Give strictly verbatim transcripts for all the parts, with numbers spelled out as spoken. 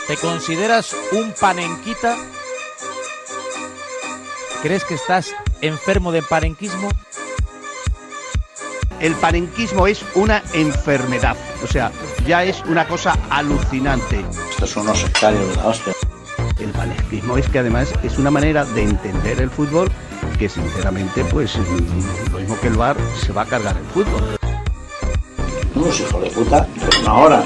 ¿Te consideras un panenquita? ¿Crees que estás enfermo de panenquismo? El panenquismo es una enfermedad, o sea, ya es una cosa alucinante. Estos son unos sectarios de la hostia. El panenquismo es que además es una manera de entender el fútbol que sinceramente, pues, lo mismo que el V A R, se va a cargar el fútbol. Unos hijos de puta, pero no ahora.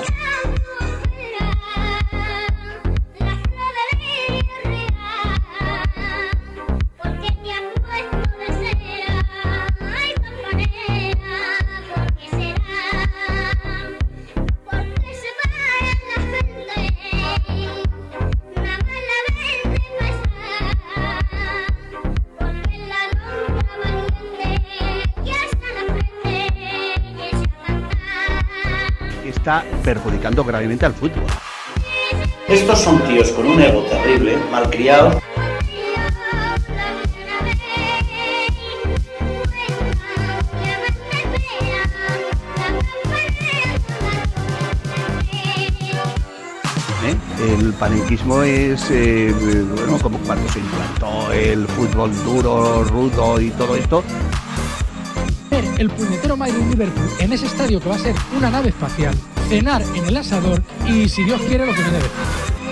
Está perjudicando gravemente al fútbol. Estos son tíos con un ego terrible, malcriados. ¿Eh? El panenquismo es, eh, bueno, como cuando se implantó el fútbol duro, rudo y todo esto. El puñetero Madrid Liverpool en ese estadio que va a ser una nave espacial, cenar en el asador y, si Dios quiere, lo que viene después.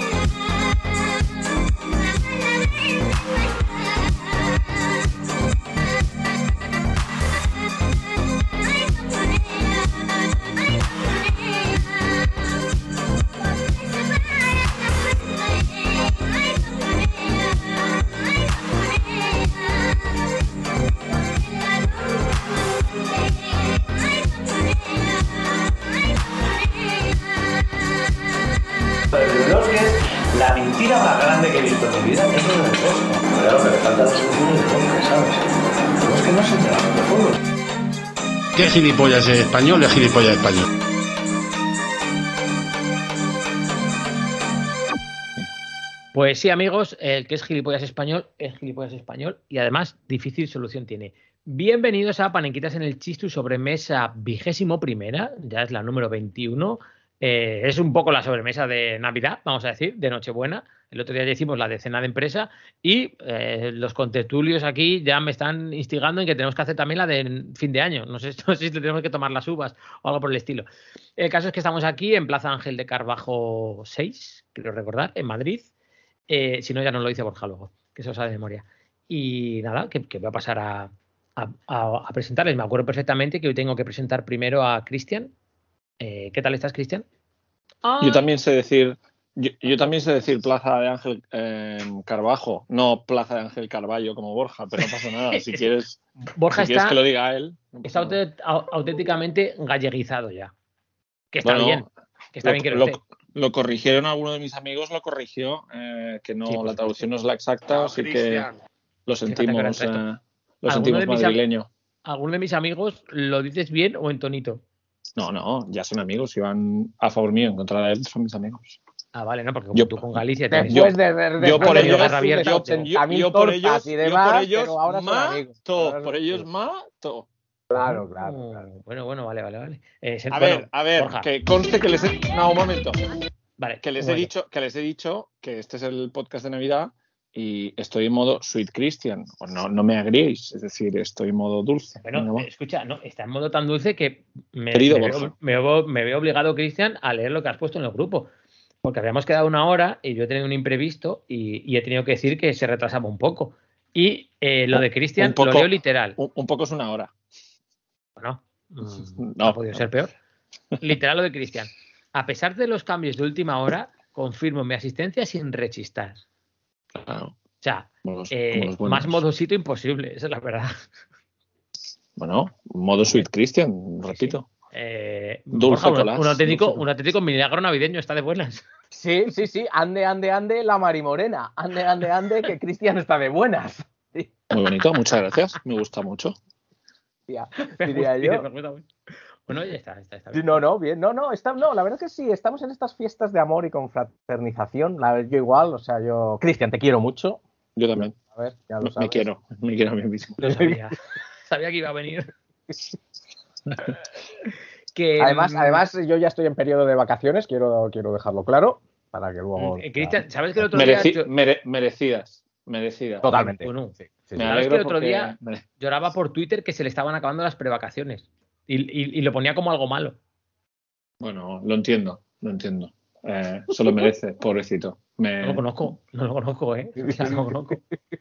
La mentira más grande que he visto en mi vida es lo del Bosca. Claro, que le falta la solución del Bosca, ¿sabes? Pero es que no se enteran de fútbol. ¿Qué gilipollas es español? Es gilipollas español. Pues sí, amigos, el que es gilipollas español es gilipollas español y además difícil solución tiene. Bienvenidos a Panenquitas en el Chistu, sobremesa vigésimo primera, ya es la número veintiuno. Eh, es un poco la sobremesa de Navidad, vamos a decir, de Nochebuena. El otro día ya hicimos la de cena de empresa y eh, los contertulios aquí ya me están instigando en que tenemos que hacer también la de fin de año. No sé, no sé si tenemos que tomar las uvas o algo por el estilo. El caso es que estamos aquí en Plaza Ángel de Carvajo seis, quiero recordar, en Madrid. Eh, si no, ya nos lo dice Borja luego, que eso sabe de memoria. Y nada, que, que voy a pasar a, a, a, a presentarles. Me acuerdo perfectamente que hoy tengo que presentar primero a Cristian. Eh, ¿Qué tal estás, Cristian? Ah. Yo también sé decir, yo, yo también sé decir Plaza de Ángel eh, Carvajo, no Plaza de Ángel Carballo como Borja, pero no pasa nada. Si quieres, Borja si está, quieres que lo diga él. No está autent, auténticamente galleguizado ya. Que está bueno, bien. Que está lo, bien que lo, lo, lo corrigieron algunos de mis amigos, lo corrigió, eh, que no, sí, pues, la traducción no es la exacta, no, así Cristian. Que lo sentimos, eh, lo sentimos madrileño. ¿Alguno de mis amigos lo dices bien o en tonito? No, no, ya son amigos, si van a favor mío en contra de él, son mis amigos. Ah, vale, no, porque yo, tú con Galicia tienes... Después de, de, de, yo por ellos, yo, yo, yo por ellos, y demás, yo por ellos ahora mato, por ellos mato. Claro, claro, claro. Bueno, bueno, vale, vale, vale. Eh, a bueno, ver, a ver, Borja. Que conste que les he... No, un momento. Vale. Que les he dicho, que les he dicho que este es el podcast de Navidad y estoy en modo Sweet Christian. O no, no me agriéis, es decir, estoy en modo dulce. Bueno, Venga, escucha, no, está en modo tan dulce que me, Querido me, veo, me, veo, me veo obligado, Cristian, a leer lo que has puesto en el grupo. Porque habíamos quedado una hora y yo he tenido un imprevisto y, y he tenido que decir que se retrasaba un poco. Y eh, lo de Cristian lo leo literal. Un, un poco es una hora. Bueno, mmm, no, no ha podido no. ser peor. Literal lo de Cristian. A pesar de los cambios de última hora, confirmo mi asistencia sin rechistar. Claro. O sea, los, eh, más modosito imposible, esa es la verdad. Bueno, modo Sweet Christian, repito. Sí. Eh, Dulce Borja, un, un, auténtico, dulce. un auténtico milagro navideño, está de buenas. Sí, sí, sí, ande, ande, ande, la marimorena. Ande, ande, ande, que Cristian está de buenas. Sí. Muy bonito, muchas gracias, me gusta mucho. Ya, diría yo. Bueno, ya está, está, está bien. No, no, bien, no, no, está, no, la verdad es que sí, estamos en estas fiestas de amor y confraternización, la, yo igual, o sea, yo... Cristian, te quiero mucho. Yo también. A ver, ya lo me, sabes. me quiero, me quiero a mí mismo. Lo sabía, sabía que iba a venir. que, además, además, yo ya estoy en periodo de vacaciones, quiero, quiero dejarlo claro. para que luego... Eh, Cristian, ¿sabes que el otro Mereci- día... mere- merecidas, merecidas. Totalmente. Bueno, Sí, sí, Me sí. ¿Sabes alegro que el otro porque- día mere- lloraba por Twitter que se le estaban acabando las prevacaciones? Y, y, y lo ponía como algo malo. Bueno, lo entiendo, lo entiendo. Eh, se lo merece, pobrecito. Me- No lo conozco, no lo conozco, ¿eh? O sea, no lo conozco.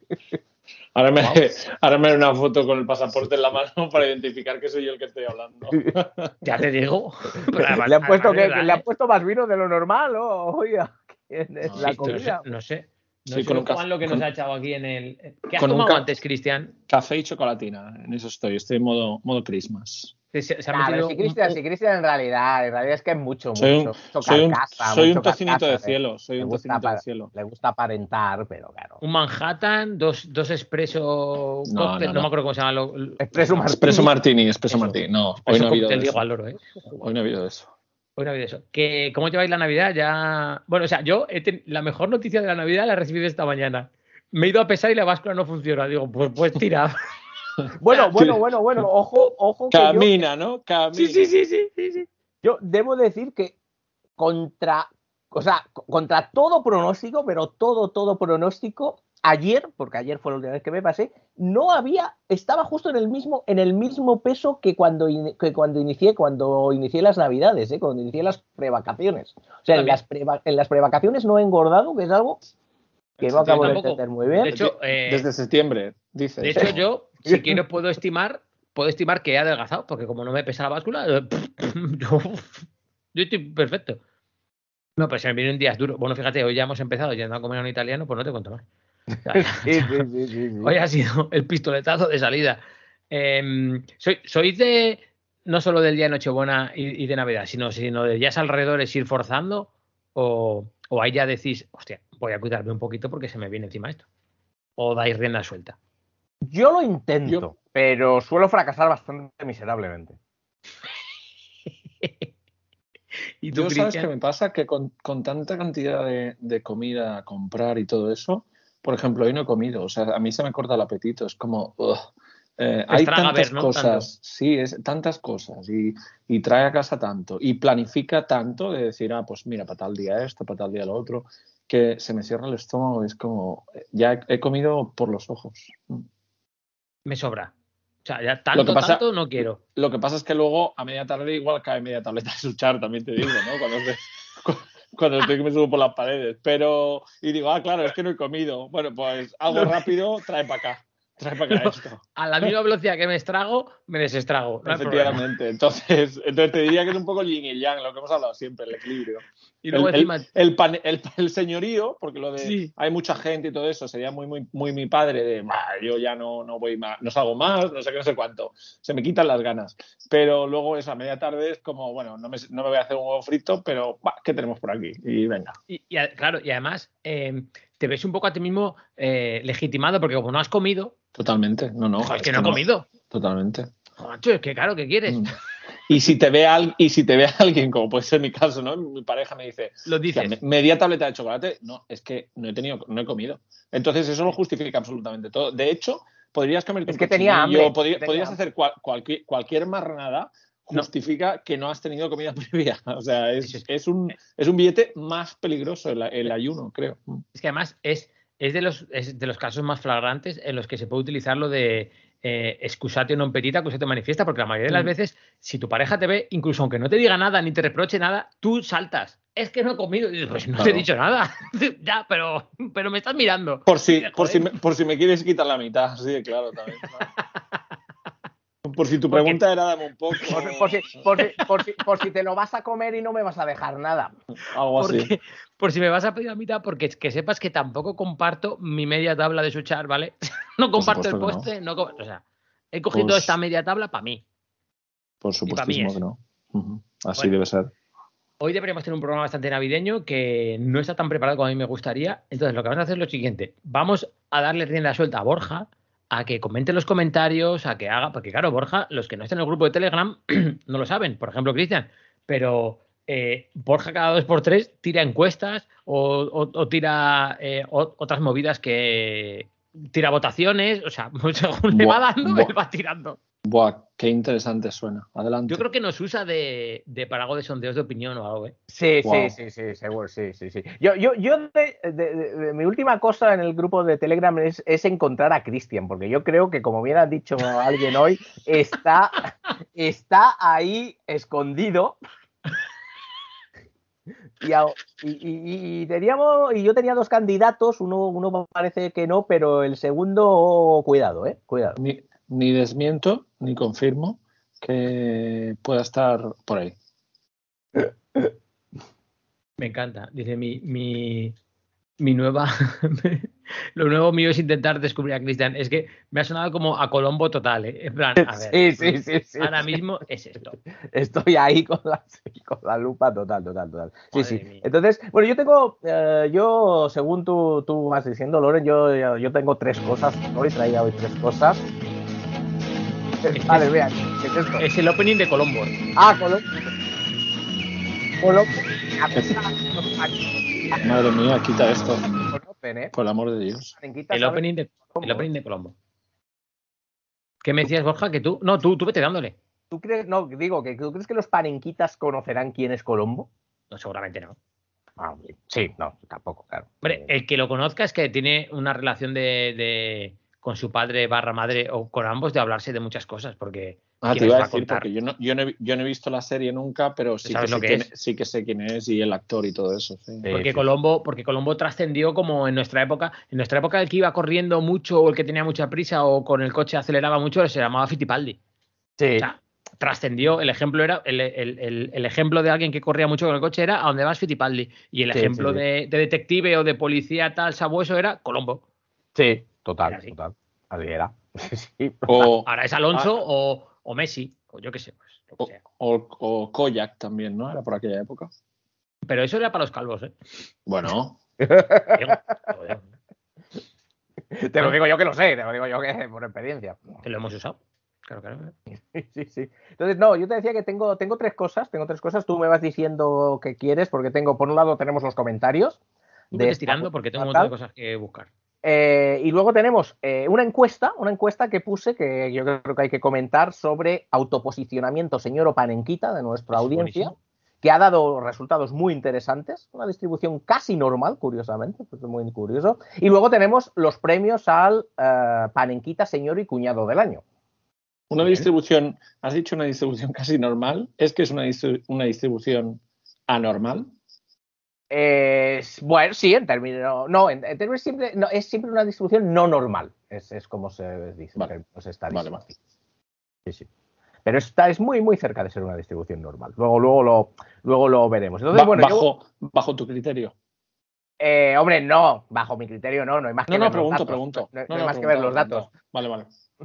Ahora me, ahora me haré una foto con el pasaporte en la mano para identificar que soy yo el que estoy hablando. Ya te digo. Pero además- Le han puesto además, que, ¿verdad, le han eh? puesto más vino de lo normal, ¿o? Oiga, en No, la Sí, no sé, comida. no sé. No Sí, sé con un Juan, café- lo que nos con- ha echado aquí en el... ¿Qué has con un tomado ca- antes, Cristian? Café y chocolatina, en eso estoy. Estoy en modo, modo Christmas. Se, se ha Nah, pero metido si un- Cristian, un- si Cristian en realidad, en realidad es que es mucho, Soy mucho. un, mucho soy un, carcasa, soy un mucho tocinito de carcasa, cielo. Soy Le un gusta, tocinito de pa- cielo. le gusta aparentar, pero claro. un Manhattan, dos, dos espresso No, cóctel, no, no, no. me acuerdo cómo se llama. Lo, lo- Expreso Martini. Espresso Martini, Espresso Eso. Martini. No, hoy espresso no ha habido cóctel, de digo eso. al loro, ¿eh? Hoy no ha habido de eso. Hoy no ha habido eso. Que, ¿Cómo lleváis la Navidad? Ya... Bueno, o sea, yo he ten- la mejor noticia de la Navidad la he recibido esta mañana. Me he ido a pesar y la báscula no funciona. Digo, pues, pues tira. Bueno, bueno, bueno, bueno, ojo, ojo que yo, Camina, ¿no? Camina. Sí, sí, sí, sí, sí, sí. yo debo decir que contra, o sea, co- contra todo pronóstico, pero todo, todo pronóstico, ayer, porque ayer fue la última vez que me pasé, no había, estaba justo en el mismo, en el mismo peso que cuando, in- que cuando inicié, cuando inicié las Navidades, ¿eh? Cuando inicié las prevacaciones. O sea, en También. las, preva- en las prevacaciones no he engordado, que es algo que no acabo de tampoco. entender muy bien. De hecho, eh, Desde septiembre, dices. de hecho, yo, si quiero, puedo estimar, puedo estimar que he adelgazado, porque como no me pesa la báscula, eh, yo, yo estoy perfecto. No, pues se me vienen días duros. Bueno, fíjate, hoy ya hemos empezado yendo a comer a un italiano, pues no te cuento más. O sea, Sí, sí, sí, sí, sí. hoy ha sido el pistoletazo de salida. Eh, soy, soy de, no solo del día de Nochebuena y, y de Navidad, sino, sino de días alrededores ir forzando, o, o ahí ya decís, hostia, voy a cuidarme un poquito porque se me viene encima esto. O dais rienda suelta. Yo lo intento, Yo- pero suelo fracasar bastante miserablemente. ¿Y tú, Yo, ¿sabes Cristian? qué me pasa? Que con, con tanta cantidad de, de comida a comprar y todo eso, por ejemplo, hoy no he comido. O sea, a mí se me corta el apetito. Es como, ugh. Eh, hay traga tantas ver, ¿no? cosas. Tanto. Sí, es tantas cosas. Y, y trae a casa tanto. Y planifica tanto de decir, ah, pues mira, para tal día esto, para tal día lo otro, que se me cierra el estómago. Es como, ya he, he comido por los ojos. Me sobra. O sea, ya tanto, Lo que pasa- tanto no quiero. Lo que pasa es que luego a media tarde igual cae media tableta de Suchar, también te digo, ¿no? Cuando, te- cu- cuando estoy que me subo por las paredes. Pero, y digo, ah, claro, es que no he comido. Bueno, pues algo rápido, trae para acá. Trae para acá esto. A la misma velocidad que me estrago, me desestrago. No hay problema. Efectivamente. Entonces, entonces te diría que es un poco yin y yang, lo que hemos hablado siempre, el equilibrio. Y luego el, el- encima, el, pan- el- el señorío, porque lo de Sí. hay mucha gente y todo eso, sería muy, muy, muy mi padre de "Bah, yo ya no, no voy más, no salgo más, no sé qué, no sé cuánto. Se me quitan las ganas. Pero luego eso, a media tarde es como, bueno, no me, no me voy a hacer un huevo frito, pero bah, ¿qué tenemos por aquí? Y venga. y, y a- claro, y además eh, te ves un poco a ti mismo eh, legitimado, porque como no has comido, Totalmente. No, no. joder, es que no he comido. Totalmente. Joder, macho, es que claro, ¿qué quieres? Mm. Y si te ve al, y si te ve alguien, como puede ser mi caso, ¿no? Mi pareja me dice, Lo "Hostia, dices. me- media tableta de chocolate, no, es que no he tenido, no he comido. Entonces eso lo justifica absolutamente todo. De hecho, podrías comerte Es un que tenía cochinillo, hambre, podría- tenía podrías hambre. hacer cual- cualquier, cualquier marranada, justifica que no has tenido comida previa. O sea, Eso es, es- es un, es un billete más peligroso el, el ayuno, creo. Es que además es, es, de los, es de los casos más flagrantes en los que se puede utilizar lo de eh, excusatio non petita, accusatio manifiesta, porque la mayoría de las Mm. veces, si tu pareja te ve, incluso aunque no te diga nada ni te reproche nada, tú saltas. Es que no he comido. Y dices, pues no te he Claro. dicho nada. Ya, pero, pero me estás mirando. Por si, Joder. por, si me, por si me quieres quitar la mitad, sí, claro, también. claro. Por si tu Porque- pregunta era dame un poco. Por, por si, por, si, por, si, por si te lo vas a comer y no me vas a dejar nada. Algo así. Porque, por si me vas a pedir la mitad, porque es que sepas que tampoco comparto mi media tabla de Suchar, ¿vale? No comparto el supuesto que no. postre, no. co- o sea, he cogido Pues- esta media tabla para mí. Por supuestísimo es. que no. Ujú. Así Bueno. debe ser. Hoy deberíamos tener un programa bastante navideño que no está tan preparado como a mí me gustaría. Entonces, lo que vamos a hacer es lo siguiente. Vamos a darle rienda suelta a Borja, a que comente los comentarios, a que haga... Porque, claro, Borja, los que no estén en el grupo de Telegram no lo saben. Por ejemplo, Cristian. Pero eh, Borja cada dos por tres tira encuestas o, o- o tira eh, o- otras movidas que... Tira votaciones. O sea, según le va Buah, dando, buah. él va tirando. Buah, qué interesante suena. Adelante. Yo creo que nos usa de, de para algo de sondeos de opinión o algo, ¿eh? Sí, Wow. sí, sí, sí, seguro, sí, sí, sí. Yo, yo, yo de, de, de, de, mi última cosa en el grupo de Telegram es, es encontrar a Cristian, porque yo creo que, como bien ha dicho alguien hoy, está, está ahí escondido. Y, a, y, y, y, teníamos, y yo tenía dos candidatos, uno, uno parece que no, pero el segundo, cuidado, eh, cuidado. Ni, ni desmiento, ni confirmo que pueda estar por ahí. Me encanta. Dice mi, mi, mi nueva. Lo nuevo mío es intentar descubrir a Cristian. Es que me ha sonado como a Colombo total, ¿eh? En plan, a ver. Sí, sí, sí, sí. Ahora sí. mismo es esto. Estoy ahí con la, con la lupa total, total, total. Sí, Madre sí. mía. Entonces, bueno, yo tengo, eh, yo, según tú, tú vas diciendo, Loren, yo, yo, yo tengo tres cosas. Hoy traía hoy tres cosas. Este Vale, es, vean, ¿qué es esto? es el opening de Colombo. Ah, Colombo. Colombo. Madre mía, quita esto. ¿eh? Por el amor de Dios. El opening de, el opening de Colombo. ¿Qué me decías, Borja? Que tú. No, tú, tú vete dándole. ¿Tú crees, no, digo, que tú crees que los panenquitas conocerán quién es Colombo? No, seguramente no. Ah, sí, no, tampoco, claro. Hombre, el que lo conozca es que tiene una relación de, de con su padre barra madre o con ambos de hablarse de muchas cosas, porque Ah, te ¿quién iba a les va a decir, contar? porque yo no, yo, no he, yo no he visto la serie nunca, pero sí que, ¿Sabes sé lo que quién, es? sí que sé quién es y el actor y todo eso. Sí. Sí, Porque sí, Colombo, porque Colombo trascendió como en nuestra época, en nuestra época el que iba corriendo mucho o el que tenía mucha prisa o con el coche aceleraba mucho se llamaba Fittipaldi. sí. O sea, trascendió, el ejemplo era el, el, el, el ejemplo de alguien que corría mucho con el coche era a dónde vas Fittipaldi y el Sí, ejemplo sí, sí. De, de detective o de policía tal sabueso era Colombo. Sí, total, Era así. total. Así era. Sí. O, Ahora es Alonso ah, o, o Messi, o yo qué sé, pues, lo que o, sea. o, o Koyak también, ¿no? Era por aquella época. Pero eso era para los calvos, ¿eh? Bueno, Diego, joder, Te lo digo yo que lo sé, te lo digo yo que por experiencia. que lo hemos usado. Claro, claro. Sí, sí. Entonces, no, yo te decía que tengo, tengo tres cosas, tengo tres cosas. Tú me vas diciendo qué quieres, porque tengo, por un lado, tenemos los comentarios. Tú de vete esta tirando porque tengo un tal. montón de cosas que buscar. Eh, y luego tenemos eh, una encuesta, una encuesta que puse, que yo creo que hay que comentar, sobre autoposicionamiento señor Opanenquita de nuestra Es audiencia, buenísimo. que ha dado resultados muy interesantes, una distribución casi normal, curiosamente, pues muy curioso. Y luego tenemos los premios al eh, Panenquita señor y cuñado del año. una Bien. distribución, has dicho una distribución casi normal, ¿es que es una, distri- una distribución anormal? Eh, bueno, sí, en términos. No, en, en términos siempre. No, es siempre una distribución no normal. Es, es como se dice. Vale. En términos estadísticos. Vale, vale. Sí, sí. Pero está, es muy, muy cerca de ser una distribución normal. Luego, luego, lo, luego lo veremos. Entonces, Ba- bueno, bajo, yo, bajo tu criterio. eh, hombre, no, bajo mi criterio no, no hay más que No, no, ver pregunto, los datos. pregunto. No, no No, hay no, más que ver los preguntaba, datos. preguntaba. Vale, vale.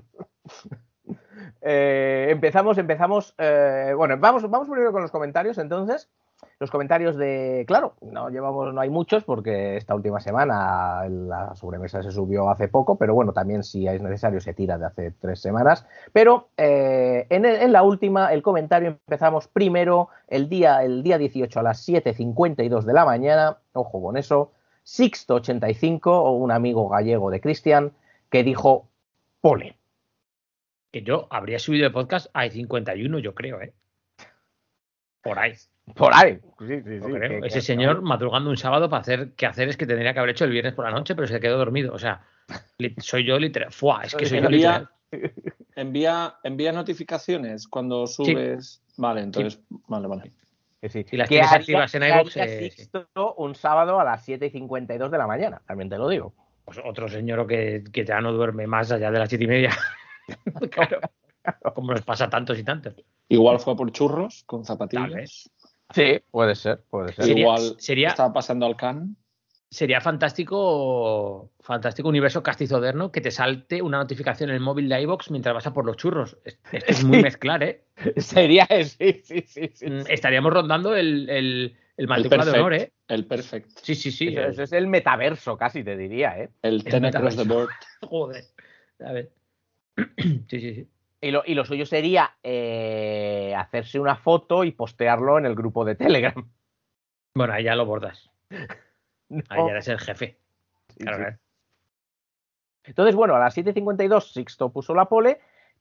Eh, empezamos, empezamos. Eh, bueno, vamos, vamos primero con los comentarios, entonces. Los comentarios de. Claro, no llevamos, no hay muchos, porque esta última semana la sobremesa se subió hace poco, pero bueno, también si es necesario se tira de hace tres semanas. Pero eh, en, el, en la última, el comentario empezamos primero el día, el día dieciocho a las siete cincuenta y dos de la mañana. Ojo con eso. Sixto ochenta y cinco, o un amigo gallego de Cristian, que dijo pole. Que yo habría subido el podcast a cincuenta y uno, yo creo, ¿eh? Por ahí. Por ahí. Sí, sí, Yo sí, creo. que- Ese que- señor madrugando un sábado para hacer qué hacer es que tendría que haber hecho el viernes por la noche, pero se quedó dormido. O sea, li- soy yo literal. Fua, es que soy yo literal. Envía, envía, envía notificaciones cuando subes. Vale, entonces. Vale, vale. que sí. Si las Que tienes haría- activas en que iVoox, haría eh, sí. Sixto un sábado a las siete y cincuenta y dos de la mañana, también te lo digo. Pues otro señor que, que ya no duerme más allá de las siete y media. Claro. Como nos pasa a tantos y tantos. Igual fue por churros con Tal zapatillas. vez. Sí, puede ser, puede ser. Sería- Igual sería- estaba pasando al can. Sería fantástico, fantástico universo castizoderno que te salte una notificación en el móvil de iVoox mientras vas a por los churros. Esto es muy Sí. mezclar, ¿eh? Sería, sí, sí, sí. sí. Mm, Estaríamos rondando el, el, el El matrícula de honor, perfect. ¿eh? El perfect. Sí, sí, sí. Eso, el- eso es el metaverso, casi te diría, ¿eh? El ten across the board. Joder. A ver. Sí, sí, sí. Y lo, y lo suyo sería eh, hacerse una foto y postearlo en el grupo de Telegram. Bueno, ahí ya lo bordas. No. Ahí ya eres el jefe. Sí, Claro, sí. claro. Entonces, bueno, a las siete cincuenta y dos Sixto puso la pole,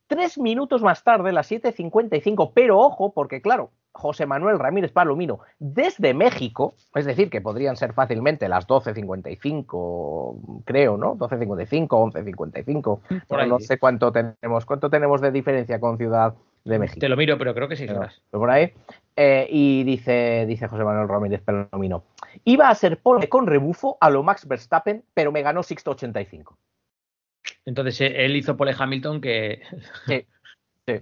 Tres minutos más tarde, las siete cincuenta y cinco, pero ojo, porque claro, José Manuel Ramírez Palomino, desde México, es decir, que podrían ser fácilmente las doce cincuenta y cinco, creo, ¿no? doce cincuenta y cinco, once cincuenta y cinco, Por ahí, no sí. sé cuánto tenemos, cuánto tenemos de diferencia con Ciudad de México. Te lo miro, pero creo que seis horas. Pero por ahí. Eh, y dice, dice José Manuel Ramírez Palomino, iba a ser pole con rebufo a lo Max Verstappen, pero me ganó Sixto ochenta y cinco. Entonces él hizo pole Hamilton que... Sí, sí.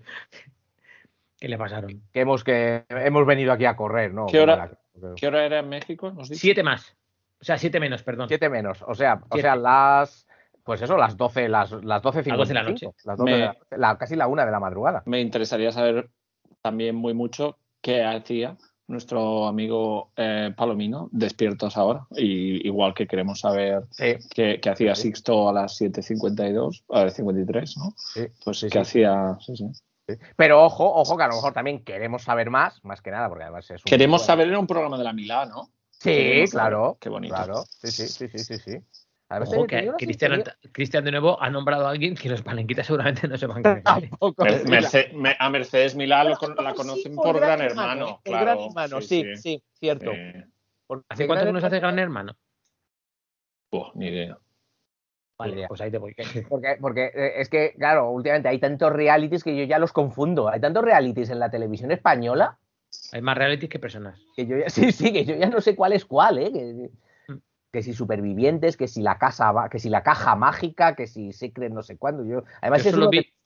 que le pasaron. Que hemos, que hemos venido aquí a correr, ¿no? ¿Qué hora, ¿qué hora era en México? ¿Nos dice? Siete más. O sea, siete menos, perdón. Siete menos. O sea, o Siete. sea las... Pues eso, las doce, las, las doce cincuenta y cinco. Las doce de la noche. Las doce Me- de la, la- casi la una de la madrugada. Me interesaría saber también muy mucho qué hacía nuestro amigo eh, Palomino despiertos ahora. Y igual que queremos saber Sí. qué, qué hacía Sí. Sixto a las siete cincuenta y dos, a las cincuenta y tres, ¿no? Sí. Pues Sí, qué sí. hacía... Sí, sí. Sí. Pero ojo, ojo, que a lo mejor también queremos saber más, más que nada, porque además es un... Queremos bueno, saber en un programa de la Milá, ¿no? Sí, Queremos saber. claro. Qué bonito. Claro. Sí, sí, sí, sí, sí, sí. Además, Ojo, tenía que una Cristian, sintonía- Cristian de nuevo ha nombrado a alguien que los palenquitas seguramente no sepan quién es. Tampoco. Mer- Merce- me- a Mercedes Milá lo con- la conocen por Gran Hermano. ¿eh? El Claro, Gran Hermano, sí, sí, cierto. Eh, Porque ¿Hace cuánto Gran que nos hace Hermano- Gran Hermano? buah, ni idea. Vale, idea. pues ahí te voy. Porque, porque eh, es que, claro, últimamente hay tantos realities que yo ya los confundo. Hay tantos realities en la televisión española Hay más realities que personas. que yo ya, sí, sí, que yo ya no sé cuál es cuál, ¿eh? Que, que si supervivientes, que si la casa, va- que si la caja mágica, que si Secret no sé cuándo. Yo, además Yo es solo uno vi, que-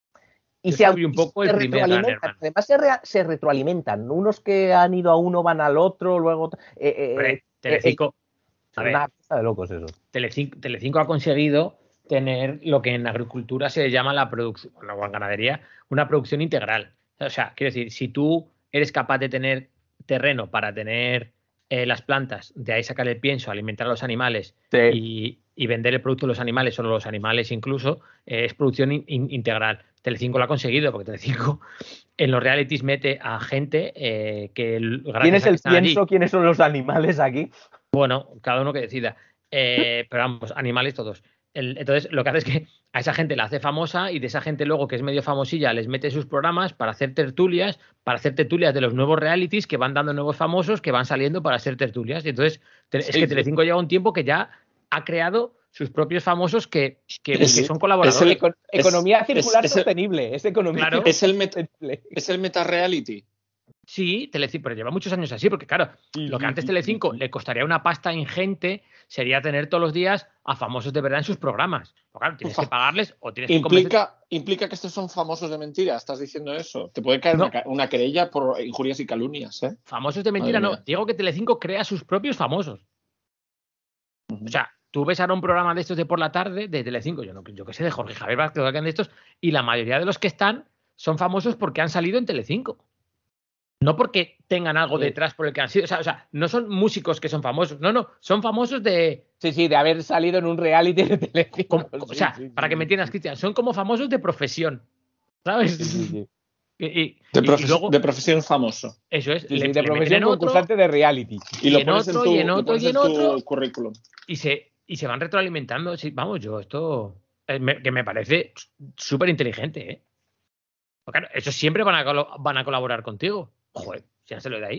y yo se, solo vi un poco se el primer Gran retroalimentan. Hermano. Además se, rea- se retroalimentan. Unos que han ido a uno van al otro, luego eh, eh, Hombre, eh, Telecinco, es a ver, una cosa de locos eso. Telecinco, Telecinco ha conseguido tener lo que en agricultura se llama la producción, bueno, o en ganadería, una producción integral. O sea, quiero decir, si tú eres capaz de tener terreno para tener eh, las plantas, de ahí sacar el pienso, alimentar a los animales Sí. y, y vender el producto de los animales, solo los animales incluso, eh, es producción in- in- integral. Telecinco lo ha conseguido, porque Telecinco en los realities mete a gente eh, que el- gracias ¿Quién es a que el están allí, pienso? ¿Quiénes son los animales aquí? bueno, cada uno que decida. Eh, pero vamos, animales todos. El- entonces, lo que hace es que a esa gente la hace famosa y de esa gente luego que es medio famosilla les mete sus programas para hacer tertulias, para hacer tertulias de los nuevos realities que van dando nuevos famosos que van saliendo para hacer tertulias. Y entonces, te- es Sí, que sí. Telecinco lleva un tiempo que ya ha creado sus propios famosos que, que, Es- que son colaboradores. es el- Eco- Es- economía circular es- es el- sostenible. Es economía Claro. Es el, met- sostenible. es el meta-reality. Sí, Telecinco, pero lleva muchos años así, porque claro, lo que antes Telecinco le costaría una pasta ingente sería tener todos los días a famosos de verdad en sus programas. Pero claro, tienes que pagarles o tienes que convencer- Implica, implica que estos son famosos de mentira. ¿Estás diciendo eso? Te puede caer No. una, ca- una querella por injurias y calumnias, ¿eh? Famosos de mentira, Madre no. mía. Digo que Telecinco crea sus propios famosos. O sea, tú ves ahora un programa de estos de por la tarde, de Telecinco, yo no, yo que sé, de Jorge Javier Vázquez, o alguien de estos, y la mayoría de los que están son famosos porque han salido en Telecinco. No porque tengan algo Sí. detrás por el que han sido. O sea, o sea, no son músicos que son famosos. No, no. Son famosos de. Sí, sí, de haber salido en un reality de Telecinco. como- o Sí, sea, sí, para sí, que me sí. entiendas, Cristian, son como famosos de profesión. ¿Sabes? Sí, sí, sí. Y, y- De, y- y profes- luego, de profesión famoso. eso es. Sí, sí, le- de le meten profesión en otro, concursante de reality. Y, Y lo en pones otro, en tu, y en lo otro, pones y en en tu otro. currículum. y se, y se van retroalimentando. Sí, vamos, yo esto. eh, me- que me parece súper inteligente, ¿eh? Porque claro, eso siempre van a, colo- van a colaborar contigo. Joder, ya se lo de ahí.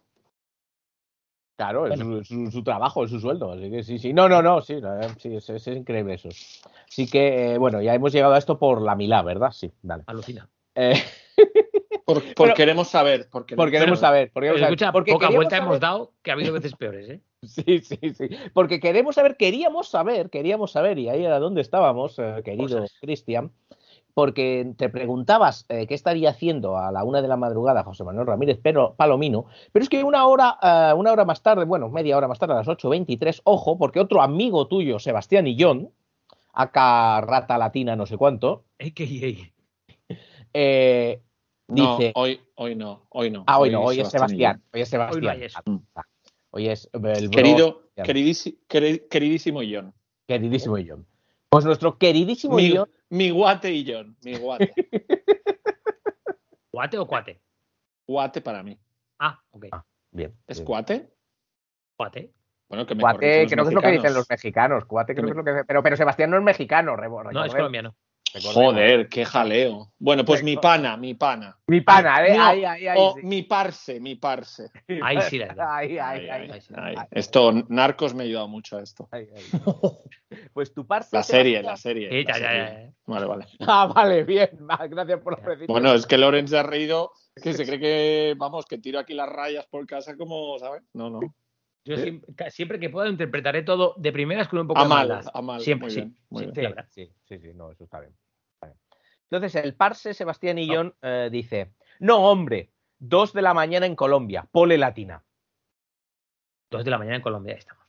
Claro, es Bueno. su, su- su trabajo, es su sueldo. Así que sí, sí. No, no, no, sí, no, eh, sí es, es increíble eso. Así que, eh, bueno, ya hemos llegado a esto por la Milá, ¿verdad? Sí, dale. Alucina. Eh, Por, por Pero- queremos saber. Por queremos porque queremos saber. Porque Pero queremos saber, escucha, porque poca queríamos vuelta saber- hemos dado, que ha habido veces peores, ¿eh? Sí, sí, sí. Porque queremos saber, queríamos saber, queríamos saber, y ahí era donde estábamos, eh, querido Cosas. Cristian, porque te preguntabas eh, qué estaría haciendo a la una de la madrugada José Manuel Ramírez pero, Palomino, pero es que una hora, eh, una hora más tarde, bueno, media hora más tarde, a las ocho veintitrés, ojo, porque otro amigo tuyo, Sebastián Illón, acá rata latina no sé cuánto, A K A. eh, No, dice... hoy, hoy no, hoy no. Ah, hoy no, hoy es Sebastián. Illón. Hoy es Sebastián. Hoy no hay eso. Ah, Hoy es el bro- Querido, Sebastián. queridísimo, queridísimo Illón. Queridísimo Illón. Pues nuestro queridísimo Mi, Illón. mi guate Illón, mi guate. ¿Cuate o cuate? Guate para mí. Ah, ok. Bien. ¿Es bien. cuate? Cuate. Bueno, que me Cuate, corrijan los creo que es lo que dicen mexicanos. los mexicanos. Cuate, creo Que que es lo que. Pero, pero Sebastián no es mexicano, rebo- No, es recordemos. colombiano. Joder, qué jaleo. Bueno, pues mi pana, mi pana. Mi pana, ¿eh? No, ahí, ahí, ahí. o Sí. mi parce, mi parce. Ahí sí la da. Ahí, ahí, Ay, ahí. ay, ahí. ay. Esto, Narcos me ha ayudado mucho a esto. Ahí, ahí. Pues tu parce. La serie, Sebastián. la serie. Sí, la ya, ya, serie. ya. Vale, vale. Ah, vale, bien. Va, gracias por la precisión. Bueno, es que Loren se ha reído, que se cree que, vamos, que tiro aquí las rayas por casa como, ¿sabes? No, no. Yo ¿Eh? siempre, siempre que puedo interpretaré todo de primeras con un poco A de mal, maldad. a mal. Siempre, Muy sí. bien, muy sí, bien. la verdad. Sí, sí, sí, no, eso está bien. Está bien. Entonces, el parce Sebastián Illón eh, dice: No, hombre, dos de la mañana en Colombia, pole latina. Dos de la mañana en Colombia, ahí estamos.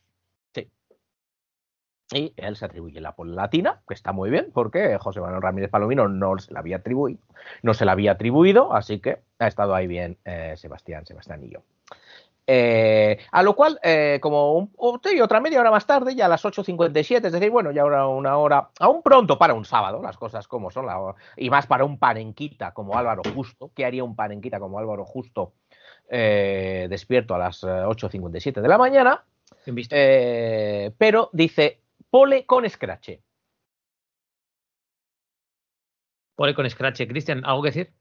Y él se atribuye la pole latina, que está muy bien, porque José Manuel Ramírez Palomino no se la había atribuido, no se la había atribuido, así que ha estado ahí bien eh, Sebastián, Sebastián Illón. Eh, a lo cual, eh, como un, y otra media hora más tarde, ya a las ocho cincuenta y siete, es decir, bueno, ya ahora una hora, aún pronto para un sábado, las cosas como son, la, y más para un panenquita como Álvaro Justo. ¿Qué haría un panenquita como Álvaro Justo eh, despierto a las ocho cincuenta y siete de la mañana? Bien visto. Eh, pero dice, pole con escrache. Pole con scratch. Cristian, ¿algo que decir?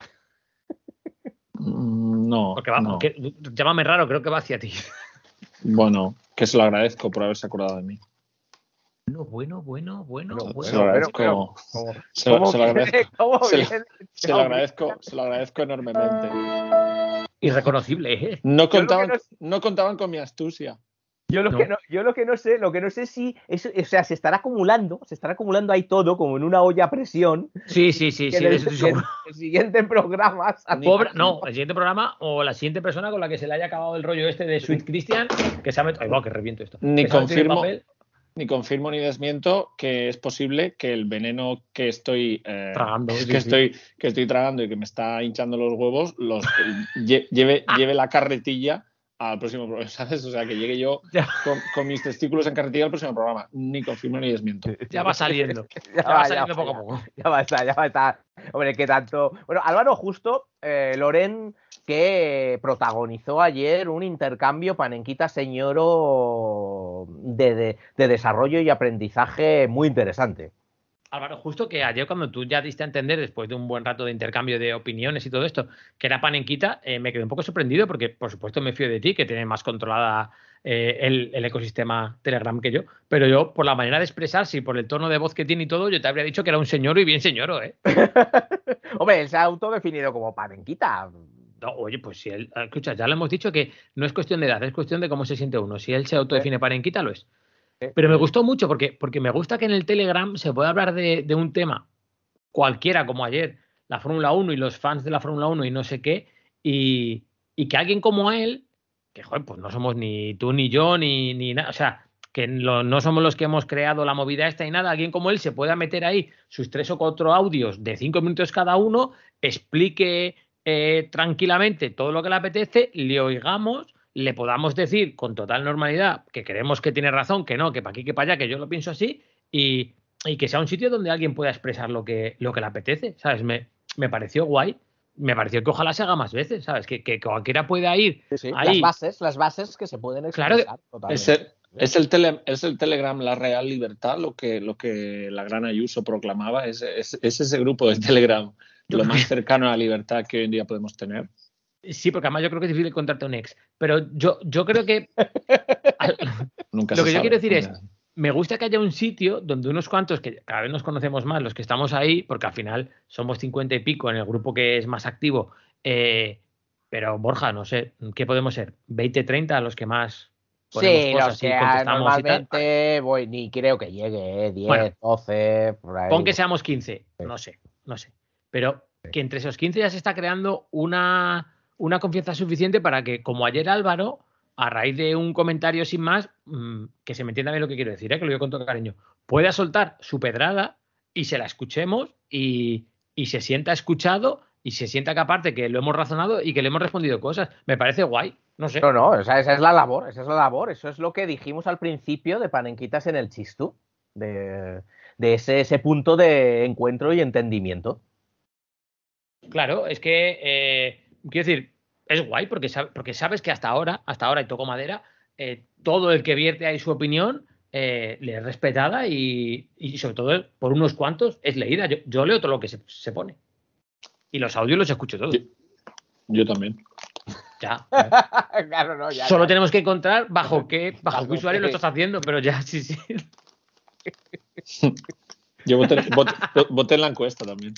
Mm, No, Porque va, no. que- llámame raro, creo que va hacia ti. Bueno, que se lo agradezco por haberse acordado de mí. Bueno, bueno, bueno, bueno, Bueno, bueno. Se lo agradezco. pero, ¿cómo, Se lo- cómo se lo viene? agradezco. ¿Cómo Se lo- viene? Se lo agradezco, se lo agradezco enormemente. Irreconocible, ¿eh? No Yo lo que contaban, no- no contaban con mi astucia. Yo lo, No. que no, yo lo que no sé, lo que no sé si, es, o sea, se estará acumulando, se estará acumulando ahí todo como en una olla a presión. Sí, sí, sí, que sí, en de el, eso estoy en seguro. el siguiente programa. Pobre, no, el siguiente programa o la siguiente persona con la que se le haya acabado el rollo este de Sweet Christian, que se ha metido. Ay, va, que reviento esto. Ni Que se ha metido en confirmo, papel, ni confirmo ni desmiento que es posible que el veneno que estoy eh, Tragando, que, sí, sí. estoy que estoy tragando y que me está hinchando los huevos los lle- lleve, lleve la carretilla al próximo programa, ¿sabes? O sea, que llegue yo Ya. con, con mis testículos en carretilla al próximo programa. Ni confirmo ni desmiento. ya va saliendo. Ya Ya va va, saliendo ya va, poco a ya. poco. Ya va a estar, ya va a estar. Hombre, que tanto. Bueno, Álvaro Justo, eh, Loren, que protagonizó ayer un intercambio panenquita señoro de, de, de desarrollo y aprendizaje muy interesante. Álvaro, justo que ayer cuando tú ya diste a entender, después de un buen rato de intercambio de opiniones y todo esto, que era panenquita, eh, me quedé un poco sorprendido porque, por supuesto, me fío de ti, que tienes más controlada eh, el, el ecosistema Telegram que yo, pero yo, por la manera de expresarse y por el tono de voz que tiene y todo, yo te habría dicho que era un señor y bien señoro, ¿eh? Hombre, él se ha autodefinido como panenquita. No, oye, pues si él, escucha, ya le hemos dicho que no es cuestión de edad, es cuestión de cómo se siente uno. Si él se autodefine panenquita, lo es. Pero me gustó mucho porque, porque me gusta que en el Telegram se pueda hablar de, de un tema cualquiera, como ayer, la Fórmula uno y los fans de la Fórmula uno y no sé qué, y, y que alguien como él, que joder, pues no somos ni tú ni yo ni, ni nada, o sea, que lo, no somos los que hemos creado la movida esta y nada, alguien como él se pueda meter ahí sus tres o cuatro audios de cinco minutos cada uno, explique eh, tranquilamente todo lo que le apetece, le oigamos, le podamos decir con total normalidad que creemos que tiene razón, que no, que para aquí, que para allá, que yo lo pienso así, y, y que sea un sitio donde alguien pueda expresar lo que, lo que le apetece, ¿sabes? Me, me pareció guay, me pareció que ojalá se haga más veces, ¿sabes? Que, que cualquiera pueda ir Sí, sí, ahí. Las bases, las bases que se pueden Claro, expresar. totalmente. Es el, es, el tele, es el Telegram la real libertad, lo que, lo que la gran Ayuso proclamaba, es, es, es ese grupo de Telegram lo más cercano a la libertad que hoy en día podemos tener. Sí, porque además yo creo que es difícil encontrarte un ex, pero yo, yo creo que Nunca lo se que yo sabe. quiero decir es, me gusta que haya un sitio donde unos cuantos, que cada vez nos conocemos más, los que estamos ahí, porque al final somos cincuenta y pico en el grupo que es más activo, eh, pero Borja, no sé, ¿qué podemos ser? veinte, treinta, los que más ponemos Sí, cosas los y que contestamos y tal. normalmente voy, ni creo que llegue, eh, diez, Bueno, doce, por ahí. Pon que seamos quince, no sé, no sé. Pero que entre esos quince ya se está creando una, una confianza suficiente para que, como ayer Álvaro, a raíz de un comentario sin más, mmm, que se me entienda bien lo que quiero decir, ¿eh? Que lo digo con todo cariño, pueda soltar su pedrada y se la escuchemos y, y se sienta escuchado y se sienta que aparte que lo hemos razonado y que le hemos respondido cosas. Me parece guay, no sé. No, no, esa, esa es la labor, esa es la labor. Eso es lo que dijimos al principio de Panenquitas en el Chistú, de, de ese, ese punto de encuentro y entendimiento. Claro, es que, eh, quiero decir, es guay porque, sabe, porque sabes que hasta ahora, hasta ahora, y toco madera, eh, todo el que vierte ahí su opinión eh, le es respetada y, y sobre todo por unos cuantos es leída. Yo, yo leo todo lo que se, se pone. Y los audios los escucho todos. Yo, yo también. Ya. Claro, no, ya, Solo ya. tenemos que encontrar bajo qué, bajo Bajo qué usuario qué. lo estás haciendo, pero ya, sí, sí. Yo voté, voté, voté en la encuesta también.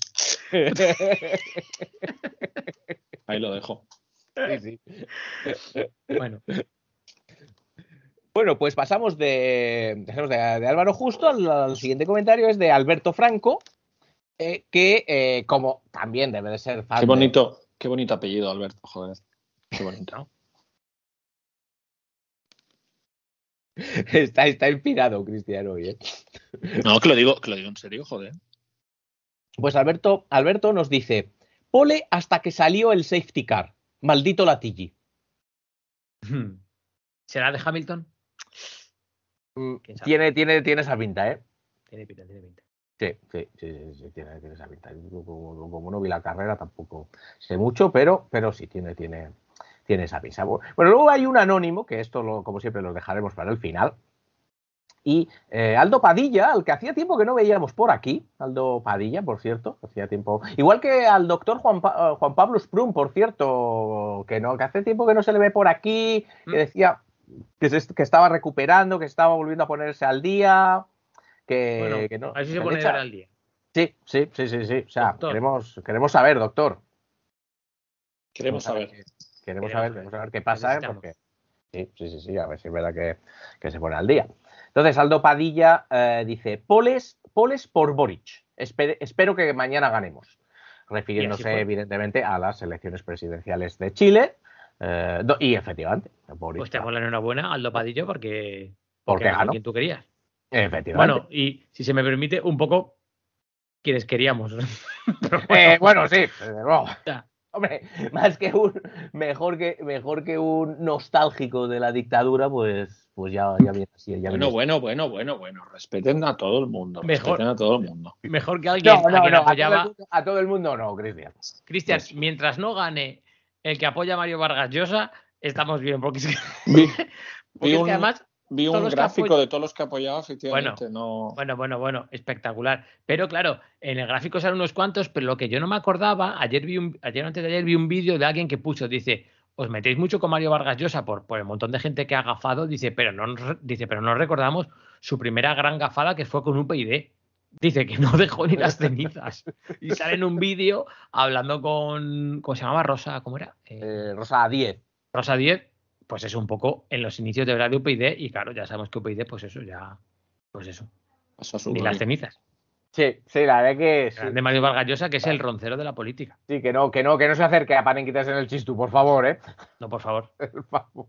Ahí lo dejo. Sí, sí. Bueno, Bueno, pues pasamos de, pasamos de, de Álvaro Justo al, al siguiente comentario, es de Alberto Franco, eh, que eh, como también debe de ser fan Qué de- bonito, qué bonito apellido, Alberto, joder. Qué bonito. está, está inspirado Cristiano hoy, ¿eh? No, que lo digo, que lo digo en serio, joder. Pues Alberto, Alberto nos dice, pole hasta que salió el safety car, maldito Latigy. ¿será de Hamilton? Mm, ¿Quién sabe? Tiene, tiene, tiene esa pinta, ¿eh? Tiene pinta, tiene pinta. Sí, sí, sí, sí, sí, tiene, tiene esa pinta. Yo Como, como no vi la carrera tampoco sé mucho, pero, pero sí tiene, tiene, tiene esa pinta. Bueno, luego hay un anónimo, que esto, lo, como siempre, lo dejaremos para el final. Y eh, Aldo Padilla, al que hacía tiempo que no veíamos por aquí, Aldo Padilla, por cierto, hacía tiempo, igual que al doctor Juan, pa Juan Pablo Sprung, por cierto, que no, que hace tiempo que no se le ve por aquí, que decía que, se, que estaba recuperando, que estaba volviendo a ponerse al día, que, Bueno, que no. a ver si se que pone le echa- ahora al día. Sí, sí, sí, sí, sí. O sea, Doctor. queremos, queremos saber, doctor. Queremos saber. qué- Queremos Queremos saber, saber. queremos saber qué pasa, ¿eh? Necesitamos. Porque sí, sí, sí, sí, a ver si es verdad que, que se pone al día. Entonces, Aldo Padilla eh, dice, poles, poles por Boric. Espere- espero que mañana ganemos. Refiriéndose, fue. evidentemente, a las elecciones presidenciales de Chile. Eh, do- y efectivamente, Boric. Pues te hago la enhorabuena, Aldo Padillo, porque, Porque ganó ganó. quien tú querías. Efectivamente. Bueno, y si se me permite, un poco quienes queríamos. Pero bueno, Eh, bueno, sí. desde luego. ya. Hombre, más que un mejor que mejor que un nostálgico de la dictadura, pues, pues ya, ya viene así. Ya Bueno, viene bueno, bueno, bueno, bueno. Respeten a todo el mundo. Mejor. Respeten a todo el mundo. Mejor que alguien No, no, a quien no, a todo, el apoyaba. mundo, a todo el mundo no, Cristian. Cristian, Pues- mientras no gane el que apoya a Mario Vargas Llosa, estamos bien. Porque es que, Vi, porque vi es un, que además. vi todos un los que gráfico apoy- de todos los que apoyaba, efectivamente. no... Bueno, bueno, bueno, espectacular. Pero claro, en el gráfico salen unos cuantos, pero lo que yo no me acordaba, ayer vi un, ayer o antes de ayer vi un vídeo de alguien que puso, dice, os metéis mucho con Mario Vargas Llosa por, por el montón de gente que ha gafado, dice, pero no nos, dice, pero no recordamos su primera gran gafada que fue con U P y Dice que no dejó ni las cenizas. Y sale en un vídeo hablando con, ¿cómo se llamaba? Rosa, ¿cómo era? Eh, Eh, Rosa diez. Rosa Díez, pues es un poco en los inicios de verdad de U P y y claro, ya sabemos que U P y pues eso ya, pues eso, Pasó a su ni gloria. las cenizas. Sí, sí, la verdad que sí, De Mario Vargas Llosa, que es el roncero de la política. sí, que no, que no, que no se acerque a Panenquitas en el Chistu, por favor, ¿eh? No, por favor. Por favor.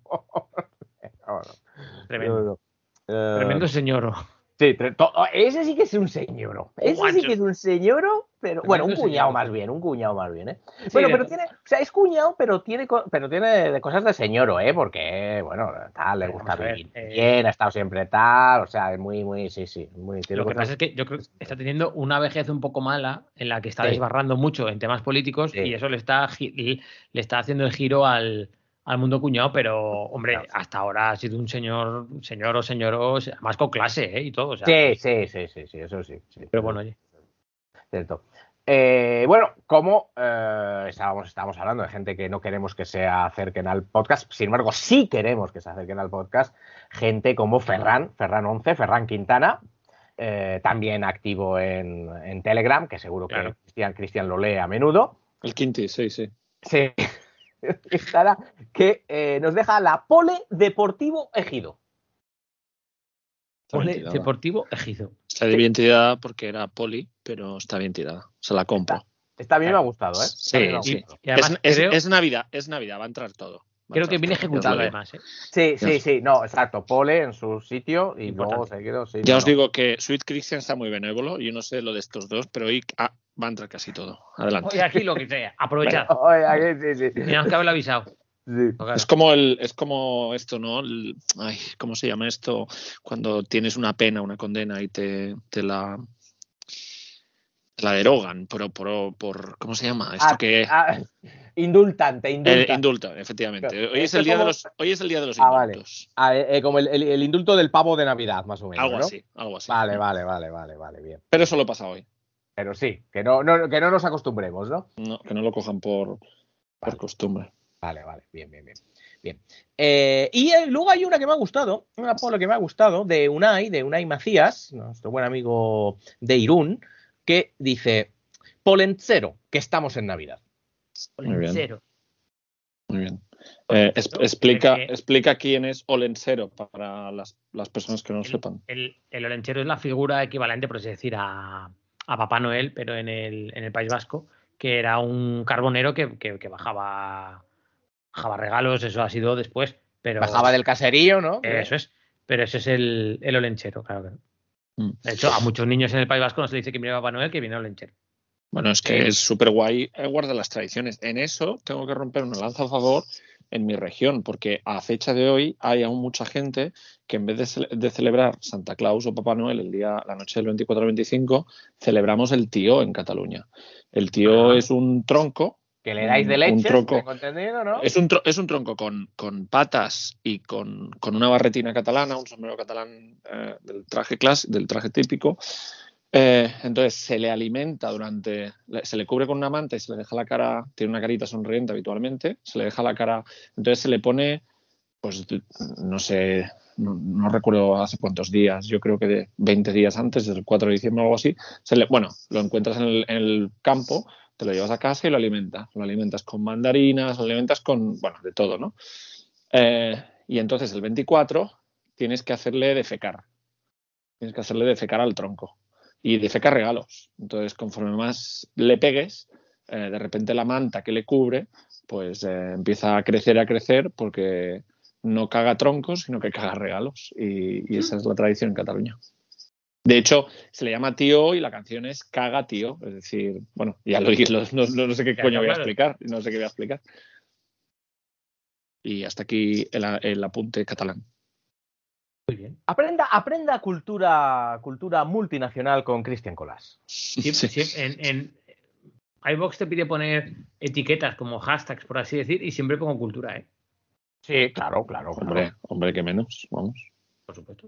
No, no. Tremendo. No, no. Eh, Tremendo señor. Sí, tre- to- ese sí que es un señor. Ese sí Guacho. que es un señor, pero bueno, un Tremendo cuñado señor. más bien, un cuñado más bien, ¿eh? Sí, bueno, de- pero tiene, o sea, es cuñado, pero tiene, co- pero tiene de cosas de señor, ¿eh? Porque, bueno, tal, le Vamos gusta a ver, vivir eh, bien, ha estado siempre tal, o sea, es muy, muy, sí, sí, muy. Tiene Lo que cosas- pasa es que yo creo que está teniendo una vejez un poco mala en la que está Sí. desbarrando mucho en temas políticos Sí. y eso le está, gi- le está haciendo el giro al, al mundo cuñado, pero, hombre, Claro. hasta ahora ha sido un señor, señor o señor, más con clase, ¿eh? Y todo. O sea, Sí, sí, sí, sí, sí, eso sí. sí. Pero bueno, oye. Cierto. Eh, bueno, como eh, estábamos, estábamos hablando de gente que no queremos que se acerquen al podcast, sin embargo, sí queremos que se acerquen al podcast, gente como Ferran, Ferran once, Ferran Quintana, eh, también activo en, en Telegram, que seguro que Claro. Cristian, Cristian lo lee a menudo. El Quinti, sí, sí. Sí. Quintana, que eh, nos deja la Pole Deportivo Ejido. Está bien Pole tirada. Deportivo Ejido. Está bien tirada porque era poli, pero está bien tirada. Se la compro. Esta a mí me ha gustado, ¿eh? Esta a mí me ha Sí, sí. gustado. Y además es, es- creo, es Navidad, es Navidad, va a entrar todo. Va a creo que entrar viene todo. Ya os ejecutado lo digo. además. ¿eh? Sí, sí, Ya. sí, no, exacto. Pole en su sitio y Importante. luego seguido. Sí, Ya no, os no. digo que Sweet Christian está muy benévolo. Yo no sé lo de estos dos, pero hoy ah, va a entrar casi todo. Adelante. Oye, aquí lo que sea. Aprovechad. Oye, aquí sí, sí. Teníamos que haberlo avisado. Sí. Claro. Es como el, es como esto, ¿no? El- ay, ¿cómo se llama esto? Cuando tienes una pena, una condena y te, te la La derogan, pero por, por ¿cómo se llama? Esto Ah, que ah, indultante, el indultante. indulto, efectivamente. Hoy es Esto el día como- de los, hoy es el día de los Ah, vale. indultos. Ah, eh, eh, como el, el- el indulto del pavo de Navidad, más o menos, Algo ¿no? así, algo así. Vale, vale, vale, vale, vale, bien. Pero eso lo pasa hoy. Pero sí, que no, no, que no nos acostumbremos, ¿no? No, que no lo cojan por, por Vale. costumbre. Vale, vale, bien, bien, bien. bien. Eh, y eh, luego hay una que me ha gustado, una polo que me ha gustado, de Unai, de Unai Macías, nuestro buen amigo de Irún, que dice, Polencero, que estamos en Navidad. Muy bien. Cero. Muy bien. Eh, es- ¿no? explica, Porque- explica quién es Olensero para las, las personas que no lo El, sepan. el, el olenchero es la figura equivalente, por así decir, a, a Papá Noel, pero en el, en el País Vasco, que era un carbonero que, que, que bajaba, bajaba regalos, eso ha sido después. Pero, Bajaba del caserío, ¿no? Eso es, pero ese es el, el olenchero, claro que no. Mm. De hecho, a muchos niños en el País Vasco no se le dice que viene Papá Noel, que viene el olenchero. Bueno, es que es súper guay eh, guardar las tradiciones. En eso tengo que romper una lanza a favor en mi región, porque a fecha de hoy hay aún mucha gente que en vez de, ce- de celebrar Santa Claus o Papá Noel el día, la noche del veinticuatro al veinticinco, celebramos el tío en Cataluña. El tío Ah. es un tronco. Que le dais de un- leche, un tronco. tengo entendido, ¿no? Es un, tro- es un tronco con, con patas y con, con una barretina catalana, un sombrero catalán eh, del traje clas- del traje típico. Eh, entonces se le alimenta durante, le- se le cubre con una manta y se le deja la cara, tiene una carita sonriente habitualmente, se le deja la cara, entonces se le pone, pues no sé, no, no recuerdo hace cuántos días, yo creo que de veinte días antes, del cuatro de diciembre o algo así, se le, bueno, lo encuentras en el, en el campo, te lo llevas a casa y lo alimentas, lo alimentas con mandarinas, lo alimentas con, bueno, de todo, ¿no? Eh, y entonces el veinticuatro tienes que hacerle defecar, tienes que hacerle defecar al tronco. Y defeca regalos. Entonces, conforme más le pegues, eh, de repente la manta que le cubre, pues eh, empieza a crecer, a crecer, porque no caga troncos, sino que caga regalos. Y, y esa es la tradición en Cataluña. De hecho, se le llama tío y la canción es Caga tío. Es decir, bueno, ya lo oí, no, no, no sé qué Ya, coño no, voy a claro. explicar. No sé qué voy a explicar. Y hasta aquí el, el apunte catalán. Muy bien. Aprenda, aprenda cultura, cultura multinacional con Cristian Colás. Siempre, Sí. siempre- en, en iVox te pide poner etiquetas como hashtags, por así decir, y siempre pongo cultura, ¿eh? Sí, claro, claro, claro. Hombre, hombre, que menos. Vamos. Por supuesto.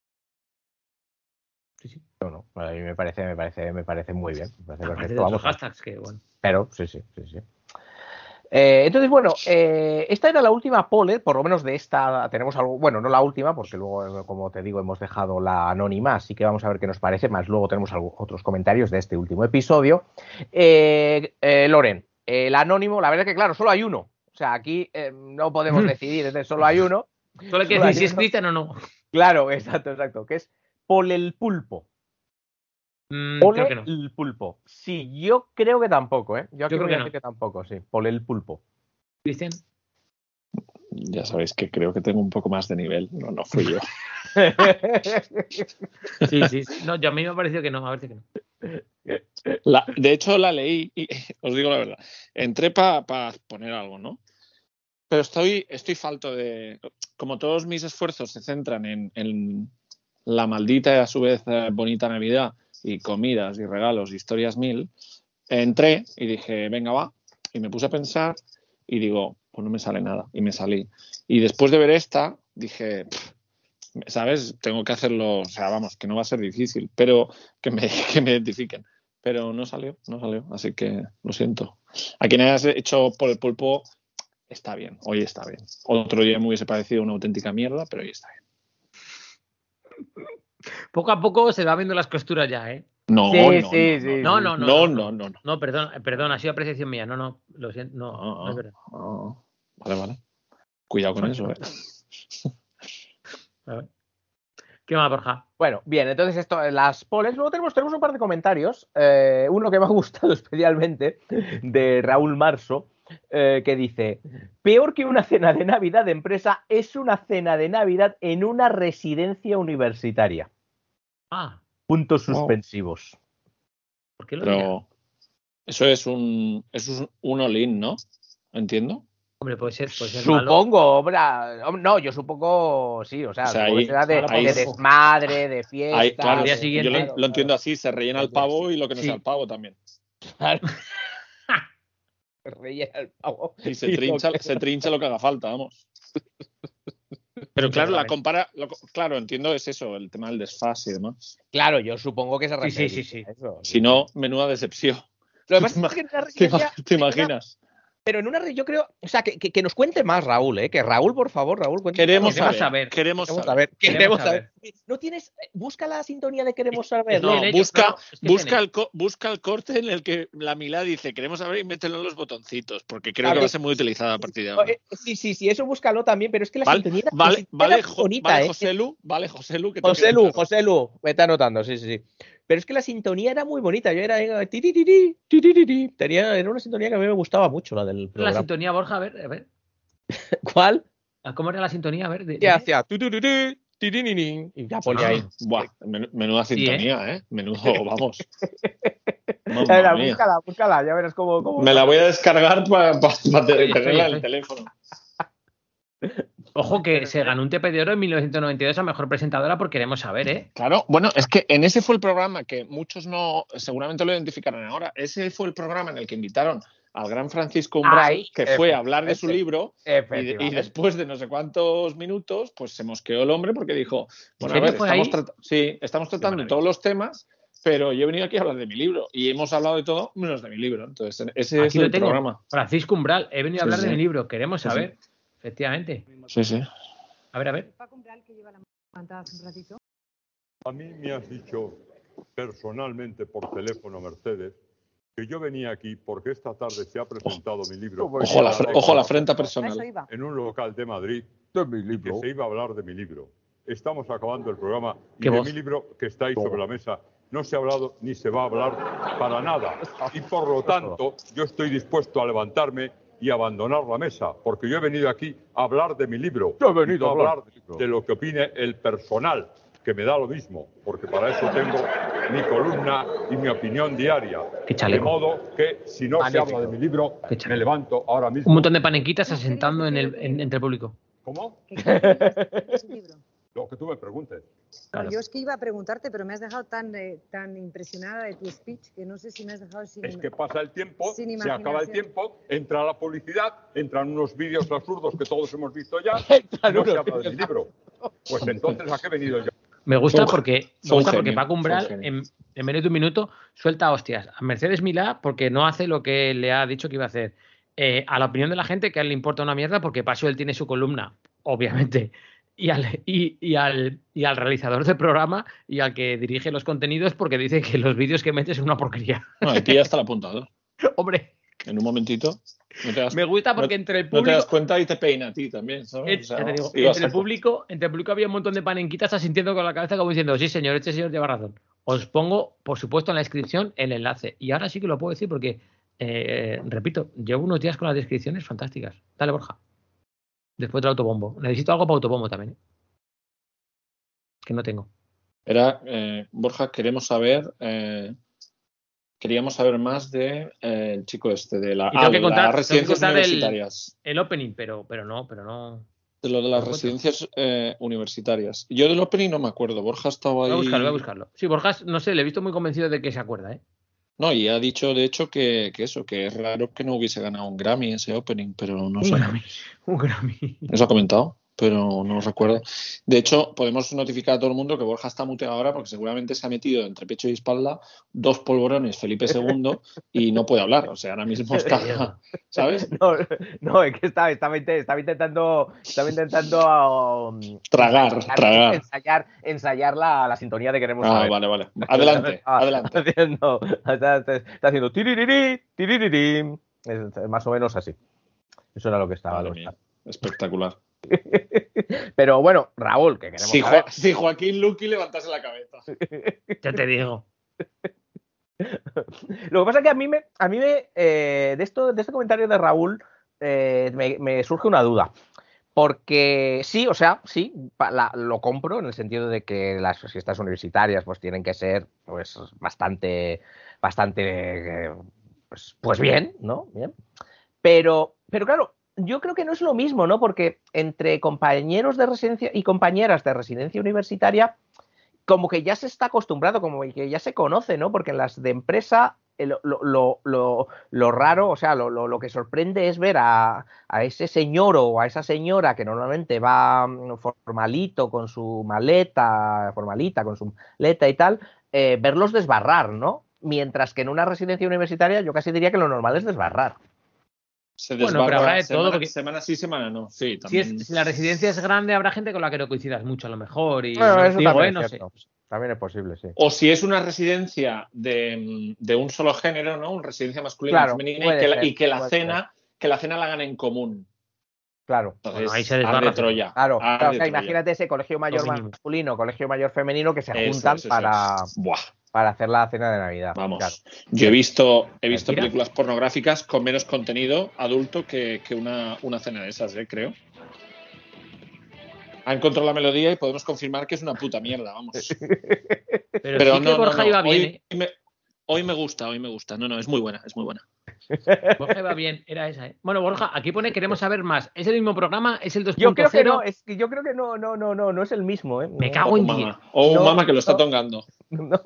Sí, sí. No, no, a mí me parece, me parece, me parece muy bien. Me parece Aparte perfecto. de otros Vamos, hashtags que, bueno. pero sí, sí, sí, sí. Eh, entonces, bueno, eh, esta era la última pole, por lo menos de esta tenemos algo, bueno, no la última, porque luego, como te digo, hemos dejado la anónima, así que vamos a ver qué nos parece, más luego tenemos algo, otros comentarios de este último episodio. Eh, eh, Loren, el anónimo, la verdad que claro, solo hay uno, o sea, aquí eh, no podemos decidir, entonces solo hay uno. Solo hay que Solo decir si hay es uno. Cristian o no. Claro, exacto, exacto, que es Polelpulpo. Mm, Pole creo que no. el pulpo. Sí, yo creo que tampoco, ¿eh? Yo aquí Yo creo voy a que decir no. que tampoco, sí. Pole el pulpo. Cristian. Ya sabéis que creo que tengo un poco más de nivel. No, no fui yo. Sí, sí, sí. No, yo a mí me ha parecido que no, a ver si que no. La, de hecho, la leí y os digo la verdad. Entré para pa poner algo, ¿no? Pero estoy, estoy falto de... Como todos mis esfuerzos se centran en, en la maldita y a su vez eh, bonita Navidad y comidas y regalos, historias mil, entré y dije, venga, va. Y me puse a pensar y digo, pues no me sale nada. Y me salí. Y después de ver esta, dije... Pff, ¿sabes? Tengo que hacerlo, o sea, vamos, que no va a ser difícil, pero que me, que me identifiquen. Pero no salió, no salió, así que lo siento. A quien hayas hecho por el pulpo, está bien, hoy está bien. Otro día me hubiese parecido una auténtica mierda, pero hoy está bien. Poco a poco se va viendo las costuras ya, ¿eh? No, Sí, no, sí, no, sí, No, no, no, no. no, No, no, no, no. No, perdón, perdón, ha sido apreciación mía. No, no, lo siento. No, Ah, no es verdad. ah, vale, vale. Cuidado con eso, eh. A ver. ¿Qué más, Borja? Bueno, bien, entonces esto, las poles. Luego tenemos, tenemos un par de comentarios. Eh, uno que me ha gustado especialmente, de Raúl Marso, eh, que dice: peor que una cena de Navidad de empresa es una cena de Navidad en una residencia universitaria. Ah, Puntos Wow. suspensivos. ¿por qué lo dirá? Pero eso es un, eso es un all-in, ¿no? ¿Entiendo? Hombre, puede ser, puede ser malo. Supongo, hombre, hombre, no, yo supongo, sí, o sea, O sea, supongo ahí- que será de, ahí- de desmadre, de fiesta. Ahí, claro, al día yo siguiente- lo, claro, lo entiendo claro. así, se rellena el pavo y lo que no Sí. sea el pavo también. Claro. Rellena el pavo. Y se Y lo trincha, que- se trincha lo que haga falta, vamos. Pero claro, la compara, lo- claro, entiendo es eso, el tema del desfase y demás. Claro, yo supongo que se Sí, sí, refiere sí, sí. a eso. Si no, menuda decepción. Lo demás es que en una ¿Te, residencia- ima- te imaginas? Pero en una re- yo creo, o sea, que, que, que nos cuente más Raúl, ¿eh? Que Raúl, por favor, Raúl, cuente. Queremos Queremos saber, saber. Queremos Queremos saber. saber. Queremos Queremos saber. saber. ¿No tienes? Busca la sintonía de Queremos saber. No, Tiene, yo busca, creo- es que busca, tiene. el co- busca el corte en el que la Milá dice queremos saber y mételo en los botoncitos, porque creo A que ver. va a ser muy utilizada a partir de ahora. Eh, Sí, sí, sí, eso búscalo también, pero es que la Vale, sintonía la vale, sintonía vale, era Jo- bonita, vale, ¿eh? Joselu, vale, Joselu, que te José quede Lu, claro. José Lu, me está anotando, sí, sí, sí. Pero es que la sintonía era muy bonita. Yo era. era ti, ti, ti, ti, ti, ti, ti, ti. Tenía, era una sintonía que a mí me gustaba mucho, la del La programa. sintonía, Borja, a ver, a ver. ¿Cuál? ¿Cómo era la sintonía? A ver. de- Que de- hacía. Tu, tu, tu, tu, ti, ti, ni, ni, y ya ponía Ah. ahí. Buah, men- menuda Sí, sintonía, ¿eh? Menudo, vamos. Era, Mamma mía. búscala, búscala, ya verás cómo. cómo- Me la voy a descargar para Oye, tenerla en estoy- el teléfono. Ojo que se ganó un T P de Oro en mil novecientos noventa y dos a Mejor Presentadora por Queremos Saber, ¿eh? Claro, bueno, es que en ese fue el programa que muchos no, seguramente lo identificarán ahora. Ese fue el programa en el que invitaron al gran Francisco Umbral, Ay, que fue a hablar de su efectivamente. libro, y, de- y Efectivamente. después de no sé cuántos minutos, pues se mosqueó el hombre porque dijo, bueno, a serio ver, fue estamos, ahí? trata- sí, estamos tratando maravilla. todos los temas, pero yo he venido aquí a hablar de mi libro y hemos hablado de todo menos de mi libro. Entonces, ese es Aquí lo el tengo. programa. Francisco Umbral, he venido a Sí, hablar sí. de mi libro, Queremos Sí, sí. Saber. Efectivamente. Sí, sí. A ver, a ver. Paco Umbral, que lleva la mano levantada hace un ratito. A mí me has dicho personalmente por teléfono, Mercedes, que yo venía aquí porque esta tarde se ha presentado mi libro Ojo a la, fre- ojo a la afrenta A eso personal. iba. en un local de Madrid de mi libro. Que se iba a hablar de mi libro. Estamos acabando el programa y ¿Qué de voz? mi libro que está ahí sobre la mesa no se ha hablado ni se va a hablar para nada. Y por lo tanto, yo estoy dispuesto a levantarme y abandonar la mesa, porque yo he venido aquí a hablar de mi libro. Yo he venido a hablar de lo que opine el personal, que me da lo mismo, porque para eso tengo mi columna y mi opinión diaria. Qué De chaleco. modo que si no se habla de mi libro, Qué chaleco. me levanto ahora mismo. Un montón de panenquitas asentando en el, en- entre el público. ¿Cómo? ¿Qué es un libro? Lo que tú me preguntes. Claro. Yo es que iba a preguntarte, pero me has dejado tan, eh, tan impresionada de tu speech que no sé si me has dejado sin... Es que pasa el tiempo, Sin se acaba el imaginación. tiempo, entra la publicidad, entran unos vídeos absurdos que todos hemos visto ya, Entran y no se unos habla de mi libro. Pues entonces, ¿a qué he venido yo? Me gusta Son- porque, me son gusta porque genio, Paco son Umbral genio. en, en menos de un minuto suelta hostias a Mercedes Milá porque no hace lo que le ha dicho que iba a hacer. Eh, a la opinión de la gente que a él le importa una mierda porque Pasio él tiene su columna, obviamente. Y al, y, y al, y al realizador del programa y al que dirige los contenidos porque dice que los vídeos que metes son una porquería. No, aquí ya está el apuntador. Hombre, En un momentito. No te das, me gusta porque no- entre el no te público... das cuenta y te peina a ti también, ¿sabes? Eh, O sea, ya te digo, iba a entre el saco. público, entre el público había un montón de panenquitas asintiendo con la cabeza como diciendo, sí señor, este señor lleva razón. Os pongo, por supuesto, en la descripción el enlace. Y ahora sí que lo puedo decir porque, eh, repito, llevo unos días con las descripciones fantásticas. Dale, Borja. Después del autobombo. Necesito algo para autobombo también. ¿eh? Que no tengo. Era, eh, Borja, queremos saber, eh, queríamos saber más de eh, el chico este, de, la, Y tengo ah, que de contar- las tengo que residencias contar el- universitarias. El opening, pero, pero no, pero no. De lo de las ¿Lo cuento? residencias eh, universitarias. Yo del opening no me acuerdo. Borja estaba Voy ahí. a buscarlo, voy a buscarlo. Sí, Borja, no sé, le he visto muy convencido de que se acuerda, ¿eh? No, y ha dicho, de hecho, que, que eso, que es raro que no hubiese ganado un Grammy ese opening, pero no Un sé. Grammy. Un Grammy. Eso ha comentado, pero no recuerdo. De hecho, podemos notificar a todo el mundo que Borja está muteado ahora porque seguramente se ha metido entre pecho y espalda dos polvorones Felipe segundo y no puede hablar. O sea, ahora mismo está, ¿sabes? No, no, es que estaba, estaba, inte- estaba intentando, estaba intentando um, Tragar, tragar. ensayar, ensayar la, la sintonía de Queremos Ah, saber. vale, vale. Adelante, Ah, adelante. Está haciendo, está, está- está haciendo tiririri, tiririri. Es, es más o menos así. Eso era lo que estaba. Madre lo mía, estaba. espectacular. Pero bueno, Raúl, que queremos Si, saber. Jo- si Joaquín Luqui levantase la cabeza. Ya te digo. Lo que pasa es que a mí me, a mí me eh, de esto, de este comentario de Raúl, eh, me, me surge una duda. Porque sí, o sea, sí, pa- la- lo compro en el sentido de que las fiestas universitarias pues tienen que ser pues bastante, bastante, eh, pues, pues bien, ¿no? Bien. Pero, pero claro, yo creo que no es lo mismo, ¿no? Porque entre compañeros de residencia y compañeras de residencia universitaria, como que ya se está acostumbrado, como que ya se conoce, ¿no? Porque en las de empresa lo, lo, lo, lo raro, o sea, lo, lo, lo que sorprende es ver a, a ese señor o a esa señora que normalmente va formalito con su maleta, formalita con su maleta y tal, eh, verlos desbarrar, ¿no? Mientras que en una residencia universitaria yo casi diría que lo normal es desbarrar. Se bueno, pero habrá de semana, todo. Porque semana sí, semana no. Sí, si, es, si la residencia es grande, habrá gente con la que no coincidas mucho a lo mejor. Y bueno, no, eso digo, también, eh, es no sé. También es posible, sí. O si es una residencia de, de un solo género, ¿no? Una residencia masculina claro, y femenina y que, ser, la, y que la cena, que la cena la hagan en común. Claro. Entonces, bueno, ahí se desbarra. de Troya. Claro, claro, o sea, Troya. Imagínate ese colegio mayor masculino, colegio mayor femenino que se eso, juntan eso, para, eso. Buah. para hacer la cena de Navidad. Vamos. Claro. Yo he visto, he visto Mira. películas pornográficas con menos contenido adulto que, que una, una cena de esas, ¿eh? Creo. Ha encontrado la melodía y podemos confirmar que es una puta mierda, vamos. Pero, Pero sí no, que Borja no, no. iba bien, Hoy, ¿eh? me, hoy me gusta, hoy me gusta. No, no, es muy buena, es muy buena. Borja iba bien, era esa, ¿eh? Bueno, Borja, aquí pone queremos saber más. ¿Es el mismo programa? ¿Es el dos punto cero? Yo creo que no, es que yo creo que no, no, no, no, no es el mismo, ¿eh? Me No, cago O en mama. diez. O No, mama que lo está no. tongando. No,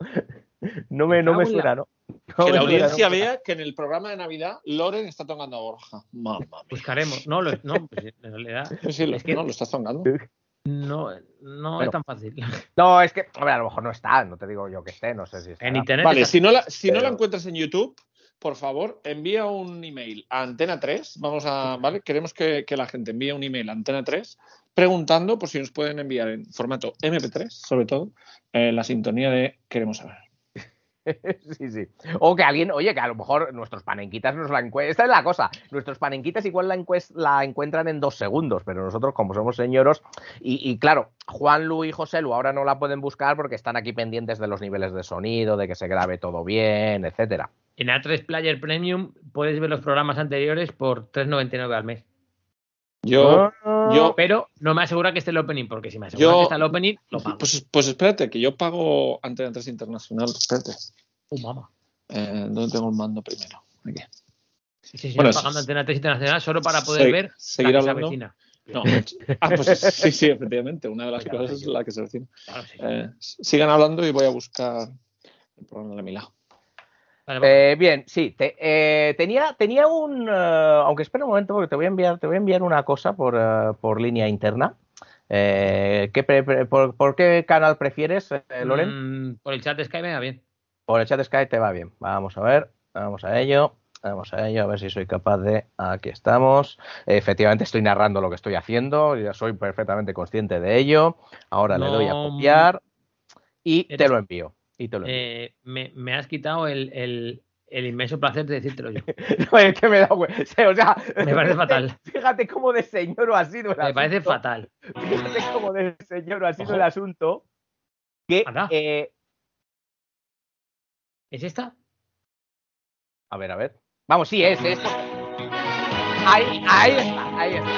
no me, no me suena, ¿no? No Que me la suena, audiencia no me suena. vea que en el programa de Navidad Loren está tongando a Borja. Mamma mía. Buscaremos. No, lo, no pues, en realidad. Sí, sí, lo, Es que no, lo estás tongando. no, no Bueno. es tan fácil. No, es que, a ver, a lo mejor no está, no te digo yo que esté, no sé si está. En internet. Vale, está- si no, la, si no Pero- la encuentras en YouTube, por favor, envía un email a Antena tres. Vamos a, ¿vale? Queremos que, que la gente envíe un email a Antena tres preguntando por si nos pueden enviar en formato eme pe tres, sobre todo, eh, la sintonía de Queremos saber. Sí, sí. O que alguien, oye, que a lo mejor nuestros panenquitas nos la encuentran. Esta es la cosa. Nuestros panenquitas igual la, encuest- la encuentran en dos segundos, pero nosotros, como somos señoros, y, y claro, Juanlu y Joselu ahora no la pueden buscar porque están aquí pendientes de los niveles de sonido, de que se grabe todo bien, etcétera. En A tres Player Premium puedes ver los programas anteriores por tres noventa y nueve al mes. Yo, yo, Pero no me asegura que esté el opening, porque si me asegura Yo- que está el opening, lo pago. pues, pues espérate, que yo pago Antena tres Internacional. Espérate. Oh, mamá. Eh, ¿Dónde tengo el mando primero? Aquí. Sí, sí, sí, Bueno, pagando Antena tres Internacional solo para poder se- ver seguir la que se hablando. avecina. No. Ah, pues sí, sí, efectivamente. Una de las Claro, cosas sí. es la que se avecina. Claro, sí. Eh, sigan hablando y voy a buscar el programa de mi lado. Vale, vale. Eh, bien, sí. Te, eh, tenía, tenía un. eh, aunque espera un momento, porque te voy a enviar, te voy a enviar una cosa por, eh, por línea interna. Eh, ¿qué pre- pre- por, por qué canal prefieres, eh, Loren? Mm, por el chat de Skype me va bien. Por el chat de Skype te va bien. Vamos a ver, vamos a ello. Vamos a ello, a ver si soy capaz de... Aquí estamos. Efectivamente estoy narrando lo que estoy haciendo. Ya soy perfectamente consciente de ello. Ahora le doy a No, copiar y te eres- lo envío. Y te lo envío. Eh, me, me has quitado el, el, el inmenso placer de decírtelo yo. No, es que me da hue- O sea, Me parece fatal. Fíjate cómo de señor ha sido el Me parece asunto. fatal. Fíjate cómo de señor ha sido Ojo. el asunto. Que, Anda. eh, ¿Es esta? a ver, a ver. Vamos, sí, es, es. Ahí, ahí está, ahí está.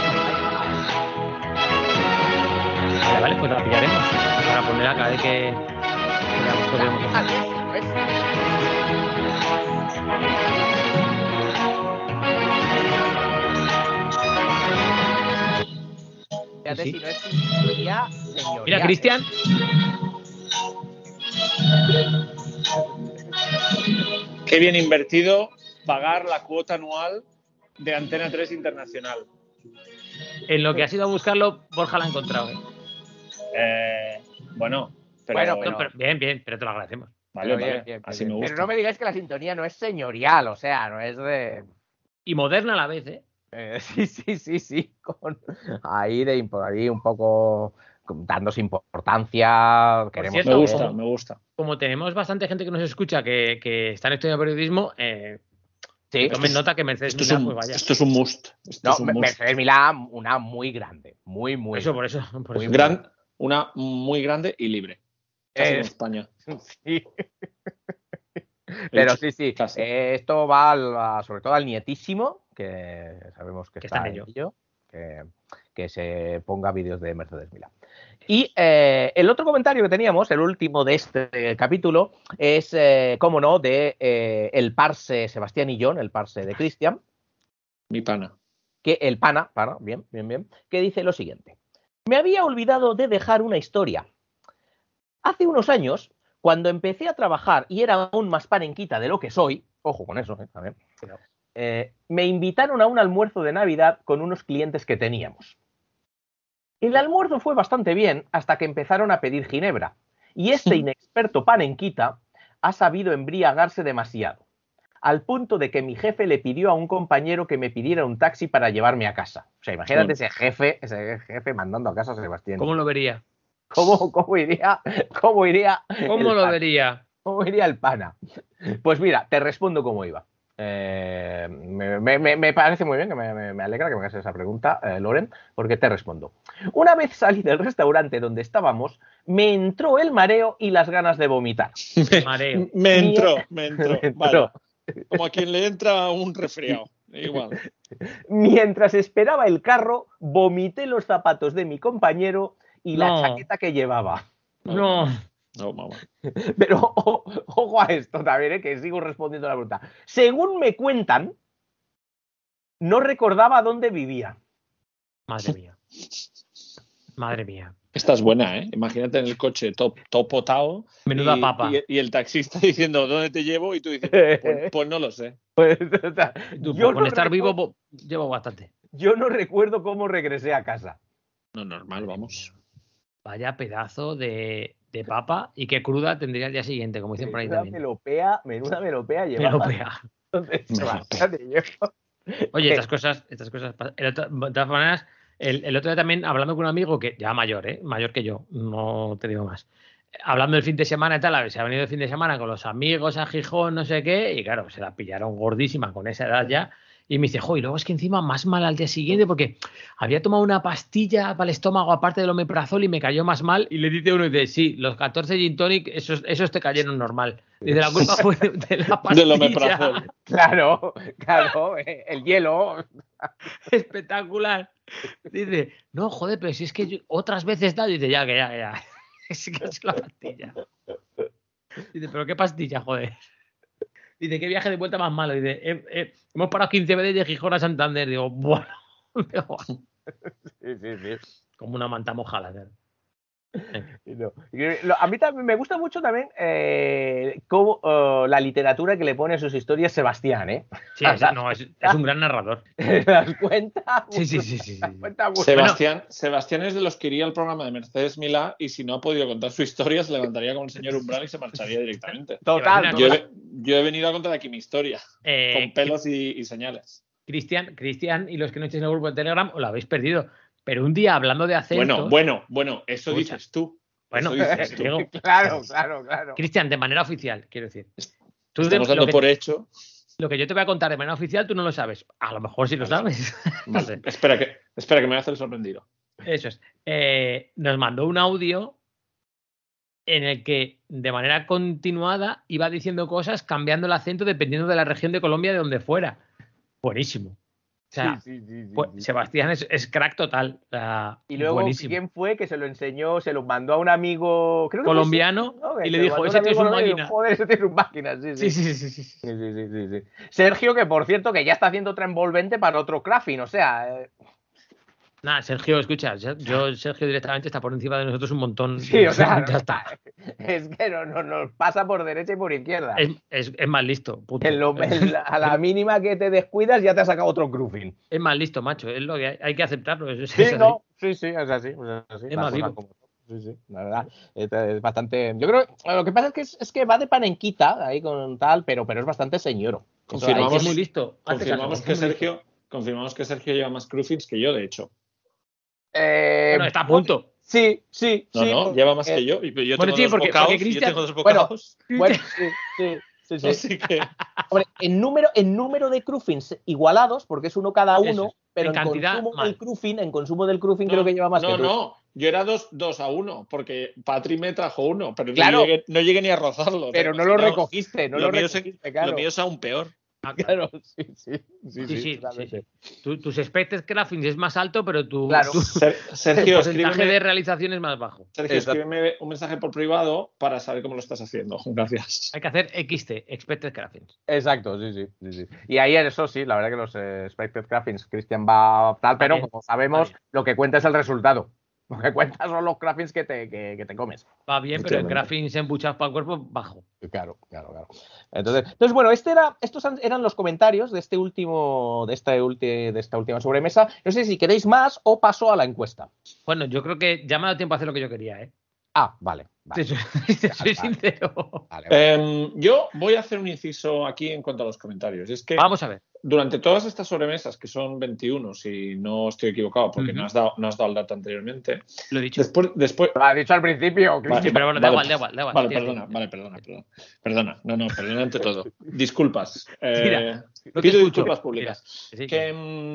Vale, vale, pues la pillaremos. Para ponerla cada vez que. que veamos que vemos. Fíjate, ¿ves? Fíjate Sí. si no es sintonía señorial. Mira, Cristian. Qué bien invertido pagar la cuota anual de Antena tres Internacional. En lo que has ido a buscarlo, Borja la ha encontrado. ¿eh? Eh, bueno, pero, Bueno, No, pero bien, bien, pero te lo agradecemos. vale, Pero bien, vale, bien, bien, así bien. me gusta. Pero no me digáis que la sintonía no es señorial, o sea, no es de. Y moderna a la vez, ¿eh? Eh, sí, sí, sí, sí. Con ahí de impo- ahí un poco con- dándose importancia. Queremos cierto, Me saber. gusta, ojo. me gusta. Como tenemos bastante gente que nos escucha que, que está en estudiando periodismo, eh, Sí, tomen es- nota que Mercedes Esto es, Milá, un, pues vaya. esto es un must. Esto no, es un Me- must. Mercedes Milá, una muy grande. Muy, Por muy eso, por eso. Por Muy eso. Gran, una muy grande y libre. Casi Eh, en España. Sí. He Pero dicho sí, sí. casi. eh, esto va al- a- sobre todo al nietísimo, que sabemos que, Que está, está en en ello. ello, que, que se ponga vídeos de Mercedes Milá. Y eh, el otro comentario que teníamos, el último de este capítulo, es, eh, cómo no, de eh, el parse Sebastián Illón, el parse de Cristian. Mi pana. que el pana, pana, bien, bien, bien, que dice lo siguiente. Me había olvidado de dejar una historia. Hace unos años, cuando empecé a trabajar y era aún más panenquita de lo que soy, ojo con eso, eh, también, eh, me invitaron a un almuerzo de Navidad con unos clientes que teníamos. El almuerzo fue bastante bien hasta que empezaron a pedir ginebra, y este inexperto panenquita ha sabido embriagarse demasiado, al punto de que mi jefe le pidió a un compañero que me pidiera un taxi para llevarme a casa. O sea, imagínate bueno. ese jefe, ese jefe mandando a casa a Sebastián. ¿Cómo lo vería? ¿Cómo, cómo iría? ¿Cómo iría? ¿Cómo lo vería? ¿Cómo iría el pana? Pues mira, te respondo cómo iba. Eh, me, me, me parece muy bien, que me, me, me alegra que me hagas esa pregunta, eh, Loren, porque te respondo. Una vez salí del restaurante donde estábamos, me entró el mareo y las ganas de vomitar. Me, mareo. me entró, me entró. Me entró. Vale. Como a quien le entra un resfriado. Igual. Mientras esperaba el carro, vomité los zapatos de mi compañero y no. la chaqueta que llevaba. No. No, mamá. Pero ojo, ojo a esto también, ¿eh? Que sigo respondiendo a la pregunta. Según me cuentan, no recordaba dónde vivía. Madre mía. Madre mía. Esta es buena, ¿eh? Imagínate en el coche top, top potao. Menuda y, papa. Y, y el taxista diciendo, ¿dónde te llevo? Y tú dices, pues, pues no lo sé. Pues, o sea, tú, yo con no estar recuerdo, vivo llevo bastante. Yo no recuerdo cómo regresé a casa. No, normal, vamos. Vaya pedazo de, de papa y qué cruda tendría el día siguiente, como dicen por ahí menuda también. Melopea, menuda melopea llevaba. Melopea. Melopea. Oye, estas cosas, estas cosas. El otro, de todas maneras, el, el otro día también hablando con un amigo que ya mayor, ¿eh? Mayor que yo, no te digo más. Hablando del fin de semana y tal, se ha venido el fin de semana con los amigos a Gijón, no sé qué, y claro, se la pillaron gordísima con esa edad ya. Y me dice, jo, y luego es que encima más mal al día siguiente porque había tomado una pastilla para el estómago aparte del omeprazol y me cayó más mal. Y le dice uno, y dice, sí, los catorce gin tonic, esos, esos te cayeron normal. Dice, la culpa fue de, de la pastilla. Del omeprazol. Claro, claro, el hielo. Espectacular. Dice, no, joder, pero si es que yo otras veces da, dice, ya, que ya, ya. Es que es la pastilla. Dice, pero qué pastilla, joder. Dice, qué viaje de vuelta más malo. Dice, eh, eh, hemos parado quince veces de Gijón a Santander. Digo, bueno. Sí, sí, sí. Como una manta mojada. ¿Verdad? No. A mí también me gusta mucho también eh, cómo, uh, la literatura que le pone a sus historias Sebastián, ¿eh? Sí, o sea, no, es, es un gran narrador. ¿Te das cuenta? Sí, sí, sí, sí, sí. Sebastián, bueno. Sebastián es de los que iría al programa de Mercedes Milá y si no ha podido contar su historia se levantaría como el señor Umbral y se marcharía directamente. Total. Yo he, yo he venido a contar aquí mi historia, eh, con pelos y, y señales. Cristian, Cristian y los que no estéis en el grupo de Telegram os lo habéis perdido. Pero un día hablando de acentos... Bueno, bueno, bueno, eso Escucha. dices tú. Bueno, eso dices tú. Digo, claro, claro, claro. Cristian, de manera oficial, quiero decir. Tú Estamos de, dando que, por hecho. Lo que yo te voy a contar de manera oficial, tú no lo sabes. A lo mejor sí lo sabes. No sé. espera, que, espera, que me voy a hacer el sorprendido. Eso es. Eh, nos mandó un audio en el que de manera continuada iba diciendo cosas cambiando el acento dependiendo de la región de Colombia de donde fuera. Buenísimo. O sea, sí, sí, sí, sí, pues, sí. Sebastián es, es crack total. O sea, y luego, buenísimo. ¿quién fue que se lo enseñó? Se lo mandó a un amigo creo que colombiano fue, ¿no? y le dijo, ese tío es un máquina. Joder, ese tío es un máquina. Sí, sí, sí, sí, sí, sí, sí. sí, sí, sí, sí. Sergio, que por cierto, que ya está haciendo otra envolvente para otro crafting, o sea... Eh... Nada, Sergio, escucha, yo Sergio directamente está por encima de nosotros un montón. Sí, o sea, ya está. Es que no, no, nos pasa por derecha y por izquierda. Es, es, es más listo, puto. En lo, en la, a la mínima que te descuidas ya te ha sacado otro grooving. Es más listo, macho, es lo que hay, hay que aceptarlo. Es, sí, es no, sí, sí, es así. Es, así, es más vivo. Como... Sí, sí, la verdad, es, es bastante... Yo creo que lo que pasa es que, es, es que va de panenquita ahí con tal, pero, pero es bastante señoro. Confirmamos, es muy listo. Confirmamos que Sergio... Listo. Confirmamos que Sergio lleva más croufins que yo, de hecho. Eh, bueno, está a punto. Sí, sí, no, sí. No, lleva más eh, que yo. Y yo bueno, tengo sí, dos porque, bocados, porque Cristian... yo tengo dos bocados. Bueno, bueno sí, sí, sí, sí. Así que... Hombre, en número, en número de croufins igualados, porque es uno cada uno, Eso, pero en, en cantidad, consumo mal. del croufin, en consumo del croufin no, creo que lleva más no, que tú. No, no, yo era dos, dos a uno, porque Patri me trajo uno, pero claro, no, llegué, no llegué ni a rozarlo. Pero no lo recogiste, no lo, lo mío recogiste, es, claro. Lo mío es aún peor. Ah, Claro, sí, sí. Sí, Sí, sí, sí, sí, totalmente. sí. Tu- tus expected graphics es más alto, pero tu, Claro. tu- Ser- tu Sergio, porcentaje escríbeme, de realización es más bajo. Sergio, Exacto. escríbeme un mensaje por privado para saber cómo lo estás haciendo. Gracias. Hay que hacer X T, expected graphics. Exacto, sí, sí, sí, sí. Y ahí eso sí, la verdad que los eh, expected graphics, Cristian va tal, pero bien, como sabemos, está bien. lo que cuenta es el resultado. Lo que cuenta son los graphics que te, que, que te comes. Va bien, pero en Efectivamente. graphics embuchados para el cuerpo, bajo. Claro, claro, claro. Entonces, entonces bueno, este era, estos han- eran los comentarios de este último, de esta, ulti- de esta última sobremesa. No sé si queréis más o paso a la encuesta. Bueno, yo creo que ya me ha dado tiempo a hacer lo que yo quería, ¿eh? Ah, vale. Te vale, soy, te soy vale. sincero. vale, vale. Em, yo voy a hacer un inciso aquí en cuanto a los comentarios. Es que Vamos a ver. durante todas estas sobremesas, que son veintiuno, si no estoy equivocado, porque Ujú. no, has dado, no has dado el dato anteriormente, Lo he dicho. después, después, Lo has dicho al principio, Vale, Cristian. Sí, pero bueno, da igual, da igual, da igual. Vale, Tira, perdona, tira. vale, perdona, perdona. Perdona, no, no, perdona ante todo. Disculpas. Eh, Tira, no te pido escucho. disculpas públicas. Tira. Sí, Que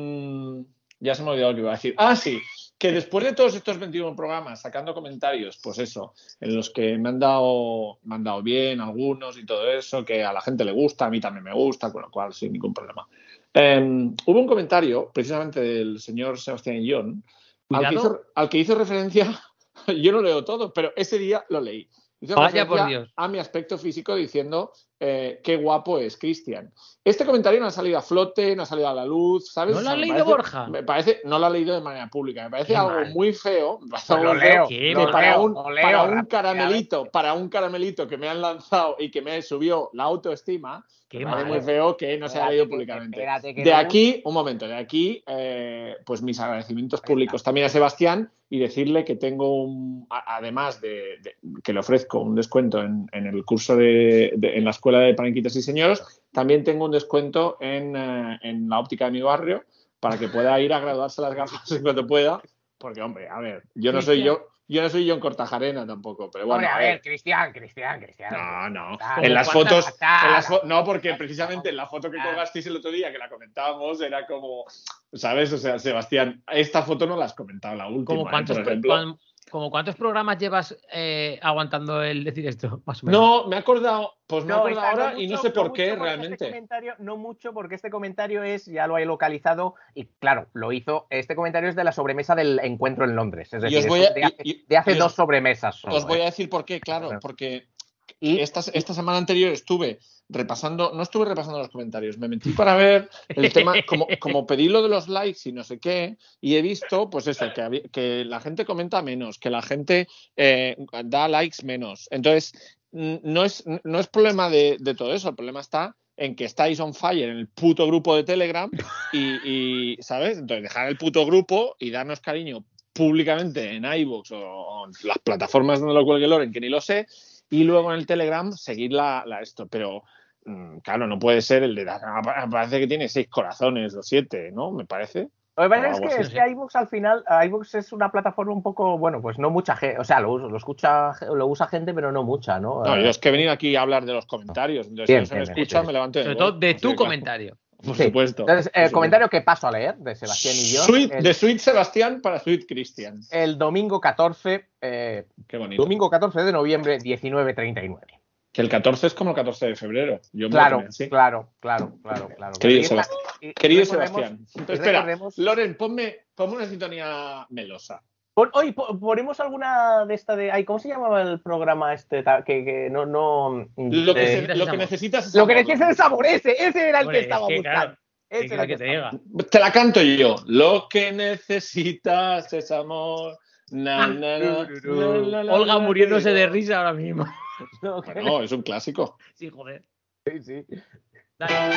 mm, ya se me ha olvidado lo que iba a decir. Ah, sí, que después de todos estos veintiuno programas, sacando comentarios, pues eso, en los que me han dado, me han dado bien algunos y todo eso, que a la gente le gusta, a mí también me gusta, con lo cual sin ningún problema. Eh, hubo un comentario, precisamente del señor Sebastián Illón, al que, Cuidado. hizo, al que hizo referencia, yo no leo todo, pero ese día lo leí. Hizo Vaya por referencia Dios. a mi aspecto físico diciendo eh, qué guapo es Cristian. Este comentario no ha salido a flote, no ha salido a la luz, ¿sabes? ¿No lo O sea, ha me leído parece- Borja? Me parece, no lo ha leído de manera pública. Me parece Qué algo mal. muy feo. Me parece Pues algo lo feo leo, ¿Qué? lo que para leo, un, lo leo para un rápidamente. caramelito, para un caramelito que me han lanzado y que me subió la autoestima, Qué me parece mal. muy feo que no se haya Espérate leído que- públicamente. espérate que De no- aquí, un momento, de aquí, eh, pues mis agradecimientos públicos también a Sebastián y decirle que tengo un, a- además de, de- que le ofrezco un descuento en, en el curso de, de- en la escuela de panenquitas y señoros, también tengo un descuento en, eh, en la óptica de mi barrio para que pueda ir a graduarse las gafas en cuanto pueda, porque hombre, a ver, yo no soy yo, yo no soy John Cortajarena tampoco, pero bueno, Hombre, a a ver, ver. Cristian, Cristian, Cristian. No, no. Dale, En las ¿cuántas- fotos, en las fo- no, porque Dale, precisamente en la foto que dale. colgasteis el otro día, que la comentábamos, era como, ¿sabes? O sea, Sebastián, esta foto no la has comentado, la última, ¿Como ¿eh? cuántos, por ejemplo. cuán- como cuántos programas llevas eh, aguantando el decir esto? Más o menos. No, me he acordado, pues me he No, acordado está, no ahora y no mucho, sé por no qué mucho porque realmente. Este comentario, no mucho, porque este comentario es, ya lo he localizado, y claro, lo hizo. Este comentario es de la sobremesa del encuentro en Londres. Es decir, os es voy a- de hace, y- y- de hace y os- dos sobremesas solo, Os voy ¿eh? a decir por qué, claro, porque Y esta, esta semana anterior estuve repasando, no estuve repasando los comentarios, me metí para ver el tema, como, como pedí lo de los likes y no sé qué, y he visto, pues eso, que, había- que la gente comenta menos, que la gente eh, da likes menos. Entonces, n- no es, no es problema de, de todo eso, el problema está en que estáis on fire en el puto grupo de Telegram y, y, ¿sabes? Entonces, dejar el puto grupo y darnos cariño públicamente en iVoox o, o en las plataformas donde lo cuelgue Loren, que ni lo sé, y luego en el Telegram seguir la, la esto, pero mm, claro, no puede ser el de ah, parece que tiene seis corazones o siete, ¿no? Me parece. lo que pasa o es algo que, así. es que iVoox al final, iVoox es una plataforma un poco, bueno, pues no mucha gente, o sea, lo, usa- lo escucha, lo usa gente, pero no mucha, ¿no? No, Eh, yo es que he venido aquí a hablar de los comentarios, entonces Bien, si no se me bien, escucha bien. me levanto de Sobre voz. todo de Así tu de claro. comentario. Por sí. supuesto. Entonces, por el supuesto. comentario que paso a leer de Sebastián y yo. Sweet- el, de Sweet Sebastián para Sweet Cristian. el domingo catorce, eh, Qué bonito. domingo catorce de noviembre, diecinueve treinta y nueve. Que el catorce es como el catorce de febrero. Yo me lo Claro, ponía así. claro, claro, claro, claro. Querido Y esta- Sebastián. y- y Querido recordemos- Sebastián. y Espera, recordemos- Loren, ponme, ponme una sintonía melosa. Pon- oye, po- ponemos alguna de esta de. Ay, ¿cómo se llamaba el programa este? ta- Que, que no. no Lo que, de- se- necesitas lo es que amor. necesitas es lo que amor. necesitas es sabor, ese, ese era el Hombre, que estaba es que, buscando. claro, ¿qué Ese era quieres el que te diga? Te la canto yo. Lo que necesitas es amor. Na, na, na, la, la, la, Olga la, muriéndose la. de risa ahora mismo. No, que- Bueno, es un clásico. Sí, joder. sí, sí. Dale. Ay,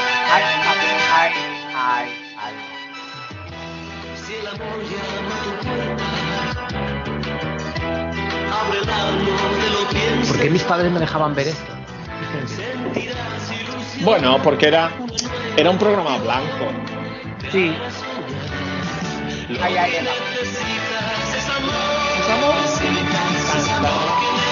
ay, ay, ay, ay. Si el amor llama a tu puerta, ábrela, no te lo pienses. ¿Por qué mis padres me dejaban ver esto? Sentirás ilusión. Bueno, porque era, era un programa blanco. Sí. Ay, ay, ay. Necesitas es amor. ¿Es amor? Necesitas es amor.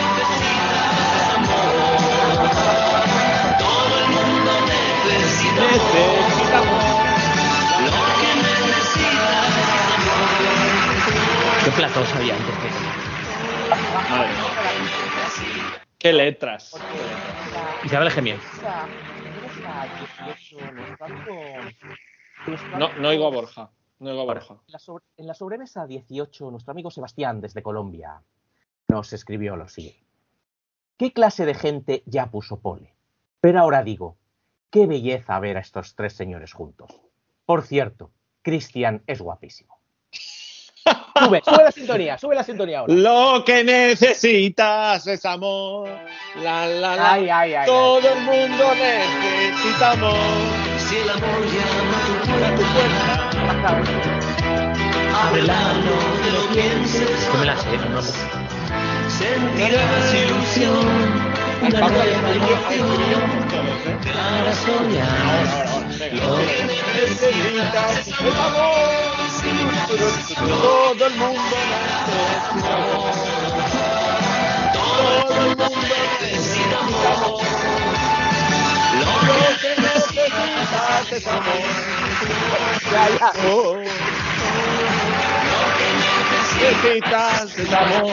Todo el mundo necesita amor. Necesitamos. Lo que necesitas es amor. ¿Qué platos había antes que Madre mía. Qué letras. Porque la- Isabel Gemiel. esa- esa dieciocho, nuestro amigo... nuestro No, amigo- no oigo a Borja. No oigo a Borja. En la, sobre- en la sobremesa dieciocho, nuestro amigo Sebastián, desde Colombia, nos escribió lo siguiente. ¿Qué clase de gente ya puso pole? Pero ahora digo, qué belleza ver a estos tres señores juntos. Por cierto, Cristian es guapísimo. Sube, sube la sintonía, sube la sintonía ahora. Lo que necesitas es amor. La, la, la. Ay, ay, ay, Todo ay. el mundo necesita amor. Si el amor llama a tu A tu puerta. ábrela, no te lo pienses. Que me la sé, no me Sentirás ilusión, una Pablo, nueva ahí emoción. iríamos todos, ¿eh? Para soñar. Ahora, ahora, venga. Lo que Necesitas es amor. Todo el mundo necesita amor. Todo el mundo necesita amor. Lo que necesitas es amor. Ya, ya. Oh. Necesitas es amor.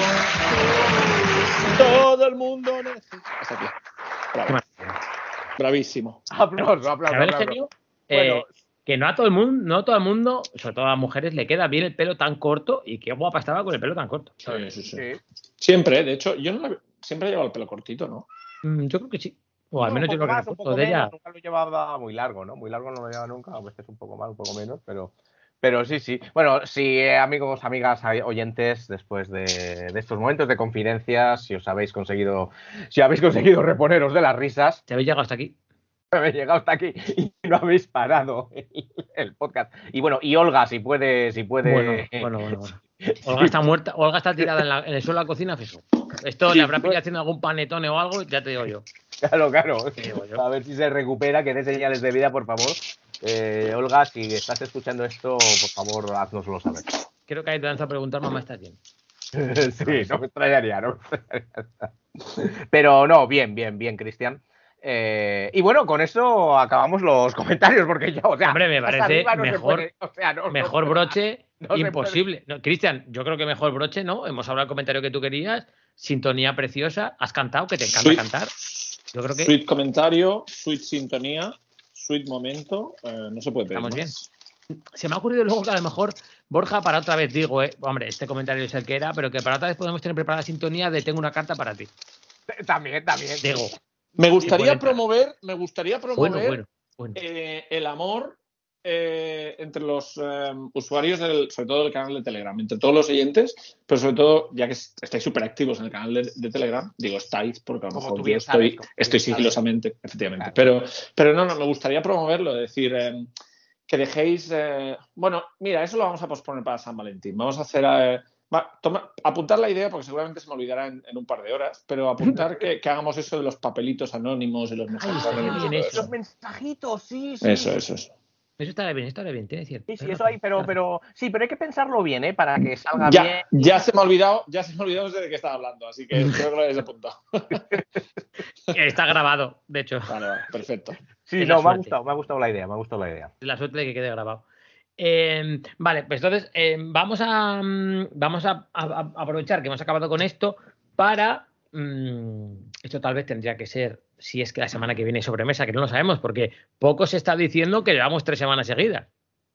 Todo el mundo necesita. Hasta aquí. Bravo. Bravísimo. Aplauso, aplauso, ¿Sabes, aplauso. genio? Bueno. Eh, que no a todo el mundo, no a todo el mundo, sobre todo a las mujeres, le queda bien el pelo tan corto y qué guapa estaba con el pelo tan corto. Sí, sí, sí. Sí. Siempre, de hecho, yo no la- siempre he llevado el pelo cortito, ¿no? Mm, yo creo que sí. O al No, menos un yo poco creo que más, la un foto poco de ella. menos, nunca lo llevaba muy largo, ¿no? Muy largo no lo llevaba nunca, a veces un poco más, un poco menos, pero, pero sí, sí. Bueno, si eh, amigos, amigas, hay- oyentes, después de, de estos momentos de confidencia, si os habéis conseguido, si habéis conseguido reponeros de las risas, ¿Te habéis llegado hasta aquí? habéis llegado hasta aquí y no habéis parado el, el podcast. Y bueno, y Olga, si puede, si puede. Bueno, bueno, bueno. bueno. Olga está muerta, Olga está tirada en, la- en el suelo de la cocina, fijo. Esto le habrá pillado haciendo algún panetone o algo, ya te digo yo. Claro, claro. digo yo. A ver si se recupera, que dé señales de vida, por favor. Eh, Olga, si estás escuchando esto, por favor, haznoslo saber. Creo que hay danza a preguntar, mamá, ¿estás bien? Sí, no me extrañaría, no me extrañaría. Pero no, bien, bien, bien, Cristian. Eh, y bueno, con eso acabamos los comentarios, porque ya, o sea, Hombre, me más parece arriba no se mejor- puede, o sea, no- no Mejor se- broche, no se imposible. No, Cristian, yo creo que mejor broche, ¿no? Hemos hablado del comentario que tú querías, sintonía preciosa, has cantado, que te encanta Sweet- cantar. Yo creo que Sweet comentario, sweet sintonía, sweet momento. eh, no se puede pedir estamos bien. más. Se me ha ocurrido luego que a lo mejor, Borja, para otra vez digo, eh, hombre, este comentario es el que era, pero que para otra vez podemos tener preparada la sintonía de tengo una carta para ti. También, también. Digo, Me gustaría Sí, puede promover, me gustaría promover bueno, bueno, bueno. eh, el amor eh, entre los eh, usuarios, del, sobre todo del canal de Telegram, entre todos los oyentes, pero sobre todo, ya que es- estáis súper activos en el canal de, de Telegram, digo estáis, porque a lo Como mejor tú yo bien estoy, sabes, como tú estoy bien sabes. sigilosamente, efectivamente. Claro. Pero, pero no, no, me gustaría promoverlo, es decir, eh, que dejéis. Eh, bueno, mira, eso lo vamos a posponer para San Valentín. Vamos a hacer. Eh, va, toma, apuntar la idea, porque seguramente se me olvidará en, en un par de horas, pero apuntar que, que hagamos eso de los papelitos anónimos y los mensajes estaría anónimos. y bien todo eso. Los mensajitos, sí, sí. Eso, eso, eso. Eso estará bien, estará bien, tiene cierto. Sí, sí, Tienes eso hay, razón, pero, tienes pero sí, pero hay que pensarlo bien, ¿eh? Para que salga Ya, bien. ya se me ha olvidado, ya se me ha olvidado desde qué estaba hablando, así que espero que lo hayáis apuntado. razón. Está grabado, de hecho. Vale, vale, perfecto. Sí, es la no, me ha suerte. gustado, me ha gustado la idea, me ha gustado la idea. La suerte de que quede grabado. Eh, vale, pues entonces eh, vamos a mm, vamos a, a- a aprovechar que hemos acabado con esto para mm, esto tal vez tendría que ser, si es que la semana que viene hay sobremesa, que no lo sabemos, porque poco se está diciendo que llevamos tres semanas seguidas.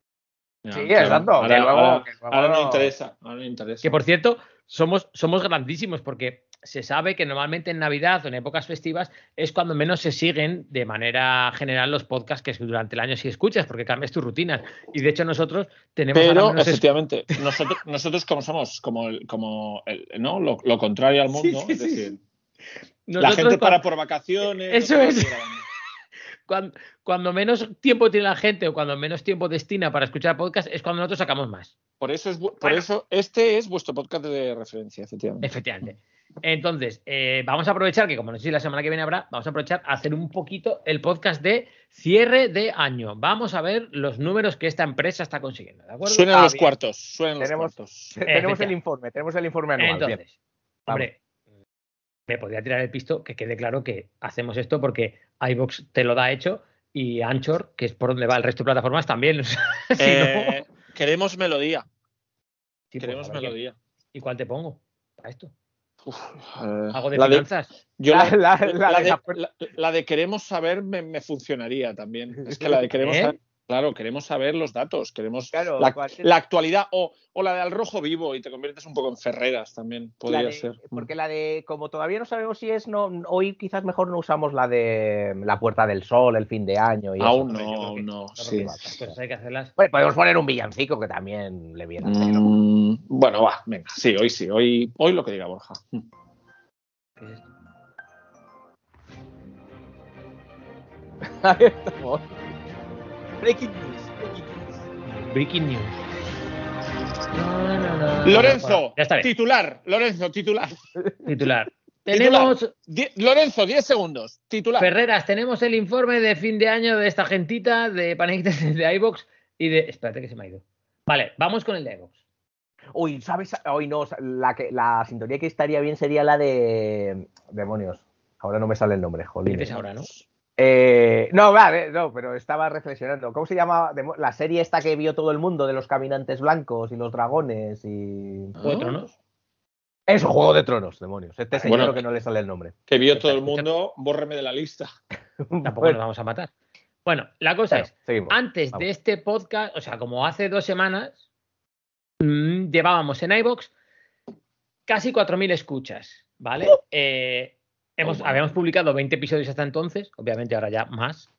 Sí, claro. exacto, Ahora, que luego- ahora- que luego ahora no no- interesa, ahora no interesa. Que por cierto, somos, somos grandísimos porque se sabe que normalmente en Navidad o en épocas festivas es cuando menos se siguen de manera general los podcasts que durante el año sí escuchas, porque cambias tus rutinas. Y de hecho nosotros tenemos ahora Pero menos es- efectivamente, nosotros, nosotros como somos como el, como el, ¿no? Lo, lo contrario al mundo, Sí, sí, es sí. decir, la nosotros gente cuando- para por vacaciones. Eso no es. sé qué. Cuando, cuando menos tiempo tiene la gente o cuando menos tiempo destina para escuchar podcast es cuando nosotros sacamos más. Por eso es bu- por Bueno. eso este es vuestro podcast de referencia, efectivamente. Efectivamente. Entonces, eh, vamos a aprovechar que como no sé si la semana que viene habrá, vamos a aprovechar a hacer un poquito el podcast de cierre de año. Vamos a ver los números que esta empresa está consiguiendo, ¿de acuerdo? Suenan Ah, los bien. cuartos, suenan los Tenemos- cuartos. Tenemos el Efectivamente. informe, tenemos el informe anual. bien. Entonces, hombre, me podría tirar el pisto, que quede claro que hacemos esto porque iVoox te lo da hecho y Anchor, que es por donde va el resto de plataformas, también. O sea, si Eh, no- Queremos melodía. Sí, pues, Queremos habrá que- melodía. ¿Y cuál te pongo para esto? Uf, eh, ¿Algo de la finanzas? Yo la, La- la, la- la de, de la- la- la de queremos saber me, me funcionaría también. Es que la de queremos ¿Eh? saber, claro, queremos saber los datos, queremos Claro, la, cualquier- la actualidad o, o la de al rojo vivo y te conviertes un poco en Ferreras también, La podría de- ser. Porque la de, como todavía no sabemos si es, no, hoy quizás mejor no usamos la de la Puerta del Sol, el fin de año y Aún eso. Hombre, yo no, creo aún que- no, yo creo sí. que estas cosas hay que hacerlas. Bueno, podemos poner un villancico que también le viene a cero. Mm, bueno, va, venga, sí, hoy sí, hoy, hoy lo que diga Borja. ¿Qué es esto? Ahí estamos. Breaking news, breaking news. Breaking news. No, no, no. Lorenzo, Ya está bien. titular, Lorenzo, titular. Titular. Titular. Tenemos, Die- Lorenzo, diez segundos, titular. Ferreras, tenemos el informe de fin de año de esta gentita de Panequitas de iVoox y de. Espérate que se me ha ido. Vale, vamos con el de iVoox. Uy, ¿sabes? Hoy no, la, que, la sintonía que estaría bien sería la de... Demonios. Ahora no me sale el nombre, jolín. Dices ahora, ¿no? Eh, no, vale, no, pero estaba reflexionando. ¿Cómo se llama Demo- la serie esta que vio todo el mundo de los caminantes blancos y los dragones y... Juego de Tronos. Eso, Juego de Tronos, demonios. Este señor Bueno, que no le sale el nombre. Que vio todo el mundo, bórreme de la lista. Tampoco Bueno, nos vamos a matar. Bueno, la cosa bueno, es, seguimos. antes Vamos. de este podcast, o sea, como hace dos semanas, mmm, llevábamos en iVoox casi cuatro mil escuchas, ¿vale? Eh, hemos, Oh, wow. Habíamos publicado veinte episodios hasta entonces, obviamente ahora ya más.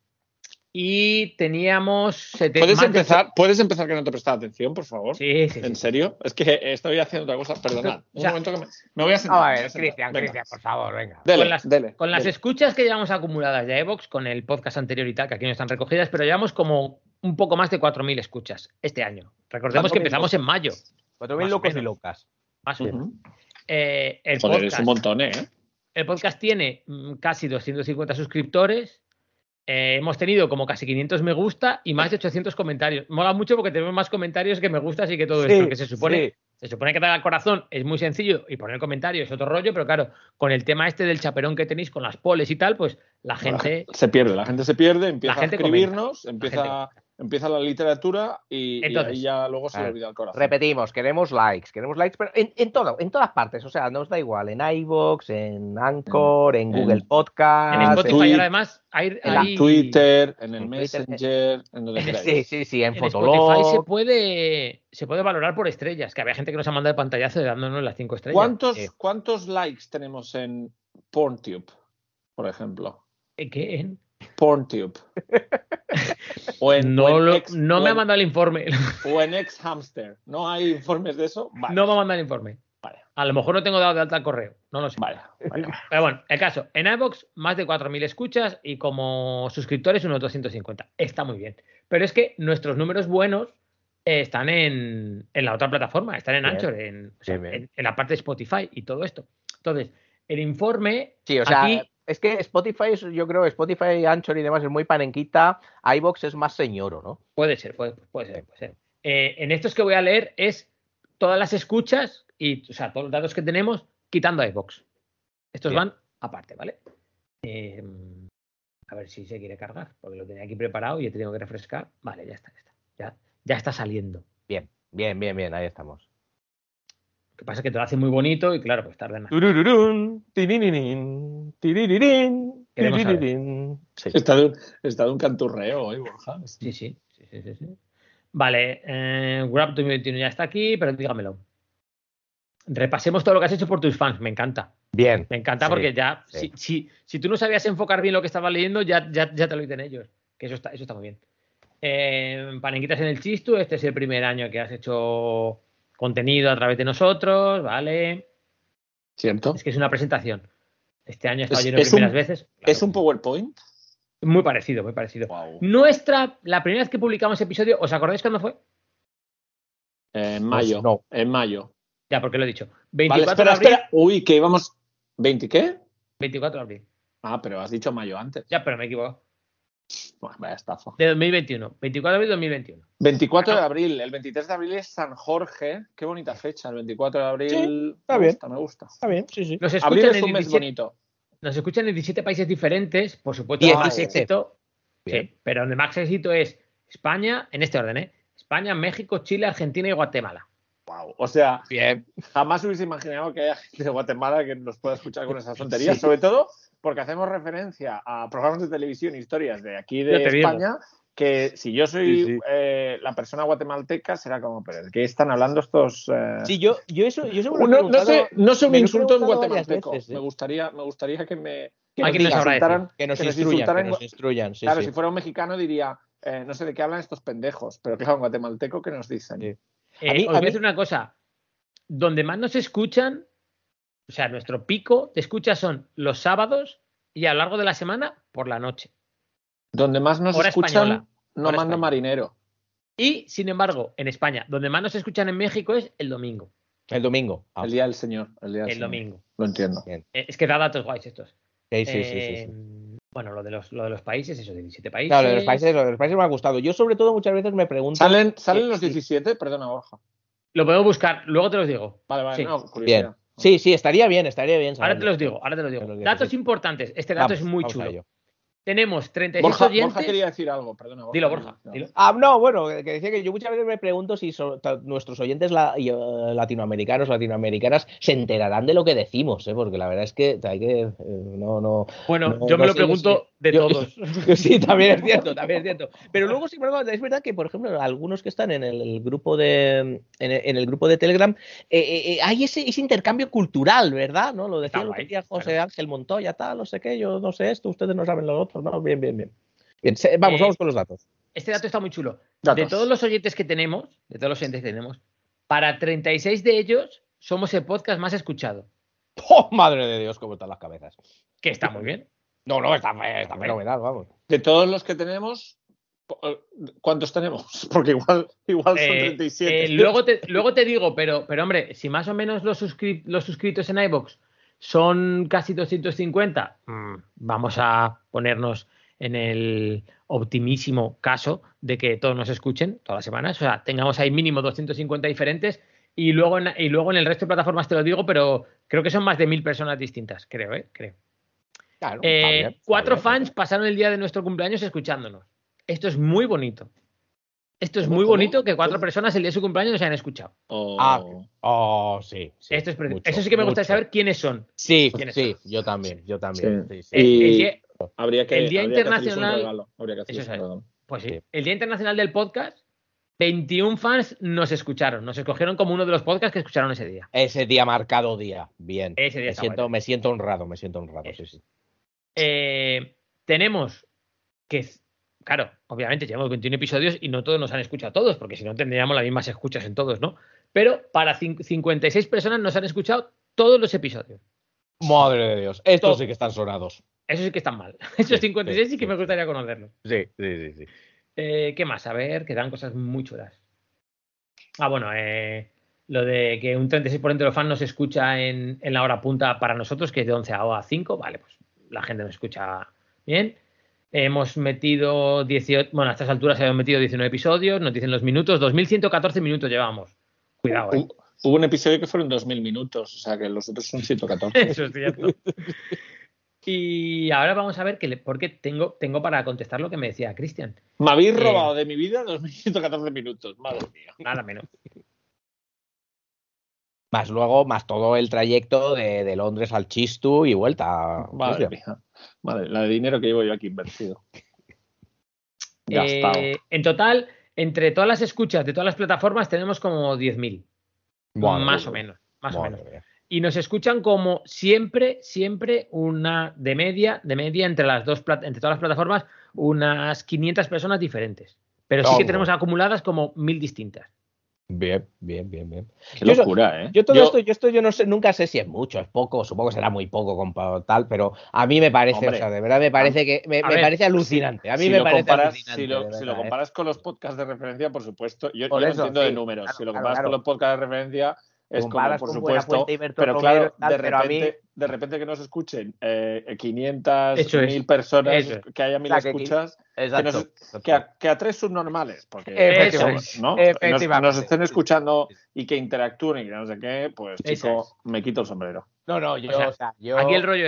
Y teníamos... sete- ¿Puedes más de- empezar, ¿Puedes empezar que no te prestaba atención, por favor? Sí, sí, ¿En sí. serio? Es que estoy haciendo otra cosa. Perdonad. O sea, un momento que me, me voy a sentar. A me voy ver, a sentar. Cristian, Venga. Cristian, por favor, venga. Dele, con las, dele, con las dele. escuchas que llevamos acumuladas de iVoox, con el podcast anterior y tal, que aquí no están recogidas, pero llevamos como un poco más de cuatro mil escuchas este año. Recordemos que cuatro mil empezamos en mayo, Cuatro mil más o locos y menos. locas. más o menos. Ujú. Eh, el, Joder, podcast, es un montón, ¿eh? el podcast tiene mm, casi doscientos cincuenta suscriptores. Eh, hemos tenido como casi quinientos me gusta y más de ochocientos comentarios. Mola mucho porque tenemos más comentarios que me gustas y que todo Sí, esto, que se supone, sí. se supone que dar al corazón es muy sencillo y poner comentario es otro rollo, pero claro, con el tema este del chaperón que tenéis con las poles y tal, pues la gente... Se pierde, la gente se pierde, empieza La gente a escribirnos, comenta, empieza, la empieza la literatura y, y Entonces, ahí ya luego se le a ver, olvida el corazón. Repetimos, queremos likes, queremos likes, pero en, en todo, en todas partes, o sea, nos da igual, en iVoox, en Anchor, en, en- Google Podcast, En Ah, Spotify tweet, ahora además hay... en la hay- Twitter, en el en Twitter, Messenger, en donde en- queráis. sí, sí, sí, en, en Fotolog. Spotify se puede, se puede valorar por estrellas, que había gente que nos ha mandado el pantallazo dándonos las cinco estrellas. ¿Cuántos, Sí. ¿Cuántos likes tenemos en PornTube, por ejemplo? ¿Eh, ¿Qué? PornTube. O en, No, o en lo- X- no o me ha en- mandado el informe. O en X-Hamster. ¿No hay informes de eso? Vale. No me ha mandado el informe. Vale. A lo mejor no tengo dado de alta el correo, no lo sé. Vale, vale, vale. Pero bueno, el caso, en iVoox más de cuatro mil escuchas y como suscriptores unos doscientos cincuenta. Está muy bien. Pero es que nuestros números buenos eh, están en, en la otra plataforma, están en Bien. Anchor, en, o sea, Bien, bien. en, en la parte de Spotify y todo esto. Entonces, el informe... Sí, o sea, aquí, es que Spotify, es- yo creo, Spotify, Anchor y demás es muy panenquita, iVoox es más señoro, ¿no? Puede ser, puede, puede ser, puede ser. Eh, en estos que voy a leer es todas las escuchas y, o sea, todos los datos que tenemos quitando iVoox. Estos Bien. van aparte, ¿vale? Eh, a ver si se quiere cargar, porque lo tenía aquí preparado y he tenido que refrescar. Vale, ya está, ya está. Ya, ya está saliendo. Bien, bien, bien, bien, ahí estamos. Lo que pasa es que te lo hace muy bonito y claro, pues tarda en hacer. Turururún, tiririrín, tiririrín, Queremos saber. tiririrín. Sí. Está de, un, está de un canturreo hoy, Borja. Sí, sí, sí, sí, sí, sí. Vale, eh, Grab dos mil veintiuno ya está aquí, pero dígamelo. Repasemos todo lo que has hecho por tus fans, me encanta. Bien. Me encanta Sí, porque ya, sí. si, si, si tú no sabías enfocar bien lo que estabas leyendo, ya, ya, ya te lo dicen ellos. Que eso está, eso está muy bien. Eh, Panenquitas en el Chistu, este es el primer año que has hecho contenido a través de nosotros, ¿vale? ¿Cierto? Es que es una presentación. Este año ha estado Es- lleno de es primeras un- veces. ¿Es Claro. un PowerPoint? Muy parecido, muy parecido. Wow. Nuestra, la primera vez que publicamos ese episodio, ¿os acordáis cuándo fue? En mayo. no. En mayo. Ya, porque lo he dicho. Vale, veinticuatro espera, de abril. espera. Uy, que íbamos. ¿veinte qué? veinticuatro de abril. Ah, pero has dicho mayo antes. Ya, pero me he equivocado. Buah, vaya estafa. De dos mil veintiuno. veinticuatro de abril de dos mil veintiuno. veinticuatro de abril. El veintitrés de abril es San Jorge. Qué bonita fecha. El veinticuatro de abril. Sí, está me bien. gusta, me gusta. Está bien, sí, sí. Nos Abril escuchan, es en un mes diecisiete, bonito. nos escuchan en diecisiete países diferentes. Por supuesto, diecisiete. más éxito. Bien. Sí, pero donde más éxito es España, en este orden, ¿eh? España, México, Chile, Argentina y Guatemala. Wow. O sea, Bien. jamás hubiese imaginado que haya gente de Guatemala que nos pueda escuchar con esas tonterías, sí. Sobre todo porque hacemos referencia a programas de televisión, historias de aquí de España, digo. Que si yo soy sí, sí. Eh, la persona guatemalteca será como, pero ¿de qué están hablando estos? Eh... Sí, yo, yo eso, yo eso me no, no sé, no sé un insulto en guatemalteco. Veces, ¿eh? Me gustaría, me gustaría que me que nos, nos insultaran, que nos que instruyan, nos que nos instruyan. Sí, claro, sí. si fuera un mexicano diría, eh, no sé de qué hablan estos pendejos, pero claro, en guatemalteco ¿qué nos dicen? Sí. Eh, a mí, os voy a decir una cosa, donde más nos escuchan, o sea, nuestro pico de escucha son los sábados y a lo largo de la semana por la noche. Donde más nos Hora escuchan, española. no Hora mando española. marinero. Y, sin embargo, en España, donde más nos escuchan en México es el domingo. El domingo. Ah. El día del Señor. El, día del el señor. domingo. Lo entiendo. Eh, es que da datos guays estos. Sí, sí, eh, sí, sí, sí. Bueno, lo de los, lo de los países, eso, de diecisiete países. Claro, lo de los países, lo de los países me ha gustado. Yo, sobre todo, muchas veces me pregunto. ¿Salen, ¿salen eh, los diecisiete? Perdona, Borja. Lo puedo buscar, luego te los digo. Vale, vale, sí. no, curiosidad. Bien. Sí, sí, estaría bien, estaría bien. Ahora te los digo, ahora te los digo. Datos importantes. Este dato vamos, es muy vamos chulo. Tenemos treinta y seis Borja, oyentes. Borja quería decir algo, perdona. Borja, dilo, Borja. Dilo. Ah, no, bueno, que decía que yo muchas veces me pregunto si so, nuestros oyentes la, y, uh, latinoamericanos o latinoamericanas se enterarán de lo que decimos, ¿eh? Porque la verdad es que hay que. Eh, no, no. Bueno, no, yo me no lo sé, pregunto sí. de yo, todos. Yo, sí, también es cierto, también es cierto. Pero luego, sí, es verdad que, por ejemplo, algunos que están en el grupo de, en el, en el grupo de Telegram, eh, eh, hay ese, ese intercambio cultural, ¿verdad? ¿No? Lo decía, lo decía José claro. Ángel Montoya, tal, no sé qué, yo no sé esto, ustedes no saben lo otro, no, bien, bien, bien. Bien, vamos, eh, vamos con los datos. Este dato está muy chulo. Datos. De todos los oyentes que tenemos, de todos los oyentes que tenemos, para treinta y seis de ellos somos el podcast más escuchado. ¡Oh, madre de Dios, cómo están las cabezas! Que está muy bien. No, no, está, está fenomenal, vamos. De todos los que tenemos, ¿cuántos tenemos? Porque igual, igual son eh, treinta y siete. Eh, luego, te, luego te digo, pero, pero hombre, si más o menos los, suscri los suscritos en iVoox son casi doscientos cincuenta, mmm, vamos a ponernos en el optimísimo caso de que todos nos escuchen todas las semanas, o sea, tengamos ahí mínimo doscientos cincuenta diferentes y luego en, y luego en el resto de plataformas te lo digo, pero creo que son más de mil personas distintas, creo, ¿eh? Creo. Claro, eh, está bien, está cuatro bien, fans pasaron el día de nuestro cumpleaños escuchándonos. Esto es muy bonito. Esto es ¿Cómo, muy cómo? bonito que cuatro personas el día de su cumpleaños nos hayan escuchado. Oh, ah, oh sí, sí. Esto es mucho, Eso sí que me gustaría mucho. saber quiénes son. Sí, ¿Quiénes sí, son? yo también, yo también. Sí. Sí, sí. Y El día, habría que, el día habría internacional. Que regalo. Habría que Eso es, un regalo. Pues sí. Sí. El día internacional del podcast, veintiún fans nos escucharon. Nos escogieron como uno de los podcasts que escucharon ese día. Ese día marcado día, bien. Ese día me, está siento, bueno. me siento honrado, me siento honrado, Eso. sí, sí. Eh, tenemos que, claro, obviamente llevamos veintiún episodios y no todos nos han escuchado todos, porque si no tendríamos las mismas escuchas en todos, ¿no? Pero para cincuenta y seis personas nos han escuchado todos los episodios. Madre de Dios, estos Todo. sí que están sonados. Eso sí que están mal. Esos Sí, cincuenta y seis sí, sí, que sí. me gustaría conocerlos. Sí, sí, sí, sí. Eh, ¿Qué más? A ver, que dan cosas muy chulas. Ah, bueno, eh, lo de que un treinta y seis por ciento de los fans nos escucha en, en la hora punta para nosotros, que es de once a cinco. Vale, pues la gente nos escucha bien. Hemos metido dieciocho, bueno, a estas alturas hemos metido diecinueve episodios, nos dicen los minutos, dos mil ciento catorce minutos llevamos. Cuidado, eh. Hubo, hubo un episodio que fueron dos mil minutos, o sea que los otros son ciento catorce. Eso es cierto. Y ahora vamos a ver, que le, porque tengo, tengo para contestar lo que me decía Cristian. Me habéis Eh, robado de mi vida dos mil ciento catorce minutos, madre mía. Nada menos. Más luego, más todo el trayecto de, de Londres al Chistu y vuelta. Madre Hostia. mía. Madre, la de dinero que llevo yo aquí invertido. Gastado. Eh, en total, entre todas las escuchas de todas las plataformas tenemos como diez mil. Madre Más mía. o menos. Más o Madre menos. mía. Y nos escuchan como siempre, siempre una de media, de media entre las dos plat- entre todas las plataformas, unas quinientas personas diferentes. Pero sí que Toma. tenemos acumuladas como mil distintas. Bien, bien, bien, bien. Qué Yo eso- locura, ¿eh? Yo todo Yo- esto, yo esto yo no sé, nunca sé si es mucho, es poco, supongo que será muy poco comparado tal, pero a mí me parece, Hombre, o sea, de verdad me parece que me, a me ver, parece alucinante. A mí si me lo parece comparas, alucinante. si lo, de si verdad, lo ¿eh? comparas con los podcasts de referencia, por supuesto, yo, Por yo eso, no entiendo de sí, números. claro, si lo claro, comparas claro. con los podcasts de referencia, es como, Comparas por con supuesto, Buenafuente y Berto pero Romero claro, y tal, de pero a mí- repente, de repente que nos escuchen eh, quinientas, Eso es, mil personas, eso es. que haya mil O sea, que- escuchas, que, Exacto, nos- exacto. que, a, que a tres subnormales, porque Efectivamente, eso, ¿no? efectivamente. Nos, nos estén Sí. escuchando y que interactúen y que no sé qué, pues Eso chico, me quito el sombrero. No, no, yo, O sea, o sea, yo Aquí el rollo es,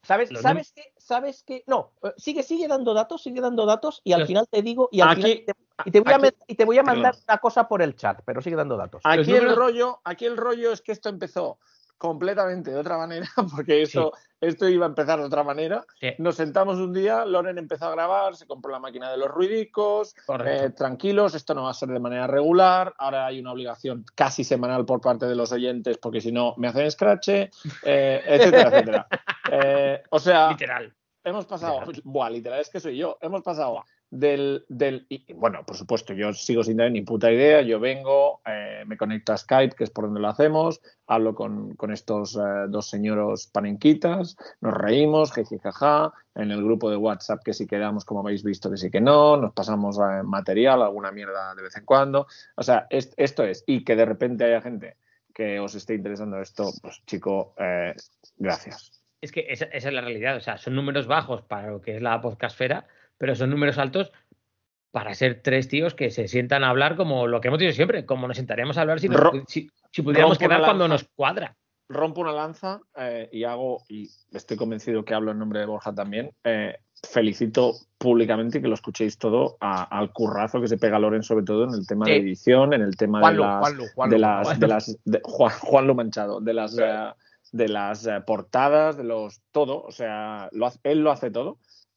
¿Sabes, Los sabes que, sabes que, no, eh, sigue, sigue dando datos, sigue dando datos y al Los- final te digo, y al Aquí- final te, y te voy a, aquí- met- y te voy a mandar perdón. una cosa por el chat, pero sigue dando datos. Los Aquí el números- rollo, aquí el rollo es que esto empezó completamente de otra manera, porque esto, esto iba a empezar de otra manera. Sí. Nos sentamos un día, Loren empezó a grabar, se compró la máquina de los ruidicos, Correcto. eh, tranquilos, esto no va a ser de manera regular, ahora hay una obligación casi semanal por parte de los oyentes, porque si no me hacen scratch, eh, etcétera, etcétera. Eh, o sea, Literal. hemos pasado, buah, literal, es que soy yo, hemos pasado del, del y, bueno, por supuesto, yo sigo sin tener ni puta idea, yo vengo, eh, me conecto a Skype, que es por donde lo hacemos, hablo con, con estos eh, dos señoros panenquitas, nos reímos, jaja, en el grupo de WhatsApp que sí quedamos, como habéis visto, que sí que no, nos pasamos eh, material, alguna mierda de vez en cuando, o sea, es, esto es, y que de repente haya gente que os esté interesando esto, pues chico, eh, gracias. Es que esa, esa es la realidad. O sea, son números bajos para lo que es la podcastfera, pero son números altos para ser tres tíos que se sientan a hablar como lo que hemos dicho siempre, como nos sentaríamos a hablar si, nos, Ro- si, si pudiéramos rompo una quedar cuando lanza. nos cuadra. Rompo una lanza eh, y hago, y estoy convencido que hablo en nombre de Borja también, eh, felicito públicamente y que lo escuchéis todo a- al currazo que se pega Loren, sobre todo en el tema Sí. de edición, en el tema Juanlu, de las, Juanlu, Juanlu, de las, Juanlu. de las de Juan, Juanlu Manchado, de las eh, de las eh, portadas, de los todo, o sea, lo hace- él lo hace todo.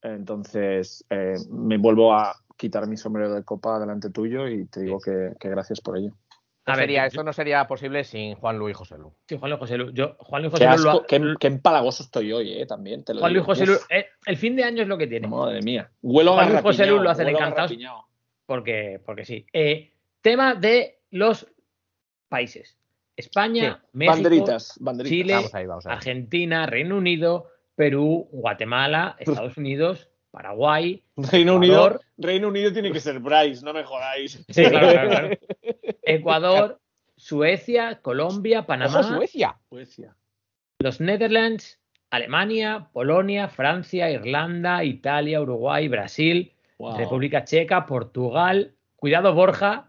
Entonces eh, me vuelvo a quitar mi sombrero de copa delante tuyo y te digo que, que gracias por ello. No A ver, sería, yo- esto no sería posible sin Juan Luis José Lu. Sí, Juan Luis José Lu. Yo, Juan Luis Qué, José Lu lo asco, ha- qué, qué empalagoso estoy hoy, eh, también. Te lo Juan Luis digo. José Lu, Uf, eh, el fin de año es lo que tiene. madre mía. Huelo a Juan Luis José Lu garrapiñao, lo hacen huelo a encantados. garrapiñao. Porque, porque sí. Eh, tema de los países. España, Sí. México, Banderitas, banderitas. Chile, Vamos ahí, vamos ahí. Argentina, Reino Unido, Perú, Guatemala, Estados Unidos, Paraguay, Reino Ecuador. Unido, Reino Unido tiene que ser Bryce, no me jodáis. Sí, claro, claro, claro. Ecuador, Suecia, Colombia, Panamá, ¡Ojo, Suecia! Suecia. los Netherlands, Alemania, Polonia, Francia, Irlanda, Italia, Uruguay, Brasil, Wow. República Checa, Portugal. Cuidado, Borja,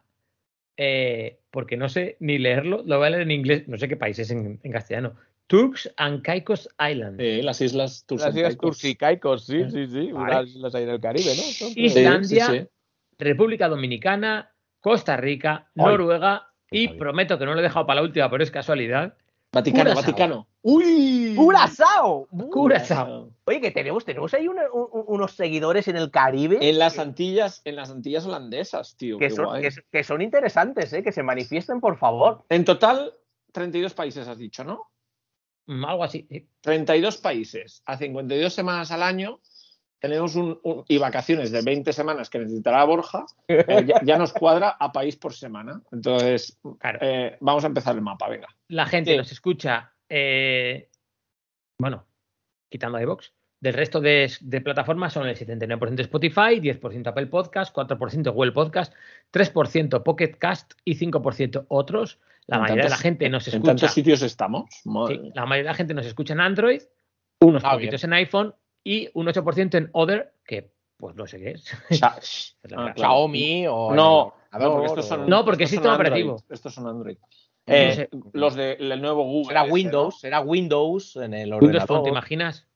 eh, porque no sé ni leerlo, lo voy a leer en inglés, no sé qué país es en, en castellano. Turks and Caicos Islands. Eh, las islas Las islas Turks Turcicaicos, sí, sí, sí. Vale. Unas islas ahí en el Caribe, ¿no? Son- Y- Sí, Islandia, sí, sí. República Dominicana, Costa Rica, Ay. Noruega y sabía. prometo que no lo he dejado para la última, pero es casualidad. Vaticano, Curazao. Vaticano. ¡Uy! ¡Curazao! Curazao. Oye, que tenemos, tenemos ahí una- un- unos seguidores en el Caribe En las Antillas, en las Antillas holandesas, tío. que qué son, guay. que, que son interesantes, ¿eh? Que se manifiesten, por favor. En total, treinta y dos países has dicho, ¿no? Mm, Algo así. sí. treinta y dos países a cincuenta y dos semanas al año. Tenemos un, un- y vacaciones de veinte semanas que necesitará Borja. eh, ya, ya nos cuadra a país por semana. Entonces, Claro. eh, vamos a empezar el mapa, venga. La gente Sí. nos escucha, eh, bueno, quitando iVoox. Del resto de, de plataformas son el setenta y nueve por ciento Spotify, diez por ciento Apple Podcast, cuatro por ciento Google Podcast, tres por ciento Pocket Cast y cinco por ciento otros. La En mayoría de la tantos- gente nos En escucha. tantos sitios estamos. Madre Sí, mía. la mayoría de la gente nos escucha en Android, unos Ah, poquitos en iPhone y un ocho por ciento en Other, que pues no sé qué es. Cha- Es la Ah, verdad. claro. Xiaomi o... No, el no, porque ordenador, estos son, o- No, porque estos existe son un operativo. Android, Estos son Android. No Eh, sé. Los del nuevo Google. Será ese, Windows, será Windows en el Windows ordenador. Phone, ¿te imaginas?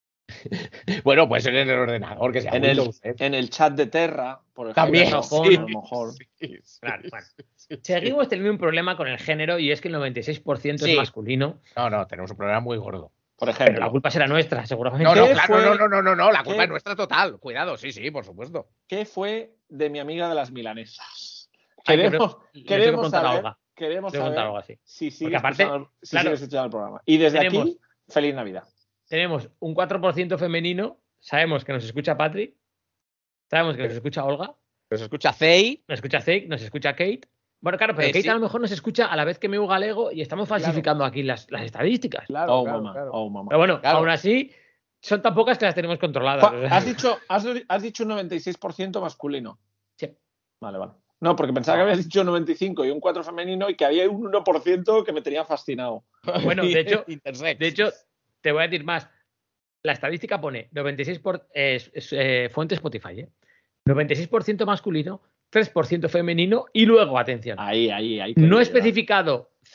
Bueno, pues en el ordenador, que sea ¿no? En el, Windows. ¿eh? en el chat de Terra, por ejemplo. También, no, sí. a lo mejor. Claro, bueno. Seguimos teniendo un problema con el género y es que el noventa y seis por ciento Sí. es masculino, No, no, tenemos un problema muy gordo. Por pero ejemplo. la culpa será nuestra, seguramente. No, no, ¿Qué claro, fue- no, no, no, no, no, la culpa qué- es nuestra total. Cuidado, sí, sí, por supuesto. ¿Qué fue de mi amiga de las milanesas? Hay que Queremos, pre- le tengo que queremos preguntar a saber, Olga. queremos Le voy a contar saber algo así. si sigues, aparte, escuchando, si claro, sigues escuchando el programa. Y desde tenemos- aquí, feliz Navidad. Tenemos un cuatro por ciento femenino, sabemos que nos escucha Patri, sabemos que nos escucha Olga, Pero se escucha Zei. nos escucha Zeke, nos escucha Kate. Bueno, claro, pero Eh, Kate sí. a lo mejor nos escucha a la vez que Meu Galego y estamos falsificando aquí las, las estadísticas. Claro, oh, claro, mamá, claro. oh, mamá. Pero bueno, Claro. aún así, son tan pocas que las tenemos controladas. Ju- o sea. Has dicho, has, has dicho un noventa y seis por ciento masculino. Sí. Vale, vale. No, porque pensaba que habías dicho noventa y cinco y un cuatro femenino y que había un uno por ciento que me tenía fascinado. Bueno, de hecho, Intersex. de hecho, te voy a decir más. La estadística pone noventa y seis por ciento, eh, es- es, eh, fuente Spotify, ¿eh? noventa y seis por ciento masculino, tres por ciento femenino y luego, atención, Ahí, ahí, ahí. no especificado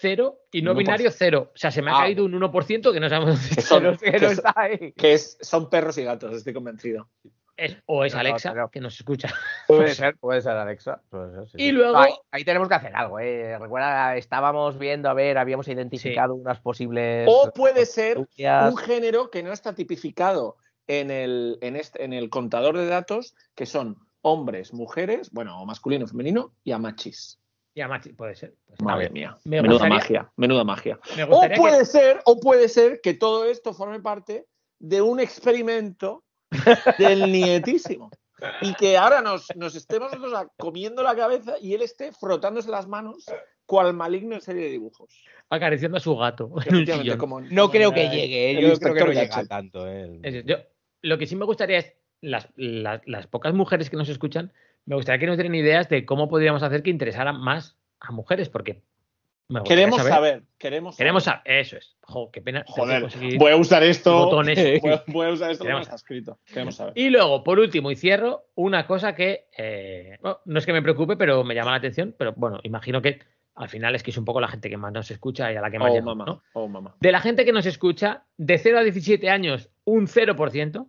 cero y no uno por ciento. binario cero. O sea, se me ha Ah. caído un uno por ciento que no sabemos dónde Que está. son, Que no- que que no son- está ahí. que es, son perros y gatos, estoy convencido. Es- o es No, no, Alexa, pero- que nos escucha. Puede ser, puede ser, Alexa. Puede ser, sí, Y sí. luego- Ahí, ahí tenemos que hacer algo, ¿eh? Recuerda, estábamos viendo, a ver, habíamos identificado unas posibles. O puede ser conductas. un género que no está tipificado en el, en este, en el contador de datos, que son hombres, mujeres, bueno, o masculino, femenino y amachis. Y además, puede ser. Puede ser. Madre mía, Me menuda gustaría- magia, menuda magia. Me O gustaría puede que- ser, o puede ser que todo esto forme parte de un experimento del nietísimo. Y que ahora nos, nos estemos nosotros comiendo la cabeza y él esté frotándose las manos cual maligno en serie de dibujos. acariciando a su gato. en un Efectivamente, sillón. como- No como creo en, que eh, llegue, ¿eh? el Yo creo que inspector no llega Gadget. tanto. ¿eh? Es decir, yo, lo que sí me gustaría es, las, las, las pocas mujeres que nos escuchan, me gustaría que nos dieran ideas de cómo podríamos hacer que interesaran más a mujeres, porque me gustaría Queremos saber, queremos saber. Queremos saber, eso es. Jo, qué pena. Joder, conseguir voy a usar esto. botones. Voy a, voy a usar esto como Queremos está escrito. Queremos saber. Y luego, por último, y cierro, una cosa que eh, bueno, no es que me preocupe, pero me llama la atención, pero bueno, imagino que al final es que es un poco la gente que más nos escucha y a la que más Oh, llega, mamá. ¿no? Oh, mamá. De la gente que nos escucha, de cero a diecisiete años, un cero por ciento.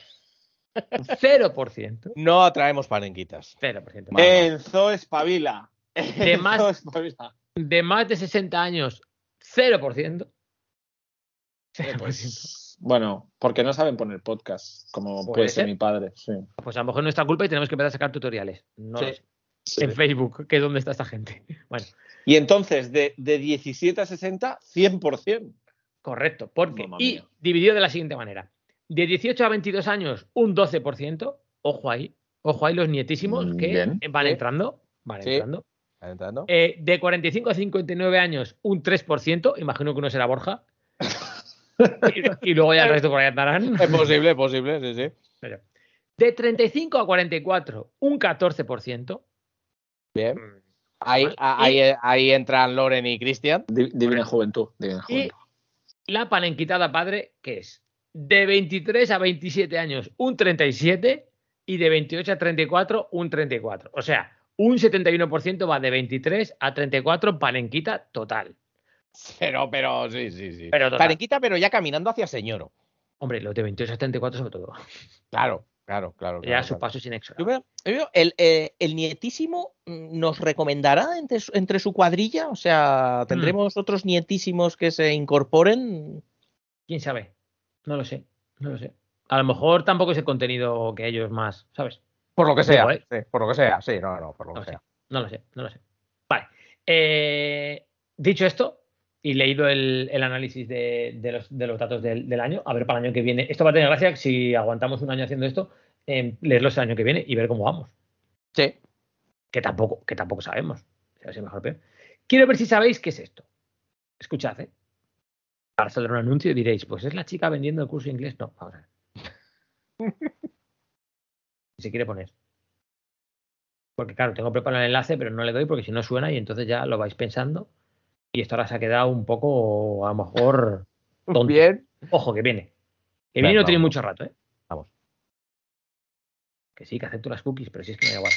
cero por ciento. No atraemos panenquitas. cero por ciento. Enzo espabila. De Enzo más- espabila. De más de sesenta años, cero por ciento. cero por ciento. Pues, bueno, porque no saben poner podcast, como Puede puede ser ser. mi padre. Sí. Pues a lo mejor es nuestra culpa y tenemos que empezar a sacar tutoriales. No Sí. lo sé. Sí. En Facebook, que es donde está esta gente. Bueno, Y entonces, de, de diecisiete a sesenta, cien por ciento. correcto. Porque, Mamma y mía. dividido de la siguiente manera. De dieciocho a veintidós años, un doce por ciento. Ojo ahí. Ojo ahí los nietísimos Mm, que bien. van Sí. entrando. Van Sí. entrando. ¿Estás entrando? Eh, de cuarenta y cinco a cincuenta y nueve años, un tres por ciento. Imagino que uno será Borja. y, y luego ya el resto por ahí andarán. Es posible, es posible, sí, sí. Pero, de treinta y cinco a cuarenta y cuatro, un catorce por ciento. Bien. Mm, Ahí, Vale. a- ahí, ahí entran Loren y Cristian. Di- Divina juventud. Divina Y juventud. la panenquitada padre, que es de veintitrés a veintisiete años, un treinta y siete, y de veintiocho a treinta y cuatro, un treinta y cuatro. O sea, un setenta y uno por ciento va de veintitrés a treinta y cuatro, panenquita total. Pero, pero, sí, sí, sí. Pero total. Panenquita, pero ya caminando hacia señoro. Hombre, los de veintiocho a treinta y cuatro sobre todo. Claro, claro, claro. Ya claro, su claro. paso es Yo inexorable. veo- yo veo, el, eh, el nietísimo mm, nos recomendará entre, su- entre su cuadrilla, o sea, ¿tendremos otros nietísimos que se incorporen? ¿Quién sabe? No lo sé, no lo sé. A lo mejor tampoco es el contenido que ellos más, ¿sabes? Por lo que sea, Digo, ¿eh? sí, por lo que sea, sí, no, no, por lo No que lo sé, sea. no lo sé, no lo sé. Vale. Eh, dicho esto, y leído el, el análisis de, de los, de los datos del, del año, a ver para el año que viene. Esto va a tener gracia si aguantamos un año haciendo esto, eh, leerlos el año que viene y ver cómo vamos. Sí. Que tampoco, que tampoco sabemos. Si va a ser mejor o peor. Quiero ver si sabéis qué es esto. Escuchad, ¿eh? Ahora saldrá un anuncio y diréis, pues es la chica vendiendo el curso de inglés. No, vamos a ver. Si se quiere poner. Porque claro, tengo preparado el enlace, pero no le doy porque si no suena y entonces ya lo vais pensando. Y esto ahora se ha quedado un poco, a lo mejor, tonto. Bien. Ojo, que viene. Que Venga, viene no tiene vamos. mucho rato, ¿eh? Vamos. Que sí, que acepto las cookies, pero si es que me da igual.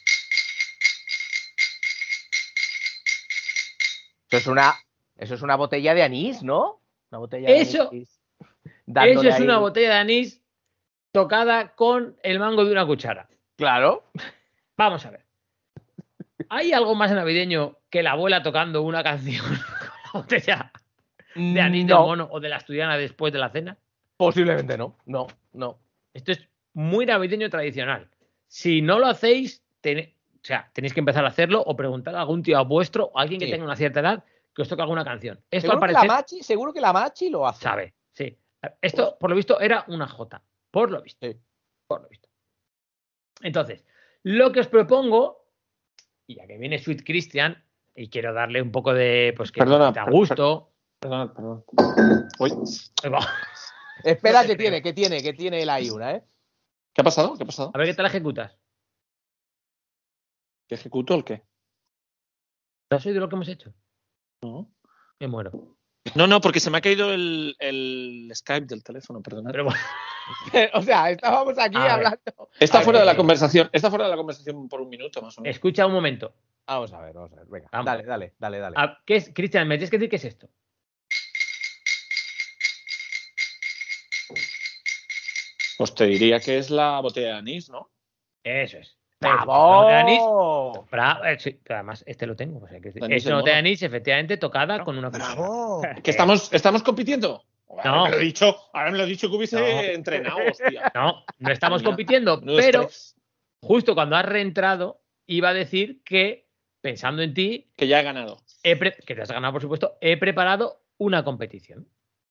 Eso es una, eso es una botella de anís, ¿no? Una botella de Eso- anís. Eso dándole es ahí- una botella de anís tocada con el mango de una cuchara. Claro. Vamos a ver. ¿Hay algo más navideño que la abuela tocando una canción con la botella de anís No, del mono o de la asturiana después de la cena? posiblemente no. No, no. Esto es muy navideño tradicional. Si no lo hacéis, ten- o sea, tenéis que empezar a hacerlo o preguntar a algún tío vuestro o a alguien que Sí. tenga una cierta edad que os toque alguna canción. Esto al Seguro que, parecer la Machi, seguro que la Machi lo hace. sabe, sí. Esto, por lo visto, era una J. Por lo visto. Sí. Por lo visto. Entonces, lo que os propongo, y ya que viene Sweet Christian, y quiero darle un poco de, pues que Perdona, te a per- gusto. Perdón, perdón. Uy, Ahí va. Espera, No te que creo. tiene, que tiene, que tiene él ahí una, ¿eh? ¿qué ha pasado? ¿Qué ha pasado? A ver qué tal ejecutas. ¿Que ejecuto el qué? ¿No has oído lo que hemos hecho? No. Me muero. No, no, porque se me ha caído el, el Skype del teléfono, perdona. Pero bueno, O sea, estábamos aquí A ver. hablando. Está a fuera ver, de la eh, conversación. Está fuera de la conversación por un minuto más o menos. escucha un momento. Vamos a ver, vamos a ver. Venga, Vamos. dale, dale, dale, dale. Ah, ¿qué es, Cristian, me tienes que decir qué es esto? Pues te diría que es la botella de anís, ¿no? Eso es. ¡Bravo! La botella de anís. Bravo, eh, sí, pero además este lo tengo. O sea, que es Anís una de botella de mono. anís, efectivamente, tocada con una cuchara. ¡Bravo! ¿Que estamos, estamos compitiendo? Ahora No. me lo he dicho, ahora me lo he dicho que hubiese No. entrenado, hostia. No, no estamos Mira, compitiendo, menudo pero estrés. justo cuando has reentrado, iba a decir que, pensando en ti, Que ya he ganado. he pre- que te has ganado, por supuesto, he preparado una competición.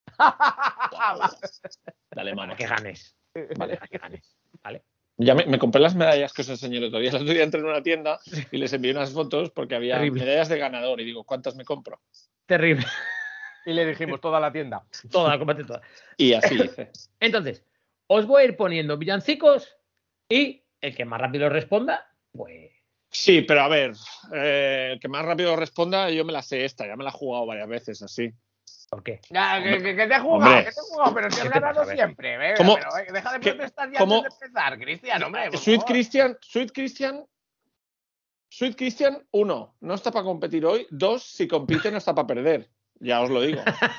Dale, mano. Para que ganes. Vale. Para que ganes. ¿Vale? Ya me, me compré las medallas que os enseñé el otro día. El otro día entré en una tienda y les envié unas fotos porque había Terrible. medallas de ganador y digo, ¿cuántas me compro? Terrible. Y le dijimos toda la tienda. Toda, cómprate toda. Y así hice. Entonces, os voy a ir poniendo villancicos y el que más rápido responda, pues. Sí, pero a ver, eh, el que más rápido responda, yo me la sé esta, ya me la he jugado varias veces así. ¿Por qué? Ya, que, que, que te he jugado, Hombre. que te he jugado, pero si has ¿Qué te ganado pasa? A ver. siempre. Venga, ¿Cómo? pero, eh, deja de ¿Qué? protestar ya ¿Cómo? antes de empezar, Cristian, hombre. por Sweet favor. Christian, Sweet Christian, Sweet Christian, uno, no está para competir hoy. Dos, si compite no está para perder. Ya os lo digo.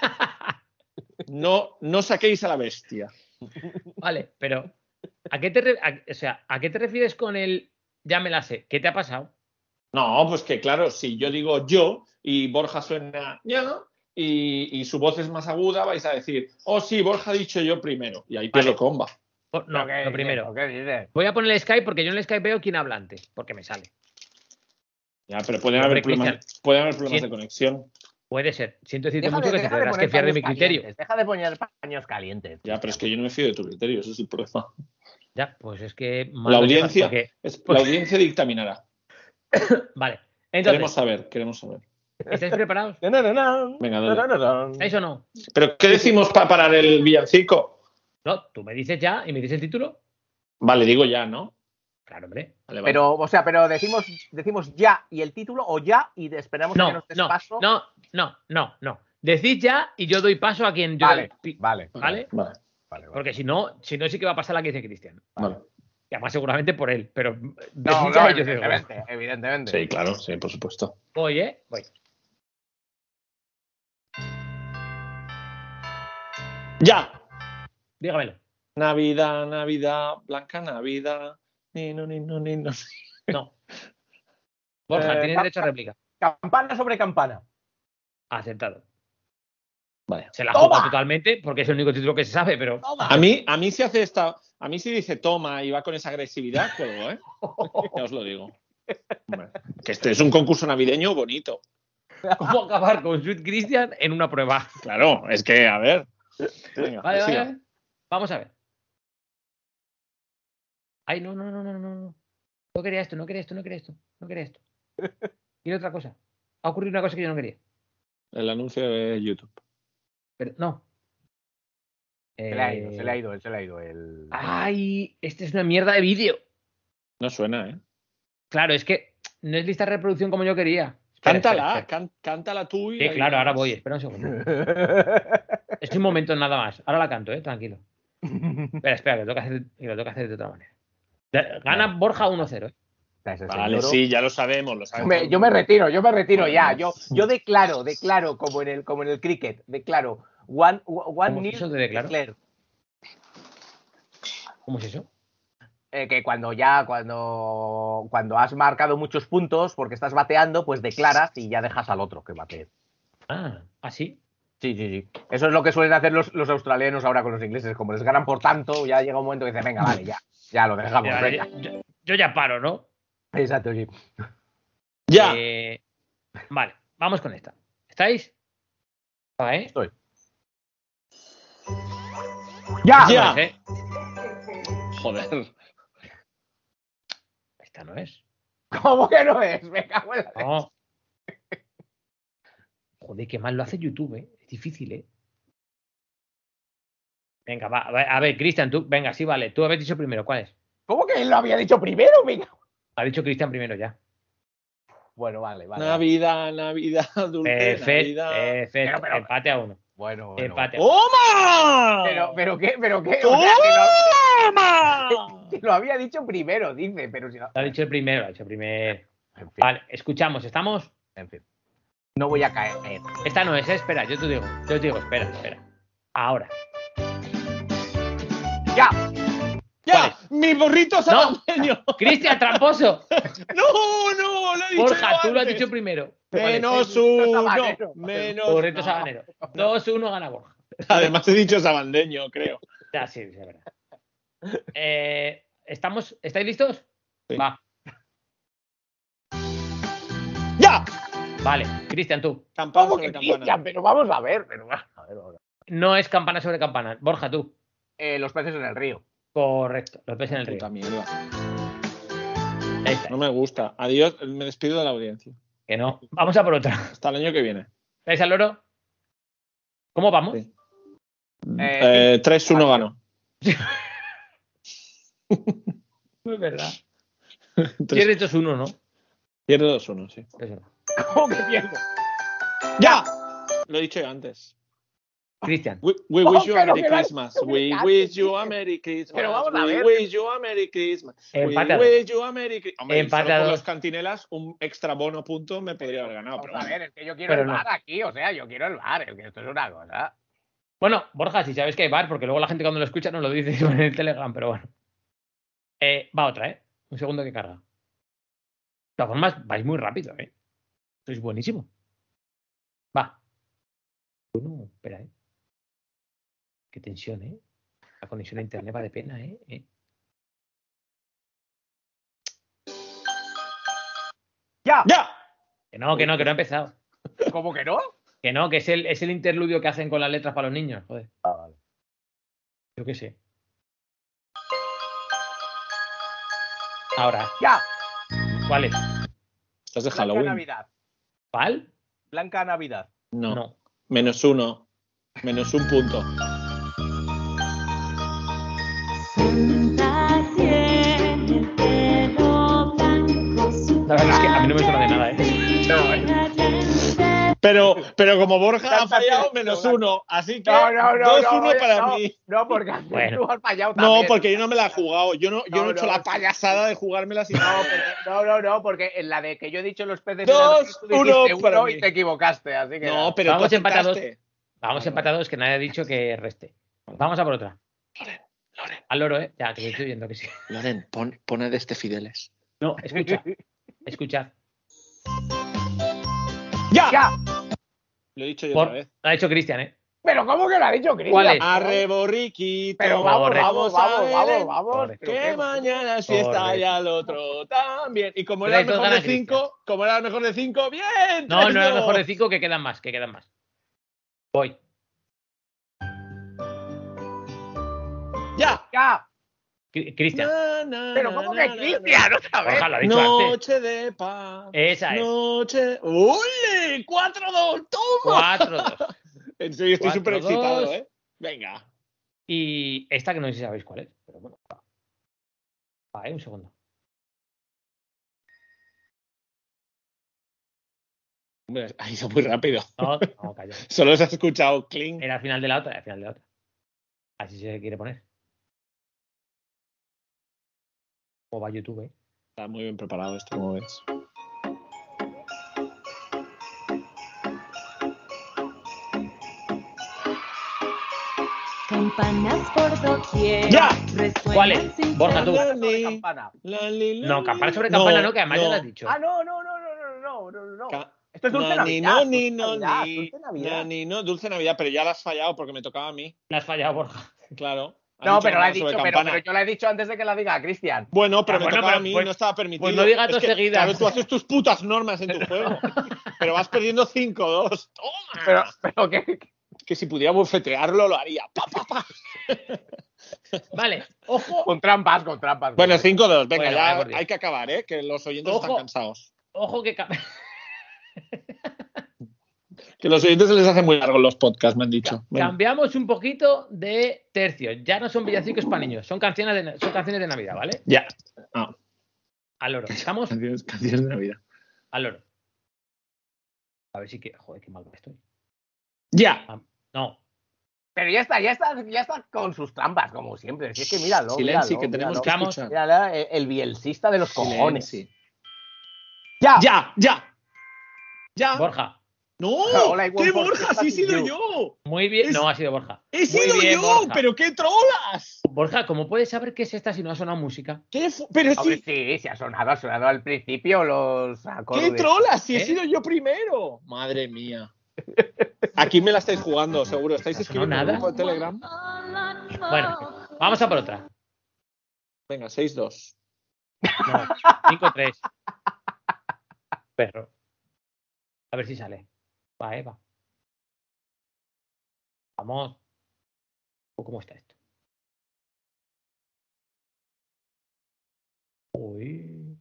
No, no saquéis a la bestia. Vale, pero ¿a qué te re- a- o sea, ¿a qué te refieres con el ya me la sé? ¿Qué te ha pasado? No, pues que claro, si yo digo yo y Borja suena ya y, y su voz es más aguda, vais a decir, oh sí, Borja ha dicho yo primero. Y ahí pierdo Vale. comba. Oh, no, ¿Pero qué lo dices? primero. ¿Qué dices? Voy a poner el Skype porque yo en el Skype veo quién habla antes, porque me sale. Ya, pero pueden Hombre, haber problemas, Cristian, pueden haber problemas sí. de conexión. Puede ser. Siento decirte Deja mucho de, que te deja de tendrás que poner fiar de paños mi criterio. calientes, Deja de poner paños calientes. Ya, pero es que yo no me fío de tu criterio, ese es el problema. Ya, pues es que mal La lo llevas, audiencia, porque- es- porque- la audiencia dictaminará. Vale. Queremos Entonces, saber, queremos saber. ¿estáis preparados? No, no, no, no. Venga, No, dale. no, no, no. ¿Estáis o no? ¿Pero qué decimos para parar el villancico? No, tú me dices ya y me dices el título. Vale, digo ya, ¿no? Claro, hombre. Vale, vale. Pero, o sea, pero decimos, decimos ya y el título o ya y esperamos a que No, nos des no, paso. no, no, no, no. Decid ya y yo doy paso a quien yo. Vale, pi- vale, ¿Vale? Vale, vale, vale. Porque si no, si no sí que va a pasar la que dice Cristian. vale. Y además seguramente por él, pero No, decid no, ya y yo digo. evidentemente, evidentemente. Sí, claro, sí, por supuesto. Voy, ¿eh? Voy. ¡Ya! Dígamelo. Navidad, Navidad, Blanca Navidad. Ni, no, ni, no, ni, no. No. Borja, Eh, tienes derecho a réplica. Campana sobre campana. Aceptado. Vale. Se la ¡Toma! juega totalmente porque es el único título que se sabe, pero. Toma. A mí, a mí si hace esta, a mí si dice toma y va con esa agresividad, juego, ¿eh? Ya os lo digo. Hombre, que este es un concurso navideño bonito. ¿Cómo acabar con Sweet Christian en una prueba? Claro, es que, a ver. Venga, Vale, que vale, siga. vale. Vamos a ver. Ay, no, no, no, no, no, no. No quería esto, no quería esto, no quería esto, no quería esto. Quiero otra cosa. Ha ocurrido una cosa que yo no quería. El anuncio de YouTube. Pero no. Se le ha ido, Eh, se le ha ido, él se le ha ido. El... Ay, este es una mierda de vídeo. No suena, ¿eh? Claro, es que no es lista de reproducción como yo quería. Espera, Cántala, espera, espera. can- cántala tú y. Sí, claro, ahora voy. Espera un segundo. Es un momento nada más. Ahora la canto, ¿eh? Tranquilo. Espera, espera, que lo tengo que hacer, que lo tengo que hacer de otra manera. De- Gana Borja uno cero, ¿eh? Ese Vale, señor. sí, ya lo sabemos, lo Yo sabemos. me, yo me retiro, yo me retiro ya. Bueno. Yo, yo declaro, declaro como en el, como en el cricket, declaro. One, one ¿Cómo es nil eso de declaro? declare. ¿Cómo es eso? Eh, que cuando ya, cuando, cuando has marcado muchos puntos porque estás bateando, pues declaras y ya dejas al otro que batee. Ah, ¿así? Sí, sí, sí. Eso es lo que suelen hacer los, los australianos ahora con los ingleses. Como les ganan por tanto, ya llega un momento que dicen, venga, vale, ya, ya lo dejamos. Ya, venga. ya- yo, yo ya paro, ¿no? Exacto, sí. Ya. Eh, vale, vamos con esta. ¿Estáis? Va, ¿eh? Estoy. ¡Ya! Ya. Vale, ¿eh? Joder. Esta no es. ¿Cómo que no es? Me cago en la... No. Joder, qué mal lo hace YouTube, ¿eh? Es difícil, ¿eh? Venga, va. A ver, a ver, Cristian, tú. Venga, sí, vale. Tú habías dicho primero. ¿Cuál es? ¿Cómo que él lo había dicho primero? Venga. Ha dicho Cristian primero ya. Bueno, vale, vale. Navidad, Navidad, dulce Perfecto. Navidad. Perfecto. Pero, pero- Empate a uno. Bueno, bueno. Empate a uno. ¡Toma! Pero, pero qué, pero qué. O sea, que lo, ¡Toma! que lo había dicho primero, dice, pero si no. Lo ha dicho el primero, lo ha dicho el primero. En fin. Vale, escuchamos, ¿estamos? En fin. No voy a caer. Esta no es, ¿eh? Espera, yo te digo, yo te digo, espera, espera. Ahora. ¡Ya! ¡Ya! ¡Mi burrito sabandeño! No. ¡Cristian, tramposo! ¡No, no! Lo he dicho Borja, yo tú lo has antes. dicho primero. Menos Burrito uno. sabanero. Menos Burrito no. sabanero. dos uno gana Borja. Además he dicho sabandeño, creo. Ya, sí, es verdad. Eh, ¿estamos, ¿Estáis listos? Sí. Va. ¡Ya! Vale, Cristian, tú. Campana ¿Cómo sobre que campana. Cristian? Pero vamos a ver. Pero vamos a ver, vamos a ver. No es campana sobre campana. Borja, tú. Eh, los peces en el río. Correcto, los peces en el río. Puta mierda. Ahí está. No me gusta. Adiós, me despido de la audiencia. Que no. Vamos a por otra. Hasta el año que viene. ¿Estáis al loro? ¿Cómo vamos? Sí. Eh, tres uno ganó. No es verdad. Tres- Pierde dos uno, ¿no? Pierde dos uno, sí. Es verdad. ¿Cómo que pierdo? ¡Ya! Lo he dicho yo antes. Cristian. We, we Oh, wish you a pero Merry que la- Christmas. que We la- wish you a Merry Christmas. Pero vamos a We ver. wish you a Merry Christmas. Empate a We dos. wish you a Merry Christmas. Hombre, Empate solo a por dos. los cantinelas, un extra bono punto me podría haber ganado. Vamos Pero a bueno. ver, es que yo quiero Pero el no. bar aquí, o sea, yo quiero el bar, es que esto es una cosa. Bueno, Borja, si sabes que hay bar, porque luego la gente cuando lo escucha nos lo dice en el Telegram, pero bueno. Eh, va otra, ¿eh? Un segundo que carga. De todas formas, vais muy rápido, ¿eh? Sois buenísimo. Va. Bueno, espera, ¿eh? Qué tensión, ¿eh? La conexión a internet va de pena, ¿eh? ¿Eh? ¡Ya! ¡Ya! Que no, que no, que no ha empezado. ¿Cómo que no? Que no, que es el, es el interludio que hacen con las letras para los niños, joder. Ah, vale. Yo qué sé. Ahora, ¡Ya! ¿cuál es? Estás de Blanca Halloween. Navidad. ¿Cuál? Blanca Navidad. No. No. Menos uno. Menos un punto. La verdad es que a mí no me suena de nada, ¿eh? Pero, pero como Borja ha Tanta fallado, gente, menos no, uno. Así que No, no, no. dos no, uno oye, para no, mí. No, porque antes Bueno. tú has fallado No, también. porque yo no me la he jugado. Yo no, yo no, No, he hecho no, la sí. payasada de jugármela sin No, porque- no, no, no, porque en la de que yo he dicho los peces Dos, en el río, tú dijiste uno para uno mí. y te equivocaste, así que No, pero Vamos tú empatados. acertaste. Vamos Vale, empatados, que nadie ha dicho que reste. Vamos a por otra. Loren, Al loro, ¿eh? Ya, que lo estoy viendo que sí. Loren, pon, pone de este Fideles. No, escucha. Escuchad. ¡Ya! ¡Ya! Lo he dicho yo Por- otra vez. Lo ha dicho Cristian, ¿eh? Pero ¿cómo que lo ha dicho Cristian? ¿Cuál es? Arre, borriquito. Pero vamos, Correcto. vamos, vamos, a vamos, Belén, vamos. Correcto. pero Que qué- mañana si está Correcto. ya el otro también. Y como Pero era el entonces mejor de gana cinco, como era el mejor de cinco, bien. No, no era tres dos. mejor de cinco, que quedan más, que quedan más. Voy. ¡Ya! ¡Ya! Cri- Cristian. Na, na, Pero na, ¿cómo na, que na, Cristian? Otra vez. Borja, lo ha dicho antes. Noche de paz. Esa es. Noche. ¡Uy! ¡cuatro dos! ¡Toma! cuatro dos. En serio, estoy Cuatro, súper dos. excitado, ¿eh? Venga. Y esta que no sé si sabéis cuál es, pero bueno. Va, va, eh, un segundo. Hombre, ha ido muy rápido. No, no, calla. Solo se ha escuchado clink. Era al final de la otra, al final de la otra. Así se quiere poner. O va a YouTube, ¿eh? Está muy bien preparado esto, como ves. Campanas por doquier. ¡Ya! ¿Cuál es? Sin Borja, tú. Campana sobre campana. La, li, la, No, li. campana sobre campana no, que además ya lo has dicho. Ah, no, no, no, no, no, no, no, no. Ca- Esto es Dulce Nani, Navidad. no, ni, Dulce no, Navidad, ni. Dulce Navidad. Nani, no, Dulce Navidad, pero ya la has fallado porque me tocaba a mí. La has fallado, Borja. Claro. Has No, dicho pero la he campana dicho, sobre pero, campana. pero yo la he dicho antes de que la diga Cristian. Bueno, pero Ah, me bueno, tocaba pero a mí, pues- no estaba permitido. pues no digas Es dos que, seguidas. Claro, tú haces tus putas normas en tu juego. Pero vas perdiendo cinco dos. ¡Toma! Pero, pero que. Que si pudiera bufetearlo, lo haría. Pa, pa, pa. Vale, ojo, Con trampas, con trampas. Bueno, cinco dos. Venga, Bueno, ya vaya por Dios. hay que acabar, ¿eh? Que los oyentes Ojo. están cansados. ojo que... ca- Que los oyentes se les hacen muy largos los podcasts, me han dicho. Venga. Cambiamos un poquito de tercio. Ya no son villancicos para niños, son canciones de, na- son canciones de Navidad, ¿vale? Ya. Ah, Al loro. ¿Estamos? canciones, canciones de Navidad. Al loro. A ver si que... Joder, qué mal estoy. Ya. Ah, no. Pero ya está, ya está, ya está con sus trampas, como siempre. Si es que míralo. Silencio, míralo, que tenemos míralo. que Vamos. escuchar. Mírala, el, el bielcista de los cojones. Silencio. Ya. Ya, ya. Ya. Borja. No, Hola, igual ¿qué por Borja? Borja Sí he y sido yo. yo. Muy bien. Es- No, ha sido Borja. He Muy sido bien, yo, Borja. pero qué trolas. Borja, ¿cómo puedes saber qué es esta si no ha sonado música? ¿Qué fu- pero Hombre, sí, sí, sí ha sonado, ha sonado al principio los acordes. qué trolas, si he ¿Eh? sido yo primero. Madre mía. Aquí me la estáis jugando, seguro. ¿Estáis ¿No escribiendo en el nada? grupo de Telegram? Bueno, vamos a por otra. Venga, seis dos. No, cinco tres. Perro. A ver si sale. Va, Eva. Vamos. ¿Cómo está esto? Uy.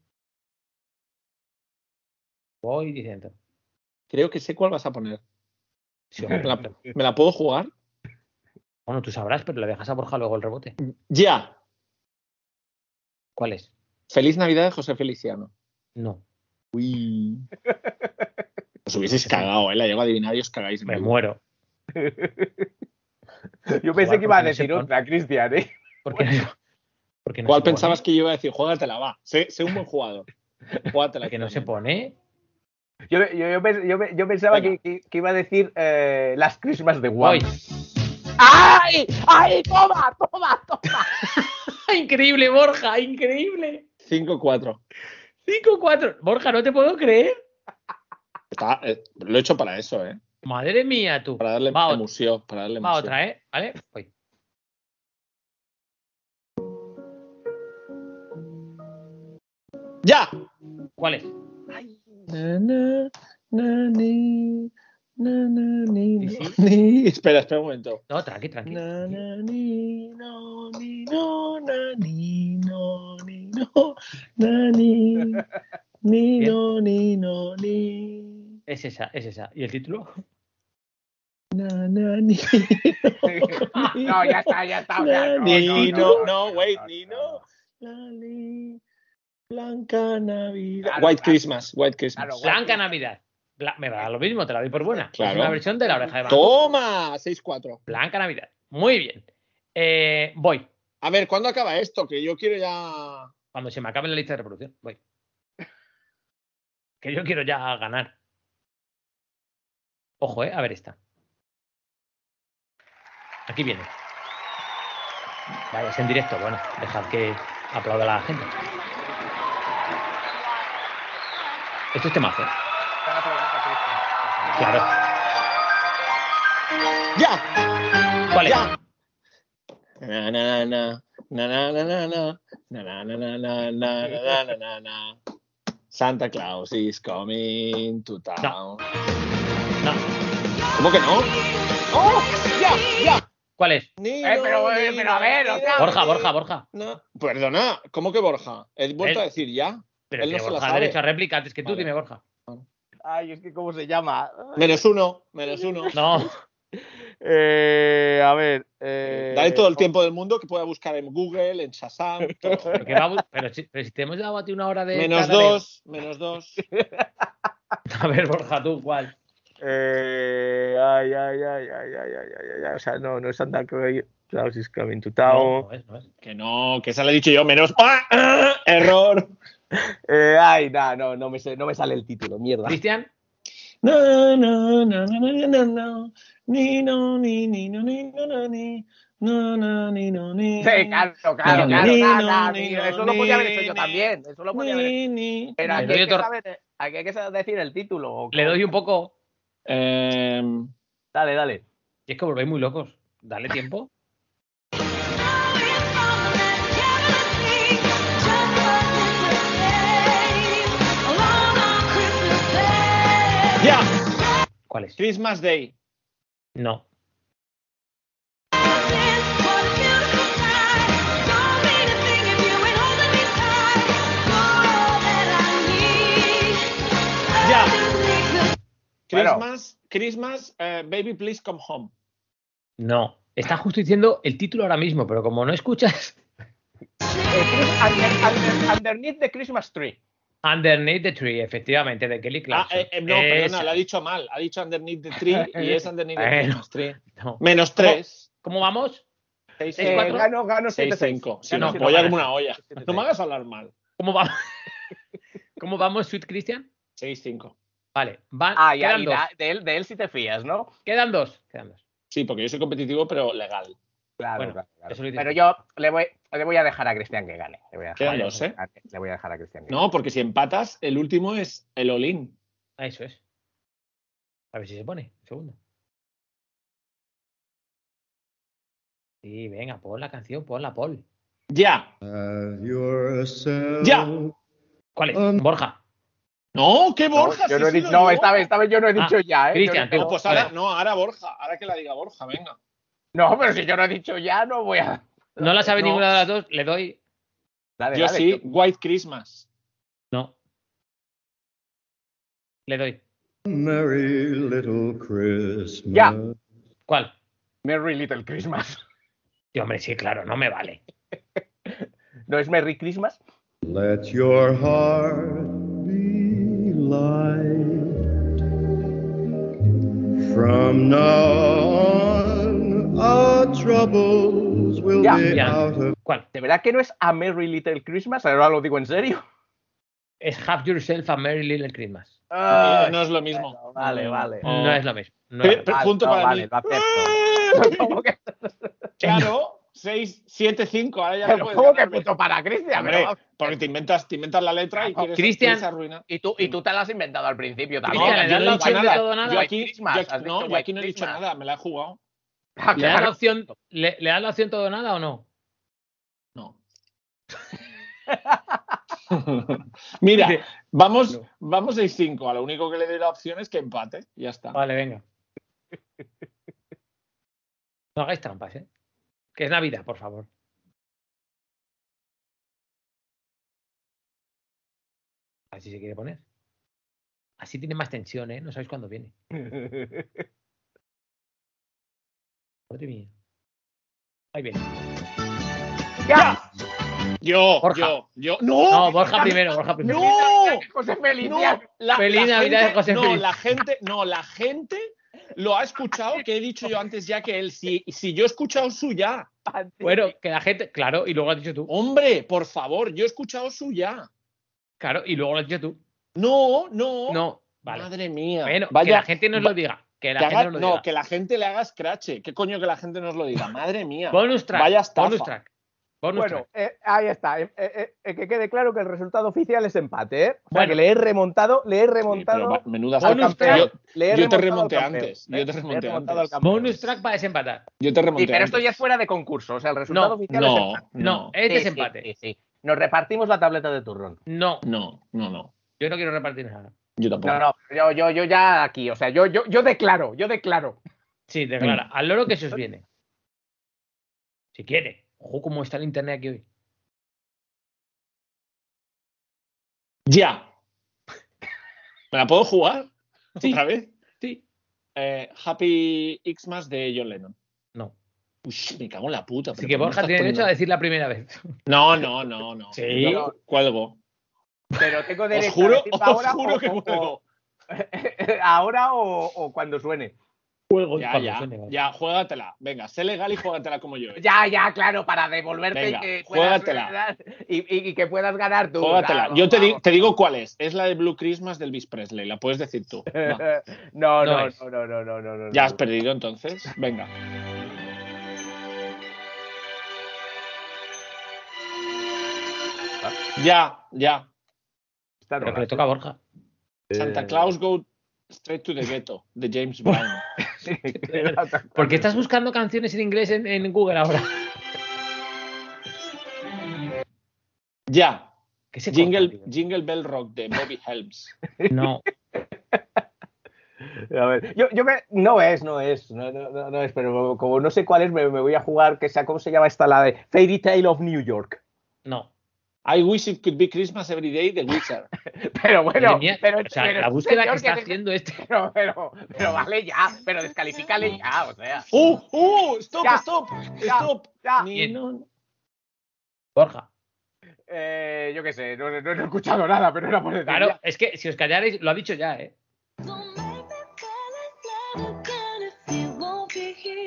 Voy diciendo. Creo que sé cuál vas a poner. Sí, ¿Me hombre. la, me la puedo jugar? Bueno, tú sabrás, pero le dejas a Borja luego el rebote. Ya. ¿Cuál es? Feliz Navidad de José Feliciano. No. Uy. Os hubieseis cagado, ¿eh? La llego a adivinar y os cagáis. Me muero. Yo pensé Joder, que iba a porque no decir se pon- otra, Cristian, ¿eh? ¿Por qué no, por qué no ¿Cuál se pone? pensabas que yo iba a decir? Juégatela, va. Sé, sé un buen jugador. Juégatela. ¿Por qué no se pone? Yo, yo, yo, pens- yo, yo pensaba que, que- que iba a decir eh, las Christmas de Guam. Voy. ¡Ay! ¡Ay! ¡Toma! ¡Toma! ¡Toma! Increíble, Borja, increíble. cinco cuatro. cinco cuatro. Borja, no te puedo creer. Está, eh, lo he hecho para eso, ¿eh? Madre mía, tú. Para darle Va, ot- emoción. Para darle va emoción. otra, ¿eh? ¿Vale? Voy. ¡Ya! ¿Cuál es? Na, na, na, ni, na, na, ni, Sí, no, sí. ni. Espera, espera un momento. No, tranqui, tranqui. Na, na, ni, no, ni, no, na, ni, no, ni, no, na, ni, ni, Bien. no, ni, no, ni, Es esa, es esa. ¿Y el título? na, na, ni, No, ya está, ya está. O sea, na, no, ni, no, no, no, no, wait, no, ni, no, no, la, li, Blanca Navidad. Claro, White claro. Christmas, White Christmas. Claro, Blanca Navidad. Bla- me va a dar lo mismo, te la doy por buena. Claro. Es una versión de La Oreja de Van Gogh. Toma, seis cuatro. Blanca Navidad. Muy bien. Eh, voy. A ver, ¿cuándo acaba esto? Que yo quiero ya. Cuando se me acabe la lista de reproducción. Voy. Que yo quiero ya ganar. Ojo, eh. A ver esta. Aquí viene. Vale, es en directo. Bueno, dejad que aplauda la gente. Esto es temazo. Claro. ¡Ya! ¿Cuál es? ¡Ya! Na, na, na, na, na, na, na, na, na, na, na, na, na, na, na, na, na. Santa Claus is coming to town. No. No. ¿Cómo que no? ¡Oh! ¡Ya! ¡Ya! ¿Cuál es? Ni, Eh, pero, no, eh, ni, pero no, a ver, ni, o sea, no, Borja, ni, Borja, Borja. no. Perdona, ¿cómo que Borja? He vuelto Él- a decir ya. Pero Él que no se la Borja ha sabe. derecho a réplica antes que tú, Vale. dime, Borja. Ay, es que ¿cómo se llama? Menos uno, menos uno. No. Eh, a ver. Eh, Dale todo el tiempo del mundo que pueda buscar en Google, en Shazam. todo. Pero, que va a bu- pero, si, pero si te hemos dado a ti una hora de. Menos tarareo. dos, menos dos. A ver, Borja, tú, ¿cuál? Eh, ay, ay, ay, ay, ay, ay, ay, ay, o sea, no, no es Santa Claus is coming to town. No, no es, no es. Que no, que esa le he dicho yo, menos. ¡Ah! ¡Ah! ¡Error! Eh, ay, nah, no, no me, sé- no me sale el título, mierda. Cristian, No, no, no, no, no, no, no. Ni, no, ni, ni, no, ni, no, no, ni. No, no, ni, no, ni. Sí, claro, claro, Ni, claro, ni, nada, no, nada, ni, tío, no, eso lo podía haber hecho ni, yo ni. también, eso lo podía haber hecho. Ni, ni. Pero Le aquí doy hay, que otro- saber, aquí hay que saber decir el título. ¿o le cómo? doy un poco. Em, Dale, dale. Y es que volvéis muy locos. Dale tiempo. ¡Ya! ¿Cuál es? Christmas Day. No. ¡Ya! Bueno. Christmas, Christmas, eh, Baby Please Come Home. No. Está justo diciendo el título ahora mismo, pero como no escuchas. Eh, under- under- underneath the Christmas tree. Underneath the Tree, efectivamente, de Kelly Ah, Clarkson. eh, eh, no, Esa. perdona, lo ha dicho mal. Ha dicho Underneath the Tree y es Underneath the Bueno. Christmas Tree. No. Menos ¿Cómo, tres. ¿Cómo vamos? seis, Seis, Eh, cuatro. gano, gano seis, siete seis. cinco. Sí, Gano no, siete, voy a gano. como una olla. siete, No me seis. hagas hablar mal. ¿Cómo vamos? ¿Cómo vamos, Sweet Christian? seis cinco. Vale, van, Ah, ya, quedan y dos. la- de, él, de él sí te fías, ¿no? Quedan dos. Quedan dos. Sí, porque yo soy competitivo, pero legal. Claro, Bueno, claro, claro. eso lo dices Pero tú. yo le voy, le voy a dejar a Cristian que gane. Le voy a dejar, Quedan a- dos, ¿eh? Le voy a dejar a Cristian que gane. No, porque si empatas, el último es el all-in. Ah, eso es. A ver si se pone. Un segundo. Sí, venga, pon la canción, pon la Paul. Ya. Ya. ¿Cuál es? Borja. No, ¿qué No, Borja? yo Sí, no he sí, dicho- lo no, digo. esta vez, esta vez yo no he Ah, dicho ya, ¿eh? Cristian, Yo No, no, pues ahora, no, ahora Borja. Ahora que la diga Borja, venga. no, pero si yo no he dicho ya, no voy a. No la sabe No. ninguna de las dos, le doy. Dale, Yo dale, sí, yo- White Christmas. No. Le doy. Merry little Christmas. Ya. ¿Cuál? Merry Little Christmas. Sí, hombre, sí, claro, no me vale. ¿No es Merry Christmas? Let your heart be light. From now on, our troubles will Ya, be ya. out of. ¿Cuál? ¿De verdad que no es A Merry Little Christmas? Ahora lo digo en serio. Es Have Yourself a Merry Little Christmas. Ah, no es lo mismo. bueno, vale, No, vale. No es lo mismo. No Pe- es lo pe- mismo. Vale, punto no, para vale, mí. lo acepto. ¿Cómo que, Claro, seis, siete, cinco. Ahora ya pero no puedes cómo que ganarme. punto para Cristian? Hombre, Pero- porque te inventas, te inventas la letra y quieres, Cristian- quieres arruinar. Y tú, y tú te la has inventado al principio también. Cristian, No, ¿le yo das no la he dicho opción de nada. todo o nada? Yo White aquí, Christmas, yo has aquí- no, dicho yo aquí no he White dicho Christmas. nada, me la he jugado. Ah, ¿Le das la claro. opción, le, le das la opción todo o nada o no? No. Mira, Dice- vamos, No. vamos seis cinco. A lo único que le doy la opción es que empate. Ya está. Vale, venga. No hagáis trampas, ¿eh? Que es Navidad, por favor. Así se quiere poner. Así tiene más tensión, ¿eh? No sabéis cuándo viene. Madre mía. Ahí viene. ¡Ya! Yo, Borja. yo, yo. ¡No! No, Borja primero, Borja primero. ¡No! José Feliz. No, ya. la, Feliz la Navidad, gente, José no, Feliz. la gente, no, la gente lo ha escuchado, que he dicho yo antes ya que él, si, si yo he escuchado su ya. Bueno, que la gente, claro, y luego lo has dicho tú. Hombre, por favor, yo he escuchado su ya. Claro, y luego lo has dicho tú. No, no. No, vale. Madre mía. Bueno, que Vaya, la gente nos va- lo diga. Que la que gente haga- nos lo no, diga. que la gente le haga scratch. ¿Qué coño que la gente nos lo diga? Madre mía. Bonus track. Vaya estafa. Bonus track. Bonus Bueno, track. eh, ahí está. Eh, eh, eh, que quede claro que el resultado oficial es empate, ¿eh? O sea, Bueno. que le he remontado, le he Sí, remontado pero va- menuda al bonus campeón. Yo, Le he yo te remontado al remonté campeón, antes. ¿eh? Yo te Le he remonté remontado antes. al campeón. Bonus track para desempatar. Yo te Sí, remonté pero esto antes. ya es fuera de concurso. O sea, el resultado No, oficial es No, empate. No, no, es Sí, sí, desempate. sí, sí. Nos repartimos la tableta de turrón. No, no, no, no. yo no quiero repartir nada. Yo tampoco. No, no, yo, yo, yo ya aquí, o sea, yo, yo, yo declaro, yo declaro. Sí, declara. Al loro que se os viene. Si quiere. Ojo, cómo está el internet aquí hoy. Ya. ¿Me la puedo jugar? Sí. ¿Otra vez? Sí. Eh, Happy Xmas de John Lennon. No. Uy, me cago en la puta. Así pero que ¿por qué me Borja estás tiene derecho a poniendo- decir la primera vez. No, no, no, no. Sí. Yo cuelgo. Pero tengo Os derecho juro, a decirlo os ahora juro o, que o- cuelgo. o- ahora o, o cuando suene. Juego Ya, ya, ya, juégatela. Venga, sé legal y juégatela como yo. Ya, ya, claro, para devolverte Venga, y que puedas juégatela. ganar- y, y- y que puedas ganar tú. Juégatela. claro, Yo te, di- vamos. te digo cuál es. Es la de Blue Christmas del Elvis Presley. La puedes decir tú. Va. No, No no, es. no, no, no, no, no, no. Ya has perdido entonces. Venga. Ya, ya. Está Pero que rola. le toca a Borja. Santa Claus Go Straight to the Ghetto de James Brown. ¿Por qué estás buscando canciones en inglés en, en Google ahora? Ya. ¿Qué se Jingle, corta, tío? Jingle Bell Rock de Bobby Helms. No. A ver, yo, yo me, no es, no es, no, no, no, no es, pero como no sé cuál es, me, me voy a jugar, que sea, ¿cómo se llama esta? La de Fairy Tale of New York. No. I wish it could be Christmas every day de Wizard. Pero bueno, Madre mía, pero, o sea, pero la búsqueda señor, que está te- haciendo este. Pero, pero, pero vale ya, pero descalifícale ya, o sea. ¡Uh! ¡Uh! ¡Stop! Ya, ¡Stop! ya, ¡Stop! ya. Ni- Bien. no- Borja. Eh, yo qué sé, no, no- no he escuchado nada, pero era por decir. Claro, ya. es que si os callarais, lo ha dicho ya, ¿eh?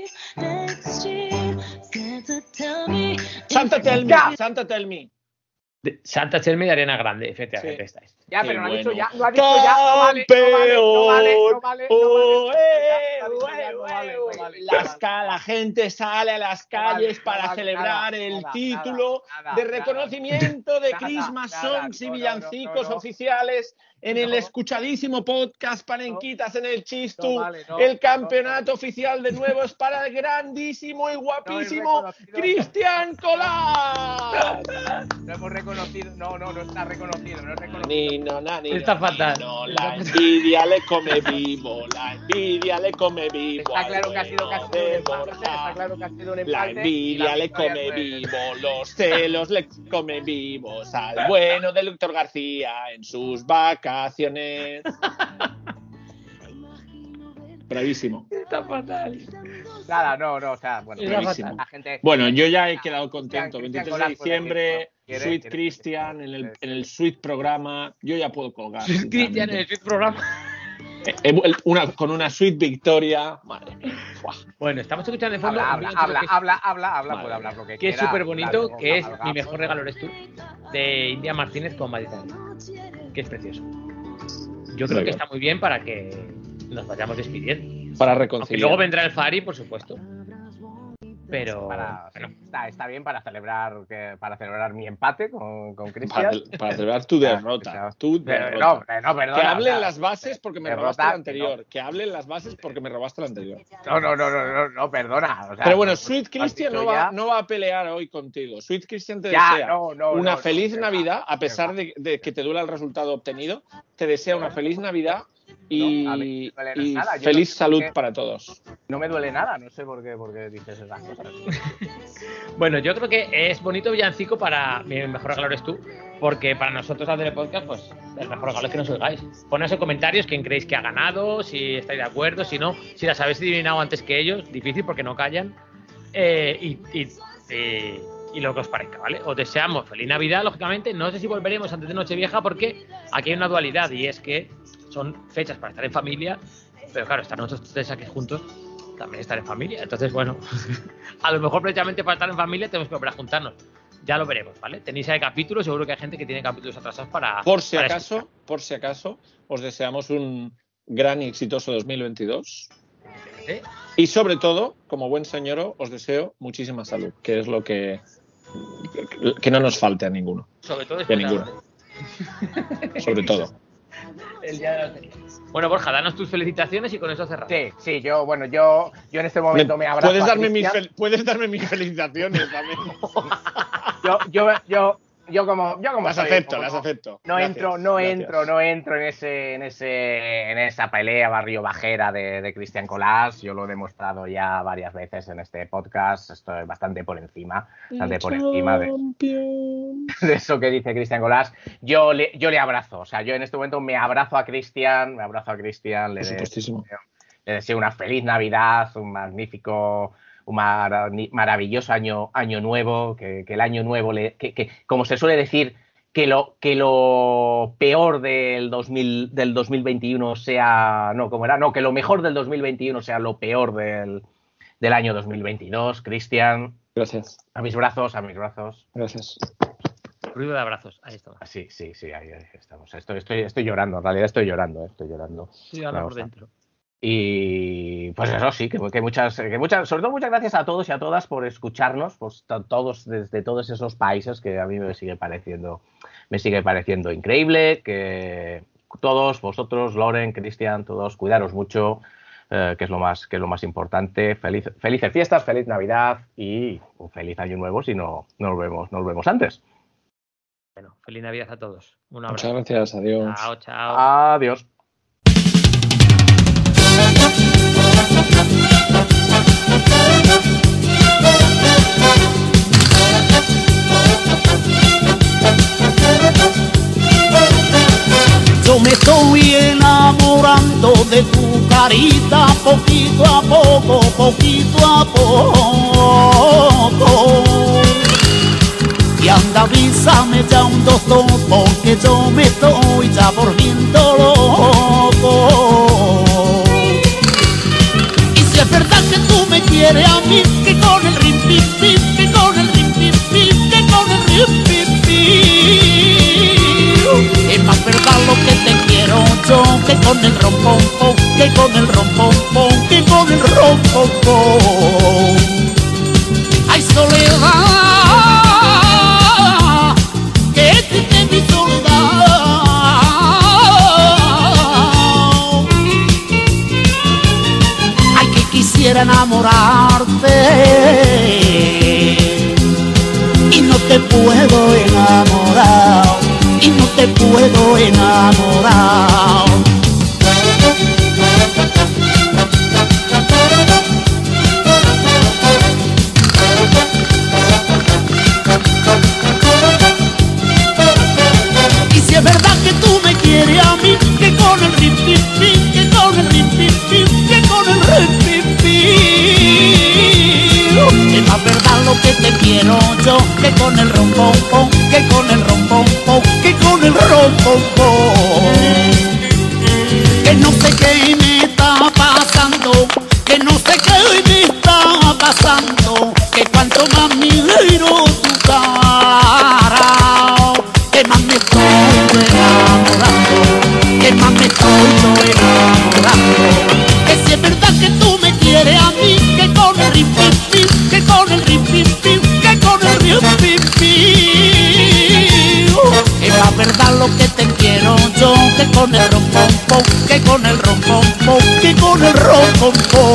Santa Tell Me. Ya. Santa Tell Me. De Santa Chelme y Ariana Grande, efectivamente, Sí. esta es. Ya, Qué pero no ha bueno. dicho ya, no ha dicho ya, no vale, no vale, no vale, no vale, no Oh, vale, eh, no vale, eh, no vale, eh, no vale, las no ca- vale. la gente sale a las No vale, calles no para vale, celebrar nada, el nada, título nada, de nada, reconocimiento de nada, Christmas nada, songs y no, no, villancicos no, no, oficiales en el no. escuchadísimo podcast Panenquitas en el Chistu. No vale, no, el campeonato no, no. oficial de nuevo es para el grandísimo y guapísimo reconocido. Cristian Colás. No hemos reconocido, no, no, no está reconocido, no es reconocido. Nino, nani, Está no, fatal. Nino, la envidia le come vivo, la envidia le come vivo. Está al claro que ha sido bueno casi un de empate, Borja. está claro que ha sido un empate. La y envidia la le victoria come es de- vivo, los celos le comen vivos al bueno del Víctor García en sus vacaciones. Bravísimo. Está fatal. Nada, no, no, o sea, bueno, Está Bravísimo. la gente. Bueno, yo ya he quedado Cristian- contento. Cristian veintitrés de Colás puede diciembre, decir, ¿no? Quiere- Sweet quiere- Christian, en el, en el Sweet programa, yo ya puedo colgar. Cristian en el programa. Eh, eh, una- con una Sweet victoria. Madre mía. Buah. Bueno, estamos escuchando de fondo. Habla, un habla, villancico habla, que es- habla, habla, habla, Madre puede hablar mía. lo que que es quiera. súper bonito, hablar, que es hablar, Mi hablar. mejor regalo eres tú, de India Martínez con Madison, que es precioso. Yo creo Muy que bien. está muy bien para que nos vayamos despidiendo. Para Aunque reconciliar. luego vendrá el Fari, por supuesto. Pero Para, bueno, está, está bien para celebrar que, para celebrar mi empate con, con Para, Cristian. para celebrar tu derrota. Tu Pero, derrota. no, pero no, perdona. Que hablen o sea, las bases porque me derrota, robaste la que anterior. no. Que hablen las bases porque me robaste la anterior. No, no, no, no, no, no, perdona. O sea, Pero bueno, no, Sweet has Christian dicho no va, ya- no va a pelear hoy contigo. Sweet Christian te Ya, desea no, no, una no, no, feliz que va, Navidad, a que pesar va. de, de que te duela el resultado obtenido. Te desea una feliz Navidad y, No, a mí no me duele y nada, yo feliz no sé salud por qué. para todos. No me duele nada, no sé por qué, por qué dices esas cosas. bueno, yo creo que es bonito villancico para Mi mejor regalo eres tú, porque para nosotros al del podcast, pues el mejor regalo es que nos oigáis. Poneos en comentarios quién creéis que ha ganado, si estáis de acuerdo, si no, si las habéis adivinado antes que ellos, difícil porque no callan, eh, y, y, y, y lo que os parezca, ¿vale? Os deseamos feliz Navidad, lógicamente. No sé si volveremos antes de Nochevieja porque aquí hay una dualidad y es que son fechas para estar en familia, pero claro, estar nosotros tres aquí juntos también estar en familia. Entonces, bueno, a lo mejor precisamente para estar en familia tenemos que volver a juntarnos. Ya lo veremos, ¿vale? Tenéis ahí capítulos, seguro que hay gente que tiene capítulos atrasados para... Por si para acaso, escuchar. por si acaso, os deseamos un gran y exitoso dos mil veintidós. ¿Sí? Y sobre todo, como buen señor, os deseo muchísima salud, que es lo que que no nos falte a ninguno. Sobre todo Y a después de ninguno. la- Sobre todo. el día de la lotería. Bueno, Borja, danos tus felicitaciones y con eso cerramos. Sí, sí, yo, bueno, yo, yo en este momento me, abrazo ¿Puedes a darme, mis Cristian. fel- puedes darme mis felicitaciones también. Yo, yo, yo, yo como, yo como Las soy, acepto, como las no- acepto. No Gracias, entro, no gracias. entro, no entro en ese, en ese, en esa pelea barrio bajera de, de Cristian Colás. Yo lo he demostrado ya varias veces en este podcast. Estoy bastante por encima, bastante por encima de, de eso que dice Cristian Colás. Yo le, yo le abrazo, o sea, yo en este momento me abrazo a Cristian, me abrazo a Cristian, le, Por supuestísimo. le deseo una feliz Navidad, un magnífico, un mara- maravilloso año, año nuevo, que, que el año nuevo, le, que, que, como se suele decir, que lo, que lo peor del, dos mil, del dos mil veintiuno sea, no, ¿cómo era? No, que lo mejor del dos mil veintiuno sea lo peor del, del año dos mil veintidós. Cristian, Gracias. a mis brazos, a mis brazos. Gracias. Ruido de abrazos, ahí está. Ah, sí, sí, sí, ahí, ahí estamos. Estoy, estoy, estoy llorando, en realidad estoy llorando, eh, estoy llorando. Sí, ahora Me por gusta. dentro. Y pues eso sí, que, que muchas, que muchas, sobre todo muchas gracias a todos y a todas por escucharnos, pues to- todos desde todos esos países que a mí me sigue pareciendo, me sigue pareciendo increíble, que todos vosotros, Loren, Cristian, todos, cuidaros mucho, eh, que es lo más, que es lo más importante. Feliz, felices fiestas, feliz Navidad y un feliz año nuevo si no, no nos vemos, no nos vemos antes. Bueno, feliz Navidad a todos. Un abrazo. Muchas gracias. Adiós. Chao, chao. Adiós. Yo me estoy enamorando de tu carita poquito a poco, poquito a poco. Y anda, avísame ya un doctor, porque yo me estoy ya volviendo loco. Y si es verdad que tú me quieres a mí, que con el rim pim pim, que con el rim pim pim, que con el rim pim pim. yo, que con el rompompón, que con el rompompón, que con el rompompón. Ay, soledad, que triste mi soledad. Ay, que quisiera enamorarte y no te puedo enamorar, y no te puedo enamorar. Y si es verdad que tú me quieres a mí, que con el rip pip pip, que con el rip pip pip, que con el rip pip pip, es más verdad lo que te quiero yo, que con el rompompón, que con el rompompón, que con el rompompón. Que no sé qué me está pasando, que no sé qué me está pasando, que cuanto más miro tu cara, que más me estoy enamorando, que más me estoy yo enamorando. Que si es verdad que tú me quieres a mí, que con el rip pip pip, que con el rip pip pip, que con el rip pip pip, es la verdad lo que te quiero yo, que con el rompompón, que con el rompompón, que con el rompompón.